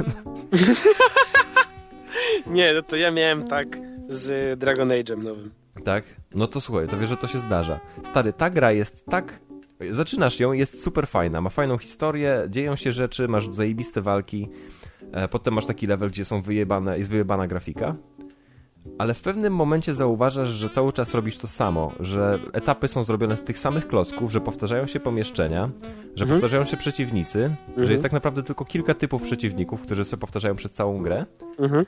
Nie, no to ja miałem tak z Dragon Age'em nowym. Tak? No to słuchaj, to wiesz, że to się zdarza. Stary, ta gra jest tak... Zaczynasz ją, jest super fajna, ma fajną historię, dzieją się rzeczy, masz zajebiste walki, e, potem masz taki level, gdzie są wyjebane, jest wyjebana grafika. Ale w pewnym momencie zauważasz, że cały czas robisz to samo, że etapy są zrobione z tych samych klocków, że powtarzają się pomieszczenia, że mhm. powtarzają się przeciwnicy, mhm. że jest tak naprawdę tylko kilka typów przeciwników, którzy sobie powtarzają przez całą grę mhm.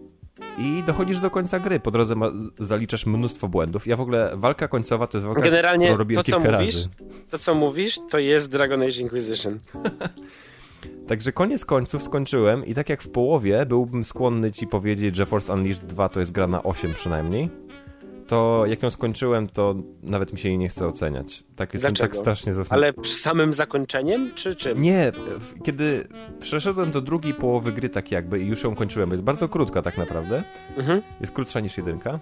i dochodzisz do końca gry. Po drodze ma, zaliczasz mnóstwo błędów. Ja w ogóle, walka końcowa to jest walka, generalnie którą robiłem to, co kilka mówisz, razy. To, co mówisz, to jest Dragon Age Inquisition. Także koniec końców skończyłem i tak jak w połowie byłbym skłonny ci powiedzieć, że Force Unleashed dwa to jest gra na osiem przynajmniej, to jak ją skończyłem, to nawet mi się jej nie chce oceniać. Tak jestem Dlaczego? tak strasznie zasmucony. Ale przy samym zakończeniem, czy czym? Nie, w, kiedy przeszedłem do drugiej połowy gry tak jakby i już ją kończyłem, bo jest bardzo krótka tak naprawdę, mhm. jest krótsza niż jedynka,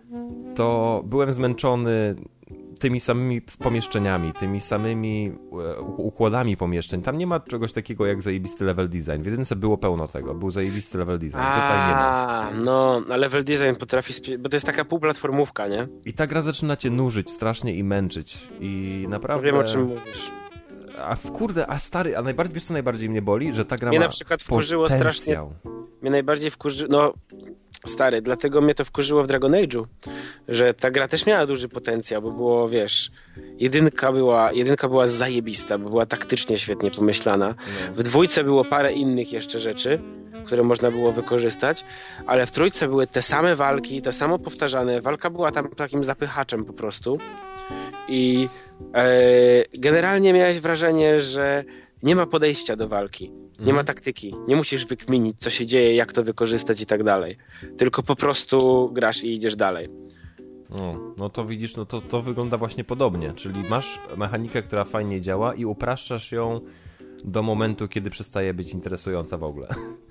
to byłem zmęczony tymi samymi pomieszczeniami, tymi samymi układami pomieszczeń. Tam nie ma czegoś takiego jak zajebisty level design. W jedynce było pełno tego. Był zajebisty level design. A, tutaj nie ma. No, a level design potrafi... Spi- bo to jest taka półplatformówka, nie? I ta gra zaczyna cię nużyć strasznie i męczyć. I naprawdę... Wiem, o czym mówisz. A w kurde, a stary, a najbardziej, wiesz co najbardziej mnie boli? Że ta gra mnie ma na przykład wkurzyło potencjał. strasznie... Mnie najbardziej wkurzyło... No... Stary, dlatego mnie to wkurzyło w Dragon Age'u, że ta gra też miała duży potencjał, bo było, wiesz, jedynka była, jedynka była zajebista, bo była taktycznie świetnie pomyślana. W dwójce było parę innych jeszcze rzeczy, które można było wykorzystać, ale w trójce były te same walki, te samo powtarzane. Walka była tam takim zapychaczem po prostu i e, generalnie miałeś wrażenie, że nie ma podejścia do walki. Nie ma taktyki. Nie musisz wykminić, co się dzieje, jak to wykorzystać i tak dalej. Tylko po prostu grasz i idziesz dalej. No, no to widzisz, no to, to wygląda właśnie podobnie. Czyli masz mechanikę, która fajnie działa i upraszczasz ją do momentu, kiedy przestaje być interesująca w ogóle.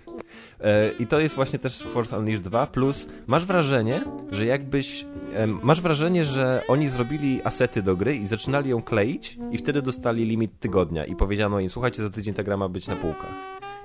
I to jest właśnie też Force Unleashed dwa, plus masz wrażenie, że jakbyś... Masz wrażenie, że oni zrobili asety do gry i zaczynali ją kleić i wtedy dostali limit tygodnia i powiedziano im, słuchajcie, za tydzień ta gra ma być na półkach.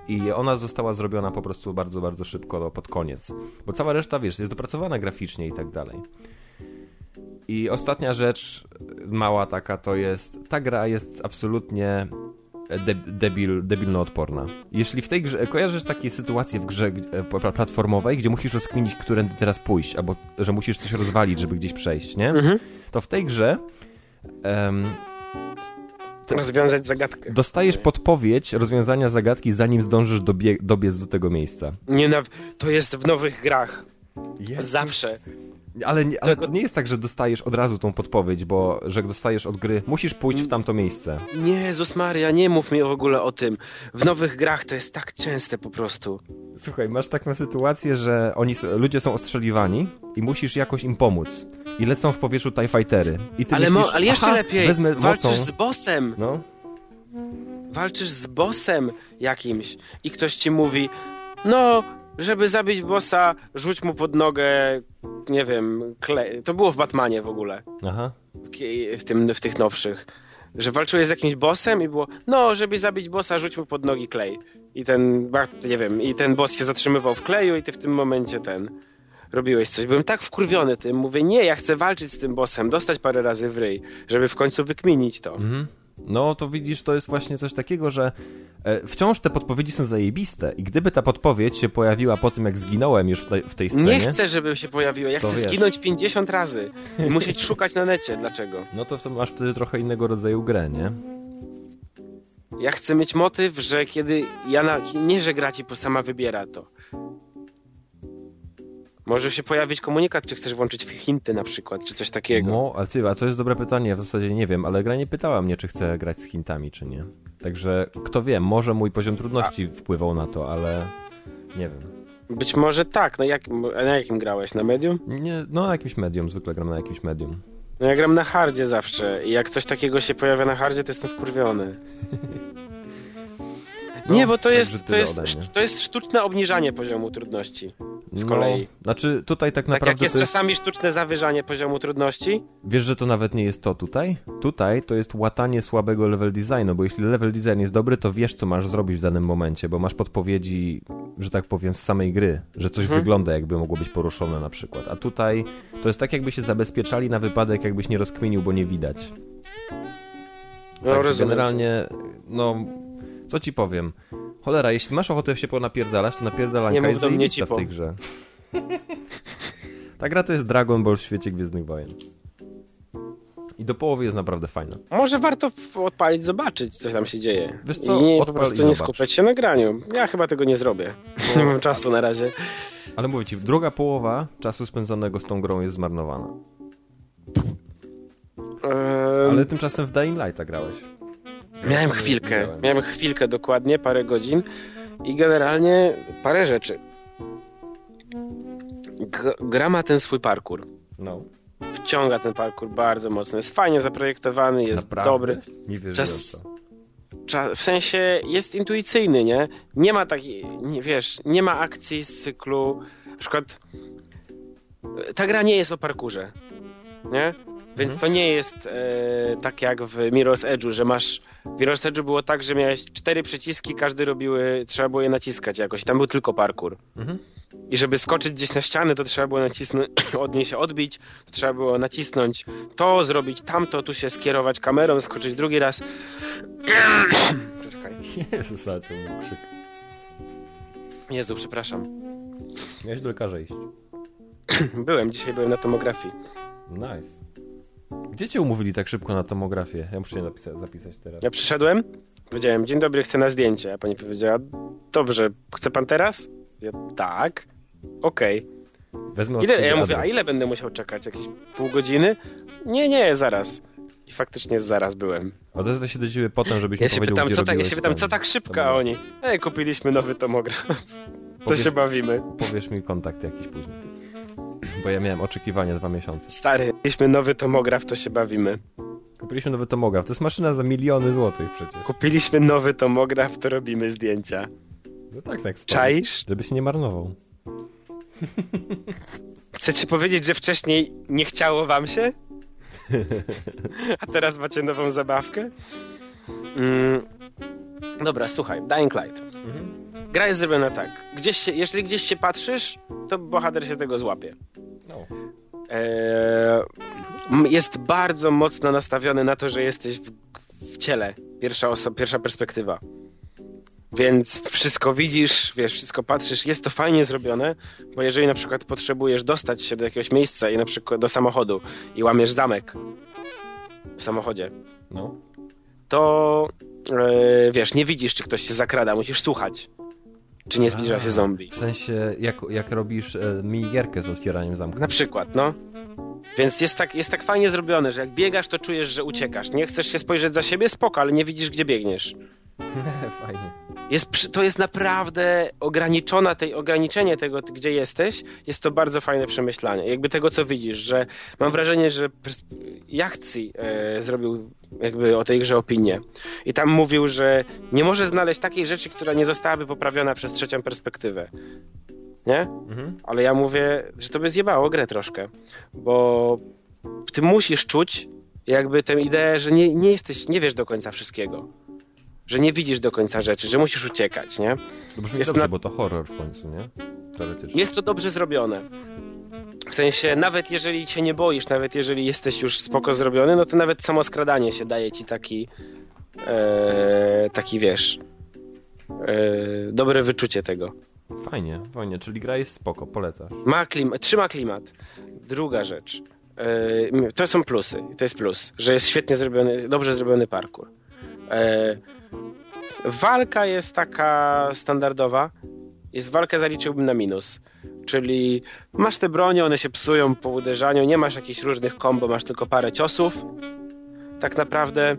i ona została zrobiona po prostu bardzo, bardzo szybko pod koniec. Bo cała reszta, wiesz, jest dopracowana graficznie i tak dalej. I ostatnia rzecz, mała taka, to jest, ta gra jest absolutnie de, debil, debilno-odporna. Jeśli w tej grze, kojarzysz takie sytuacje w grze platformowej, gdzie musisz rozkminić, którędy teraz pójść, albo że musisz coś rozwalić, żeby gdzieś przejść, nie? Mhm. To w tej grze um, te, rozwiązać zagadkę. Dostajesz podpowiedź rozwiązania zagadki, zanim zdążysz dobie, dobiec do tego miejsca. Nie, na, to jest w nowych grach. Jest. Zawsze. Ale, nie, ale to nie jest tak, że dostajesz od razu tą podpowiedź, bo że dostajesz od gry, musisz pójść w tamto miejsce. Nie, Jezus Maria, nie mów mi w ogóle o tym. W nowych grach to jest tak częste po prostu. Słuchaj, masz taką sytuację, że oni, ludzie są ostrzeliwani i musisz jakoś im pomóc. I lecą w powietrzu TIE Fightery. I ty ale, myślisz, mo- ale jeszcze aha, lepiej, wezmę walczysz mocą. z bossem. No. Walczysz z bossem jakimś i ktoś ci mówi, no... Żeby zabić bossa, rzuć mu pod nogę, nie wiem, klej. To było w Batmanie w ogóle. Aha. W, tym, w tych nowszych. Że walczyłeś z jakimś bossem i było, no, żeby zabić bossa, rzuć mu pod nogi klej. I ten, nie wiem, i ten boss się zatrzymywał w kleju i ty w tym momencie ten, robiłeś coś. Byłem tak wkurwiony tym, mówię, nie, ja chcę walczyć z tym bossem, dostać parę razy w ryj, żeby w końcu wykminić to. Mhm. No to widzisz, to jest właśnie coś takiego, że e, wciąż te podpowiedzi są zajebiste i gdyby ta podpowiedź się pojawiła po tym, jak zginąłem już w tej, w tej scenie... Nie chcę, żeby się pojawiła, ja chcę wiesz. zginąć pięćdziesiąt razy i musieć szukać na necie. Dlaczego? No to masz wtedy trochę innego rodzaju grę, nie? Ja chcę mieć motyw, że kiedy ja na... nie, że gra ci sama wybiera to. Może się pojawić komunikat, czy chcesz włączyć hinty na przykład, czy coś takiego. No, ale ty, a to jest dobre pytanie, w zasadzie nie wiem, ale gra nie pytała mnie, czy chcę grać z hintami, czy nie. Także, kto wie, może mój poziom trudności a. wpływał na to, ale nie wiem. Być może tak, no jak, a na jakim grałeś? Na medium? Nie, no na jakimś medium, zwykle gram na jakimś medium. No ja gram na hardzie zawsze i jak coś takiego się pojawia na hardzie, to jestem wkurwiony. No, nie, bo to jest, to, jest, to jest sztuczne obniżanie poziomu trudności z kolei. No, znaczy tutaj tak naprawdę... Tak jak jest, jest czasami sztuczne zawyżanie poziomu trudności. Wiesz, że to nawet nie jest to tutaj? Tutaj to jest łatanie słabego level designu, bo jeśli level design jest dobry, to wiesz, co masz zrobić w danym momencie, bo masz podpowiedzi, że tak powiem, z samej gry, że coś hmm. wygląda, jakby mogło być poruszone na przykład. A tutaj to jest tak, jakby się zabezpieczali na wypadek, jakbyś nie rozkminił, bo nie widać. No, Także generalnie, no... Co ci powiem? Cholera, jeśli masz ochotę się ponapierdalać, to napierdalanka jest zajebista w tej grze. Ta gra to jest Dragon Ball w świecie Gwiezdnych Wojen. I do połowy jest naprawdę fajna. Może warto odpalić, zobaczyć, co tam się dzieje. Wiesz co? I nie, Odpal po prostu i nie zobacz. skupiać się na graniu. Ja chyba tego nie zrobię. Nie mam czasu na razie. Ale mówię ci, druga połowa czasu spędzonego z tą grą jest zmarnowana. Um... Ale tymczasem w Dying Lighta grałeś. Miałem chwilkę, miałem chwilkę dokładnie, parę godzin i generalnie parę rzeczy. G- gra ma ten swój parkour. No. Wciąga ten parkour bardzo mocno. Jest fajnie zaprojektowany, jest Naprawdę? dobry. Nie wierzę Czas, czas, w sensie jest intuicyjny, nie? Nie ma takiej, nie, wiesz, nie ma akcji z cyklu. Na przykład ta gra nie jest o parkurze, nie? Więc to nie jest e, tak jak w Mirror's Edge'u, że masz... W Mirror's Edge'u było tak, że miałeś cztery przyciski, każdy robiły... Trzeba było je naciskać jakoś. Tam był tylko parkour. Mhm. I żeby skoczyć gdzieś na ścianę, to trzeba było nacisnąć... od niej się odbić, to trzeba było nacisnąć to, zrobić tamto, tu się skierować kamerą, skoczyć drugi raz. Czekaj. Jezus, ale to był krzyk. Jezu, przepraszam. Miałeś do lekarza iść. Byłem, dzisiaj byłem na tomografii. Nice. Gdzie cię umówili tak szybko na tomografię? Ja muszę je napisa- zapisać teraz. Ja przyszedłem, powiedziałem, dzień dobry, chcę na zdjęcie. A pani powiedziała, dobrze, chce pan teraz? Ja, tak. Okej. Okay. Wezmę od ile, ciebie Ja adres. mówię, a ile będę musiał czekać? Jakieś pół godziny? Nie, nie, zaraz. I faktycznie zaraz byłem. Odezwę się do ciebie potem, żebyś ja mi się powiedział, pytam, gdzie co ta, Ja się pytam, ten, co tak szybko, a oni, ej, kupiliśmy nowy tomograf. To Powiesz, się bawimy. Powiesz mi kontakt jakiś później. Bo ja miałem oczekiwania dwa miesiące. Stary, kupiliśmy nowy tomograf, to się bawimy. Kupiliśmy nowy tomograf. To jest maszyna za miliony złotych przecież. Kupiliśmy nowy tomograf, to robimy zdjęcia. No tak, tak. Stoi, czaisz? żeby się nie marnował. Chcecie powiedzieć, że wcześniej nie chciało wam się? A teraz macie nową zabawkę? Mm. Dobra, słuchaj, Dying Light. Mhm. gra jest zrobiona tak. Gdzieś się, jeżeli gdzieś się patrzysz, to bohater się tego złapie. No. Eee, m- jest bardzo mocno nastawiony na to, że jesteś w, w ciele. Pierwsza osoba, pierwsza perspektywa. Więc wszystko widzisz, wiesz, wszystko patrzysz. Jest to fajnie zrobione, bo jeżeli na przykład potrzebujesz dostać się do jakiegoś miejsca i na przykład do samochodu i łamiesz zamek w samochodzie, No. to e, wiesz, nie widzisz, czy ktoś się zakrada, musisz słuchać, czy nie zbliża się zombie. W sensie, jak, jak robisz e, minigierkę z otwieraniem zamka. Na przykład, no. Więc jest tak, jest tak fajnie zrobione, że jak biegasz, to czujesz, że uciekasz. Nie chcesz się spojrzeć za siebie, spoko, ale nie widzisz, gdzie biegniesz. Fajnie. Jest, przy- to jest naprawdę ograniczona, tej, ograniczenie tego, ty- gdzie jesteś, jest to bardzo fajne przemyślanie. Jakby tego, co widzisz, że mam wrażenie, że pers- Jachci e, zrobił jakby o tej grze opinię. I tam mówił, że nie może znaleźć takiej rzeczy, która nie zostałaby poprawiona przez trzecią perspektywę. Nie? Mhm. Ale ja mówię, że to by zjebało grę troszkę, bo ty musisz czuć jakby tę ideę, że nie, nie jesteś, nie wiesz do końca wszystkiego. Że nie widzisz do końca rzeczy, że musisz uciekać, nie? To brzmi Jest dobrze, na- bo to horror w końcu, nie? Teoretycznie. Jest to dobrze zrobione. W sensie, nawet jeżeli cię nie boisz, nawet jeżeli jesteś już spoko zrobiony, no to nawet samo skradanie się daje ci taki e, taki, wiesz e, dobre wyczucie tego. Fajnie, fajnie, czyli gra jest spoko, polecasz. Ma klim- trzyma klimat. Druga rzecz. E, to są plusy. To jest plus, że jest świetnie zrobiony, dobrze zrobiony parkour. E, walka jest taka standardowa. Jest walkę zaliczyłbym na minus. Czyli masz te bronie, one się psują po uderzaniu, nie masz jakichś różnych kombo, masz tylko parę ciosów. Tak naprawdę.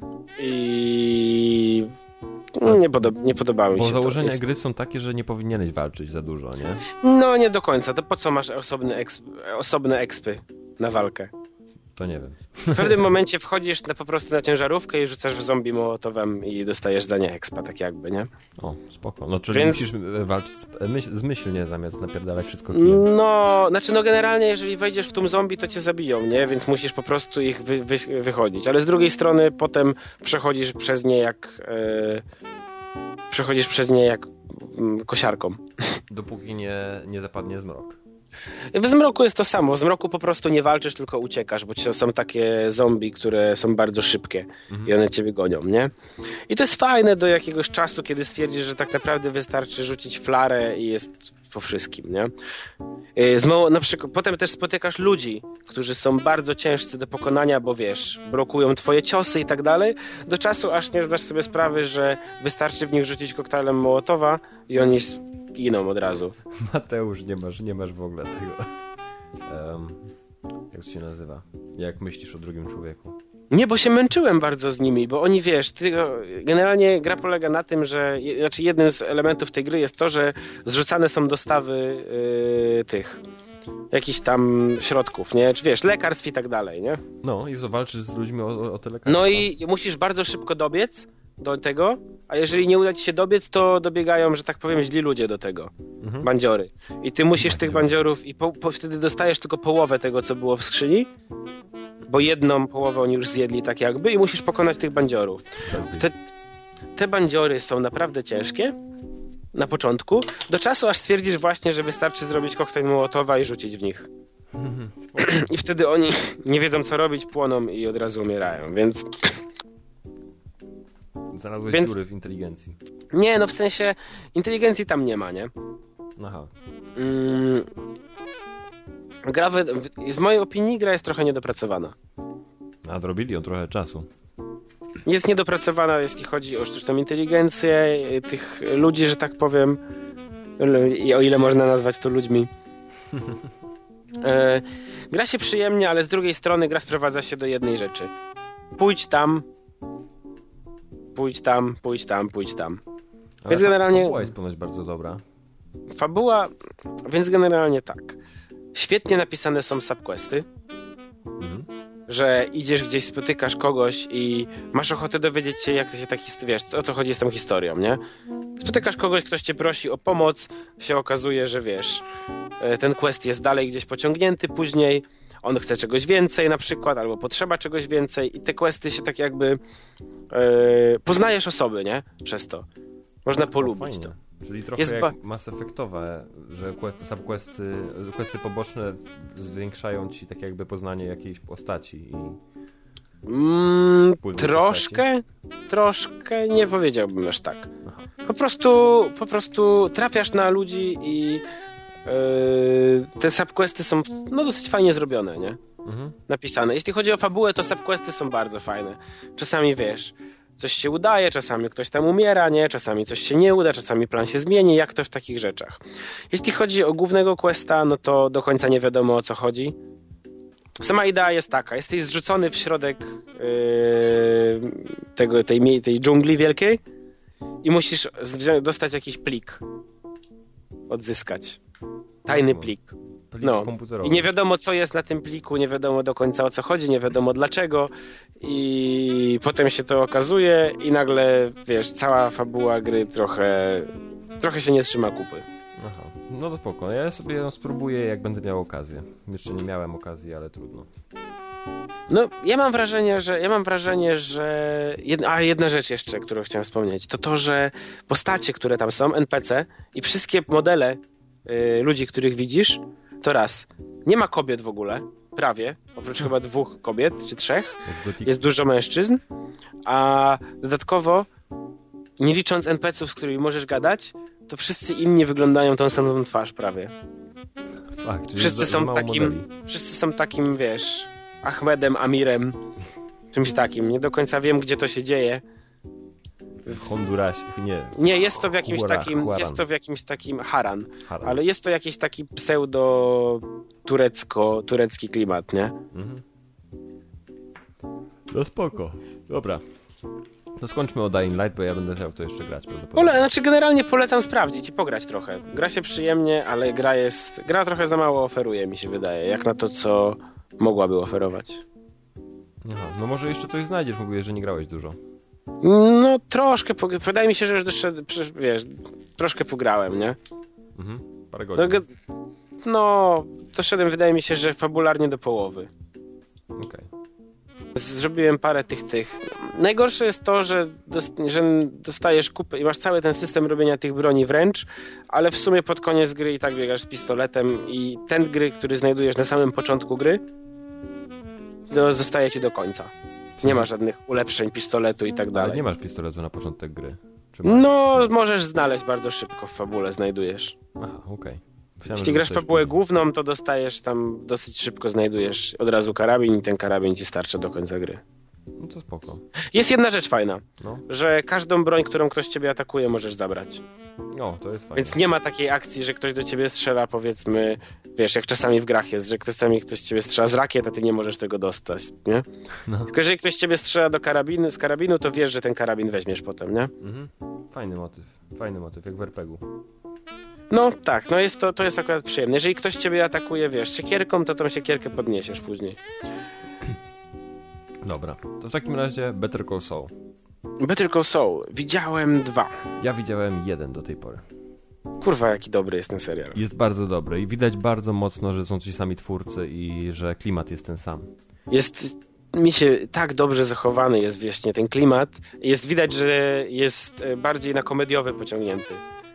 I no, nie, podoba, nie podobały mi Bo się założenia to. Jest... gry są takie, że nie powinieneś walczyć za dużo, nie? No nie do końca. To po co masz osobne, eksp... osobne expy na walkę? To nie wiem. W pewnym momencie wchodzisz na, po prostu na ciężarówkę i rzucasz w zombie mołotowem i dostajesz za nie expa, tak jakby, nie? O, spoko. No czyli Więc- musisz e, walczyć z- myśl, zmyślnie zamiast napierdalać wszystko kijem. No, znaczy no generalnie jeżeli wejdziesz w tłum zombie, to cię zabiją, nie? Więc musisz po prostu ich wy, wy, wychodzić. Ale z drugiej strony potem przechodzisz przez nie jak... E, przechodzisz przez nie jak mm, kosiarką. Dopóki nie, nie zapadnie zmrok. W zmroku jest to samo. W zmroku po prostu nie walczysz, tylko uciekasz, bo to są takie zombie, które są bardzo szybkie i one cię wygonią, nie? I to jest fajne do jakiegoś czasu, kiedy stwierdzisz, że tak naprawdę wystarczy rzucić flarę i jest po wszystkim, nie? Yy, Z mo- na przykład, potem też spotykasz ludzi, którzy są bardzo ciężcy do pokonania, bo wiesz, blokują twoje ciosy i tak dalej, do czasu aż nie zdasz sobie sprawy, że wystarczy w nich rzucić koktajlem Mołotowa i oni giną od razu. Mateusz, nie masz, nie masz w ogóle tego. Um, jak to się nazywa? Jak myślisz o drugim człowieku? Nie, bo się męczyłem bardzo z nimi, bo oni, wiesz, ty, generalnie gra polega na tym, że, znaczy jednym z elementów tej gry jest to, że zrzucane są dostawy yy, tych, jakichś tam środków, nie? Czy wiesz, lekarstw i tak dalej, nie? No i to walczysz z ludźmi o, o, o te lekarstwa. No i musisz bardzo szybko dobiec do tego, a jeżeli nie uda ci się dobiec, to dobiegają, że tak powiem, źli ludzie do tego. Mhm. Bandziory. I ty musisz tych bandziorów i po, po, wtedy dostajesz tylko połowę tego, co było w skrzyni, bo jedną połowę oni już zjedli tak jakby i musisz pokonać tych bandziorów. Te, te bandziory są naprawdę ciężkie na początku, do czasu aż stwierdzisz właśnie, że wystarczy zrobić koktajl Mołotowa i rzucić w nich. I wtedy oni nie wiedzą co robić, płoną i od razu umierają, więc Znalazłeś Więc- dziury w inteligencji. nie, no w sensie inteligencji tam nie ma, nie? Aha. Mm, gra we, w- z mojej opinii gra jest trochę niedopracowana. A dorobili ją trochę czasu. Jest niedopracowana, jeśli chodzi o sztuczną inteligencję, y, tych ludzi, że tak powiem, l- o ile można nazwać to ludźmi. E, gra się przyjemnie, ale z drugiej strony gra sprowadza się do jednej rzeczy. Pójdź tam, pójdź tam, pójdź tam, pójdź tam. Ale Więc fa- generalnie- fabuła jest ponoć bardzo dobra. Fabuła, więc generalnie tak. Świetnie napisane są subquesty, Mhm. że idziesz gdzieś, spotykasz kogoś i masz ochotę dowiedzieć się, jak to się tak, his- wiesz, o co chodzi z tą historią, nie? Spotykasz kogoś, ktoś cię prosi o pomoc, się okazuje, że wiesz, e, ten quest jest dalej gdzieś pociągnięty później, on chce czegoś więcej na przykład, albo potrzeba czegoś więcej i te questy się tak jakby e, poznajesz osoby, nie? Przez to. Można polubić Fajnie. to. Czyli trochę Jest jak ba- Mass Effectowe, że que- subquesty, questy poboczne zwiększają ci tak jakby poznanie jakiejś postaci i... Mm, Wpływu troszkę, troszkę nie powiedziałbym aż tak. Po prostu, po prostu trafiasz na ludzi i yy, te subquesty są no, dosyć fajnie zrobione, nie? Mhm. Napisane. Jeśli chodzi o fabułę, to subquesty są bardzo fajne. Czasami wiesz, coś się udaje, czasami ktoś tam umiera, nie? Czasami coś się nie uda, czasami plan się zmieni, jak to w takich rzeczach. Jeśli chodzi o głównego questa, no to do końca nie wiadomo o co chodzi. Sama idea jest taka, jesteś zrzucony w środek yy, tego, tej, tej dżungli wielkiej i musisz z- dostać jakiś plik. Odzyskać. Tajny plik. Plik No. komputerowy. I nie wiadomo co jest na tym pliku, nie wiadomo do końca o co chodzi, nie wiadomo dlaczego i potem się to okazuje i nagle, wiesz, cała fabuła gry trochę trochę się nie trzyma kupy. Aha. No to spoko. Ja sobie ją spróbuję, jak będę miał okazję. Jeszcze nie miałem okazji, ale trudno. No, ja mam wrażenie, że ja mam wrażenie, że jedna, a jedna rzecz jeszcze, którą chciałem wspomnieć, to to, że postacie, które tam są, N P C i wszystkie modele y, ludzi, których widzisz, to raz, nie ma kobiet w ogóle, prawie, oprócz chyba dwóch kobiet czy trzech, Jak Gothic. jest dużo mężczyzn, a dodatkowo, nie licząc N P C ów, z którymi możesz gadać, to wszyscy inni wyglądają tą samą twarz prawie. Fakt, czyli Wszyscy za- za są mało takim, modeli. wszyscy są takim, wiesz, Ahmedem, Amirem, czymś takim. Nie do końca wiem, gdzie to się dzieje. W Hondurasie, nie. Nie, jest to w jakimś Huara- takim, Huaran. jest to w jakimś takim Haran, Haran. ale jest to jakiś taki pseudo turecko, turecki klimat, nie? Mhm. No spoko. Dobra. To skończmy o Dying Light, bo ja będę chciał w to jeszcze grać prawdopodobnie. Pole, znaczy generalnie polecam sprawdzić i pograć trochę. Gra się przyjemnie, ale gra jest, gra trochę za mało oferuje, mi się wydaje, jak na to, co mogłaby oferować. Aha, no może jeszcze coś znajdziesz, mówię, że nie grałeś dużo. No troszkę, pog- wydaje mi się, że już doszedł, przecież, wiesz, troszkę pograłem, nie? Mhm. Parę No, godzin. ge- no, doszedłem, wydaje mi się, że fabularnie do połowy. Okej. Zrobiłem parę tych, tych. Najgorsze jest to, że, dost, że dostajesz kupę i masz cały ten system robienia tych broni wręcz, ale w sumie pod koniec gry i tak biegasz z pistoletem i ten gry, który znajdujesz na samym początku gry, to zostaje ci do końca. Nie ma żadnych ulepszeń pistoletu i tak Ale dalej. nie masz pistoletu na początek gry. Czy masz? No, Czy... możesz znaleźć bardzo szybko w fabule, znajdujesz. Aha, okej. Myślałem, Jeśli że grasz dostajesz fabułę później. główną, to dostajesz tam dosyć szybko, znajdujesz od razu karabin i ten karabin ci starcza do końca gry. No to spoko. Jest jedna rzecz fajna, No. że każdą broń, którą ktoś ciebie atakuje, możesz zabrać. O, to jest fajne. Więc nie ma takiej akcji, że ktoś do ciebie strzela, powiedzmy, wiesz, jak czasami w grach jest, że czasami ktoś ciebie strzela z rakiet, a ty nie możesz tego dostać, nie? No. Tylko jeżeli ktoś ciebie strzela do karabinu, z karabinu, to wiesz, że ten karabin weźmiesz potem, nie? Mhm. Fajny motyw. Fajny motyw, jak w er pe gu. No tak, no jest to, to jest akurat przyjemne. Jeżeli ktoś ciebie atakuje, wiesz, siekierką, to tą siekierkę podniesiesz później. Dobra, to w takim razie Better Call Saul. Better Call Saul. Widziałem dwa. Ja widziałem jeden do tej pory. Kurwa, jaki dobry jest ten serial. Jest bardzo dobry i widać bardzo mocno, że są ci sami twórcy i że klimat jest ten sam. Jest, mi się tak dobrze zachowany jest właśnie ten klimat. Jest widać, że jest e, bardziej na komediowy pociągnięty.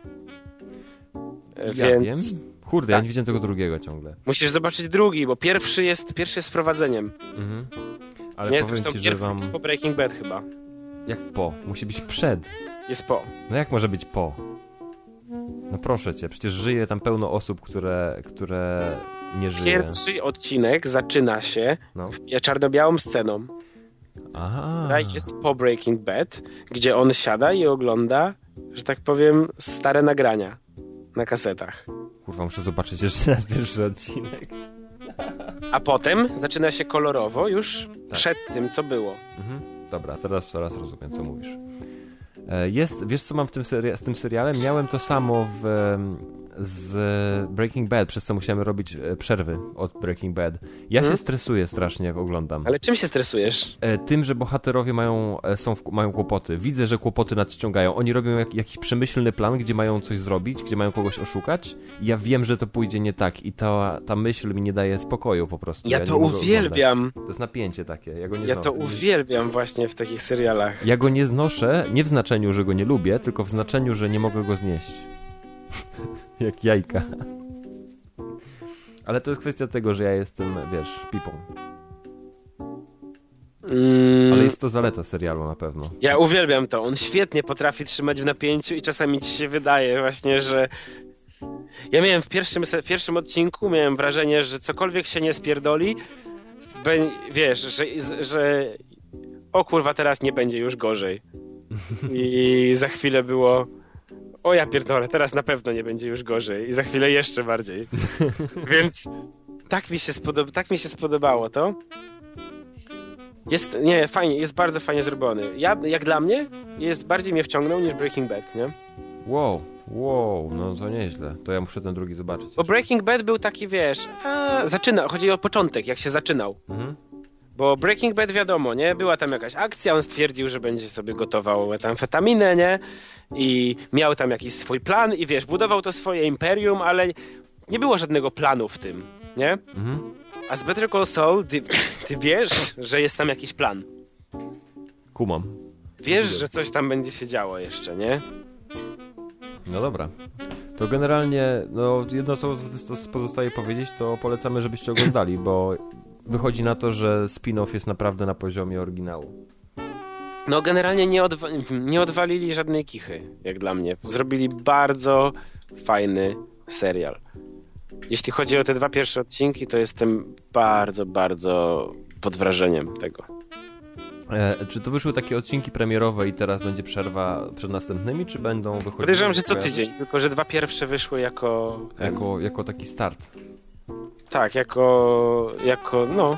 E, Ja Więc wiem. Kurde, ja tak. nie widziałem tego drugiego ciągle. musisz zobaczyć drugi, bo pierwszy jest, pierwszy jest wprowadzeniem. Mhm. Ale Nie, powiem zresztą ci, że pierwszy wam... jest po Breaking Bad chyba. Jak po? Musi być przed. Jest po. No jak może być po? No proszę cię, przecież żyje tam pełno osób, które, które nie żyje. Pierwszy odcinek zaczyna się No. czarno-białą sceną. Aha. która jest po Breaking Bad, gdzie on siada i ogląda, że tak powiem, stare nagrania na kasetach. Kurwa, muszę zobaczyć jeszcze raz pierwszy odcinek. A potem zaczyna się kolorowo już Tak. przed tym, co było. Mhm. Dobra, teraz coraz rozumiem, co mówisz. E, Jest, wiesz co mam w tym seria- z tym serialem? Miałem to samo w, em, z Breaking Bad, przez co musiałem robić e, przerwy od Breaking Bad. Ja Mhm. się stresuję strasznie, jak oglądam. Ale czym się stresujesz? E, Tym, że bohaterowie mają, e, są w, mają kłopoty. Widzę, że kłopoty nadciągają. Oni robią jak, jakiś przemyślny plan, gdzie mają coś zrobić, gdzie mają kogoś oszukać. I ja wiem, że to pójdzie nie tak. I ta, ta myśl mi nie daje spokoju po prostu. Ja nie to mogę uwielbiam. oglądać. To jest napięcie takie. Ja, go nie Ja znoszę. to uwielbiam właśnie w takich serialach. Ja go nie znoszę, nie w znaczeniu, że go nie lubię, tylko w znaczeniu, że nie mogę go znieść. Jak jajka. Ale to jest kwestia tego, że ja jestem, wiesz, pipą. Mm, Ale jest to zaleta serialu na pewno. ja uwielbiam to. On świetnie potrafi trzymać w napięciu i czasami ci się wydaje właśnie, że... Ja miałem w pierwszym, se- w pierwszym odcinku miałem wrażenie, że cokolwiek się nie spierdoli, be, wiesz, że, że o kurwa, teraz nie będzie już gorzej. I za chwilę było o ja pierdolę, teraz na pewno nie będzie już gorzej. I za chwilę jeszcze bardziej. Więc tak mi się spodob- tak mi się spodobało to. Jest, nie, fajnie, jest bardzo fajnie zrobiony. Ja, jak dla mnie, jest bardziej mnie wciągnął niż Breaking Bad, nie? Wow, wow, no to nieźle. To ja muszę ten drugi zobaczyć. Bo Breaking Bad był taki, wiesz, a, zaczyna, chodzi o początek, jak się zaczynał. Mhm. Bo Breaking Bad wiadomo, nie? Była tam jakaś akcja, on stwierdził, że będzie sobie gotował metamfetaminę, nie? I miał tam jakiś swój plan i wiesz, budował to swoje imperium, ale nie było żadnego planu w tym, nie? Mhm. A z Better Call Saul ty, ty wiesz, że jest tam jakiś plan. Kumam. Wiesz, że coś tam będzie się działo jeszcze, nie? No dobra. To generalnie, no jedno co z- pozostaje powiedzieć, to polecamy, żebyście oglądali, bo wychodzi na to, że spin-off jest naprawdę na poziomie oryginału. No generalnie nie, odwa- nie odwalili żadnej kichy, jak dla mnie. Zrobili bardzo fajny serial. Jeśli chodzi o te dwa pierwsze odcinki, to jestem bardzo, bardzo pod wrażeniem tego. E, czy to wyszły takie odcinki premierowe i teraz będzie przerwa przed następnymi, czy będą wychodzić? Podejrzewam, że co tydzień, tylko że dwa pierwsze wyszły jako... Ten, Jako, jako taki start. tak, jako... jako, no...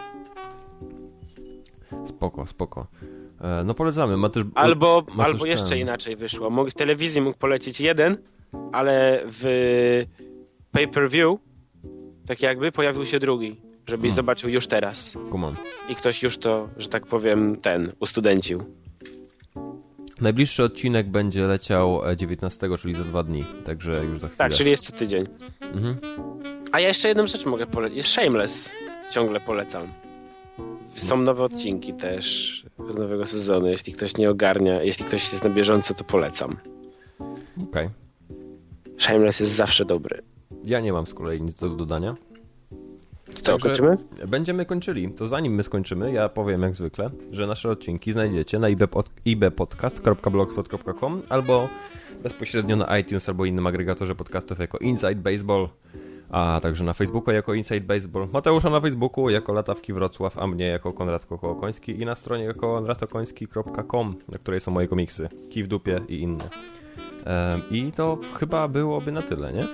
Spoko, spoko. E, no polecamy. Ma też, Albo, ma albo też jeszcze ten- inaczej wyszło. Mógł, w telewizji mógł polecieć jeden, ale w pay-per-view tak jakby pojawił się drugi, żebyś Hmm. zobaczył już teraz. Kumam. I ktoś już to, że tak powiem, ten, ustudencił. Najbliższy odcinek będzie leciał e, dziewiętnastego, czyli za dwa dni, także już za chwilę. Tak, czyli jest co tydzień. Mhm. A ja jeszcze jedną rzecz mogę polecić. Jest Shameless. Ciągle polecam. Są nowe odcinki też z nowego sezonu. Jeśli ktoś nie ogarnia, jeśli ktoś jest na bieżąco, to polecam. Okej. Shameless jest zawsze dobry. Ja nie mam z kolei nic do dodania. Co, Także kończymy? Będziemy kończyli. To zanim my skończymy, ja powiem jak zwykle, że nasze odcinki znajdziecie na ibepod- ibepodcast kropka blogspot kropka com albo bezpośrednio na iTunes albo innym agregatorze podcastów jako Inside Baseball, a także na Facebooku jako Inside Baseball, Mateusza na Facebooku jako Latawki Wrocław, a mnie jako Konrad Kokołokoński i na stronie jako konradokoński kropka com, na której są moje komiksy, Kij w dupie i inne. Ehm, I to chyba byłoby na tyle, nie?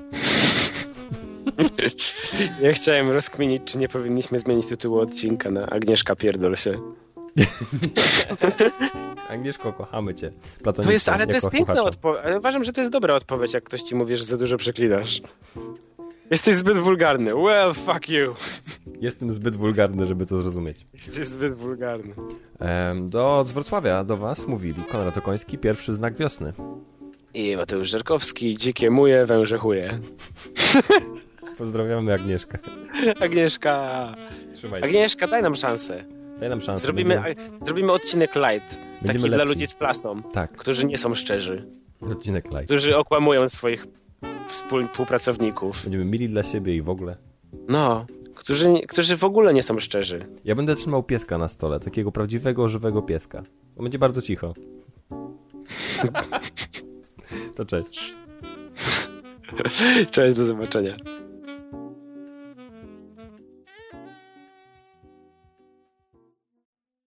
Ja chciałem rozkminić, czy nie powinniśmy zmienić tytułu odcinka na Agnieszka pierdol się. Agnieszko, kochamy cię. To jest, ale to jest piękna słuchacza. odpowiedź. Ale uważam, że to jest dobra odpowiedź, jak ktoś ci mówi, że za dużo przeklinasz. Jesteś zbyt wulgarny. Well, fuck you. Jestem zbyt wulgarny, żeby to zrozumieć. Jesteś zbyt wulgarny. Ehm, do, z Wrocławia do was mówili Konrad Okoński, pierwszy znak wiosny. I Mateusz Żerkowski, dzikie muje, węże chuje. Pozdrawiamy Agnieszkę. Agnieszka. Trzymajcie. Agnieszka, daj nam szansę. Daj nam szansę. Zrobimy, Będziemy- zrobimy odcinek light. Taki Będziemy dla lepsi. ludzi z klasą, Tak, którzy nie są szczerzy. odcinek live. Którzy okłamują swoich współ- współpracowników. Będziemy mili dla siebie i w ogóle. No, którzy, którzy w ogóle nie są szczerzy. Ja będę trzymał pieska na stole, takiego prawdziwego, żywego pieska. On będzie bardzo cicho. To cześć. Cześć, do zobaczenia.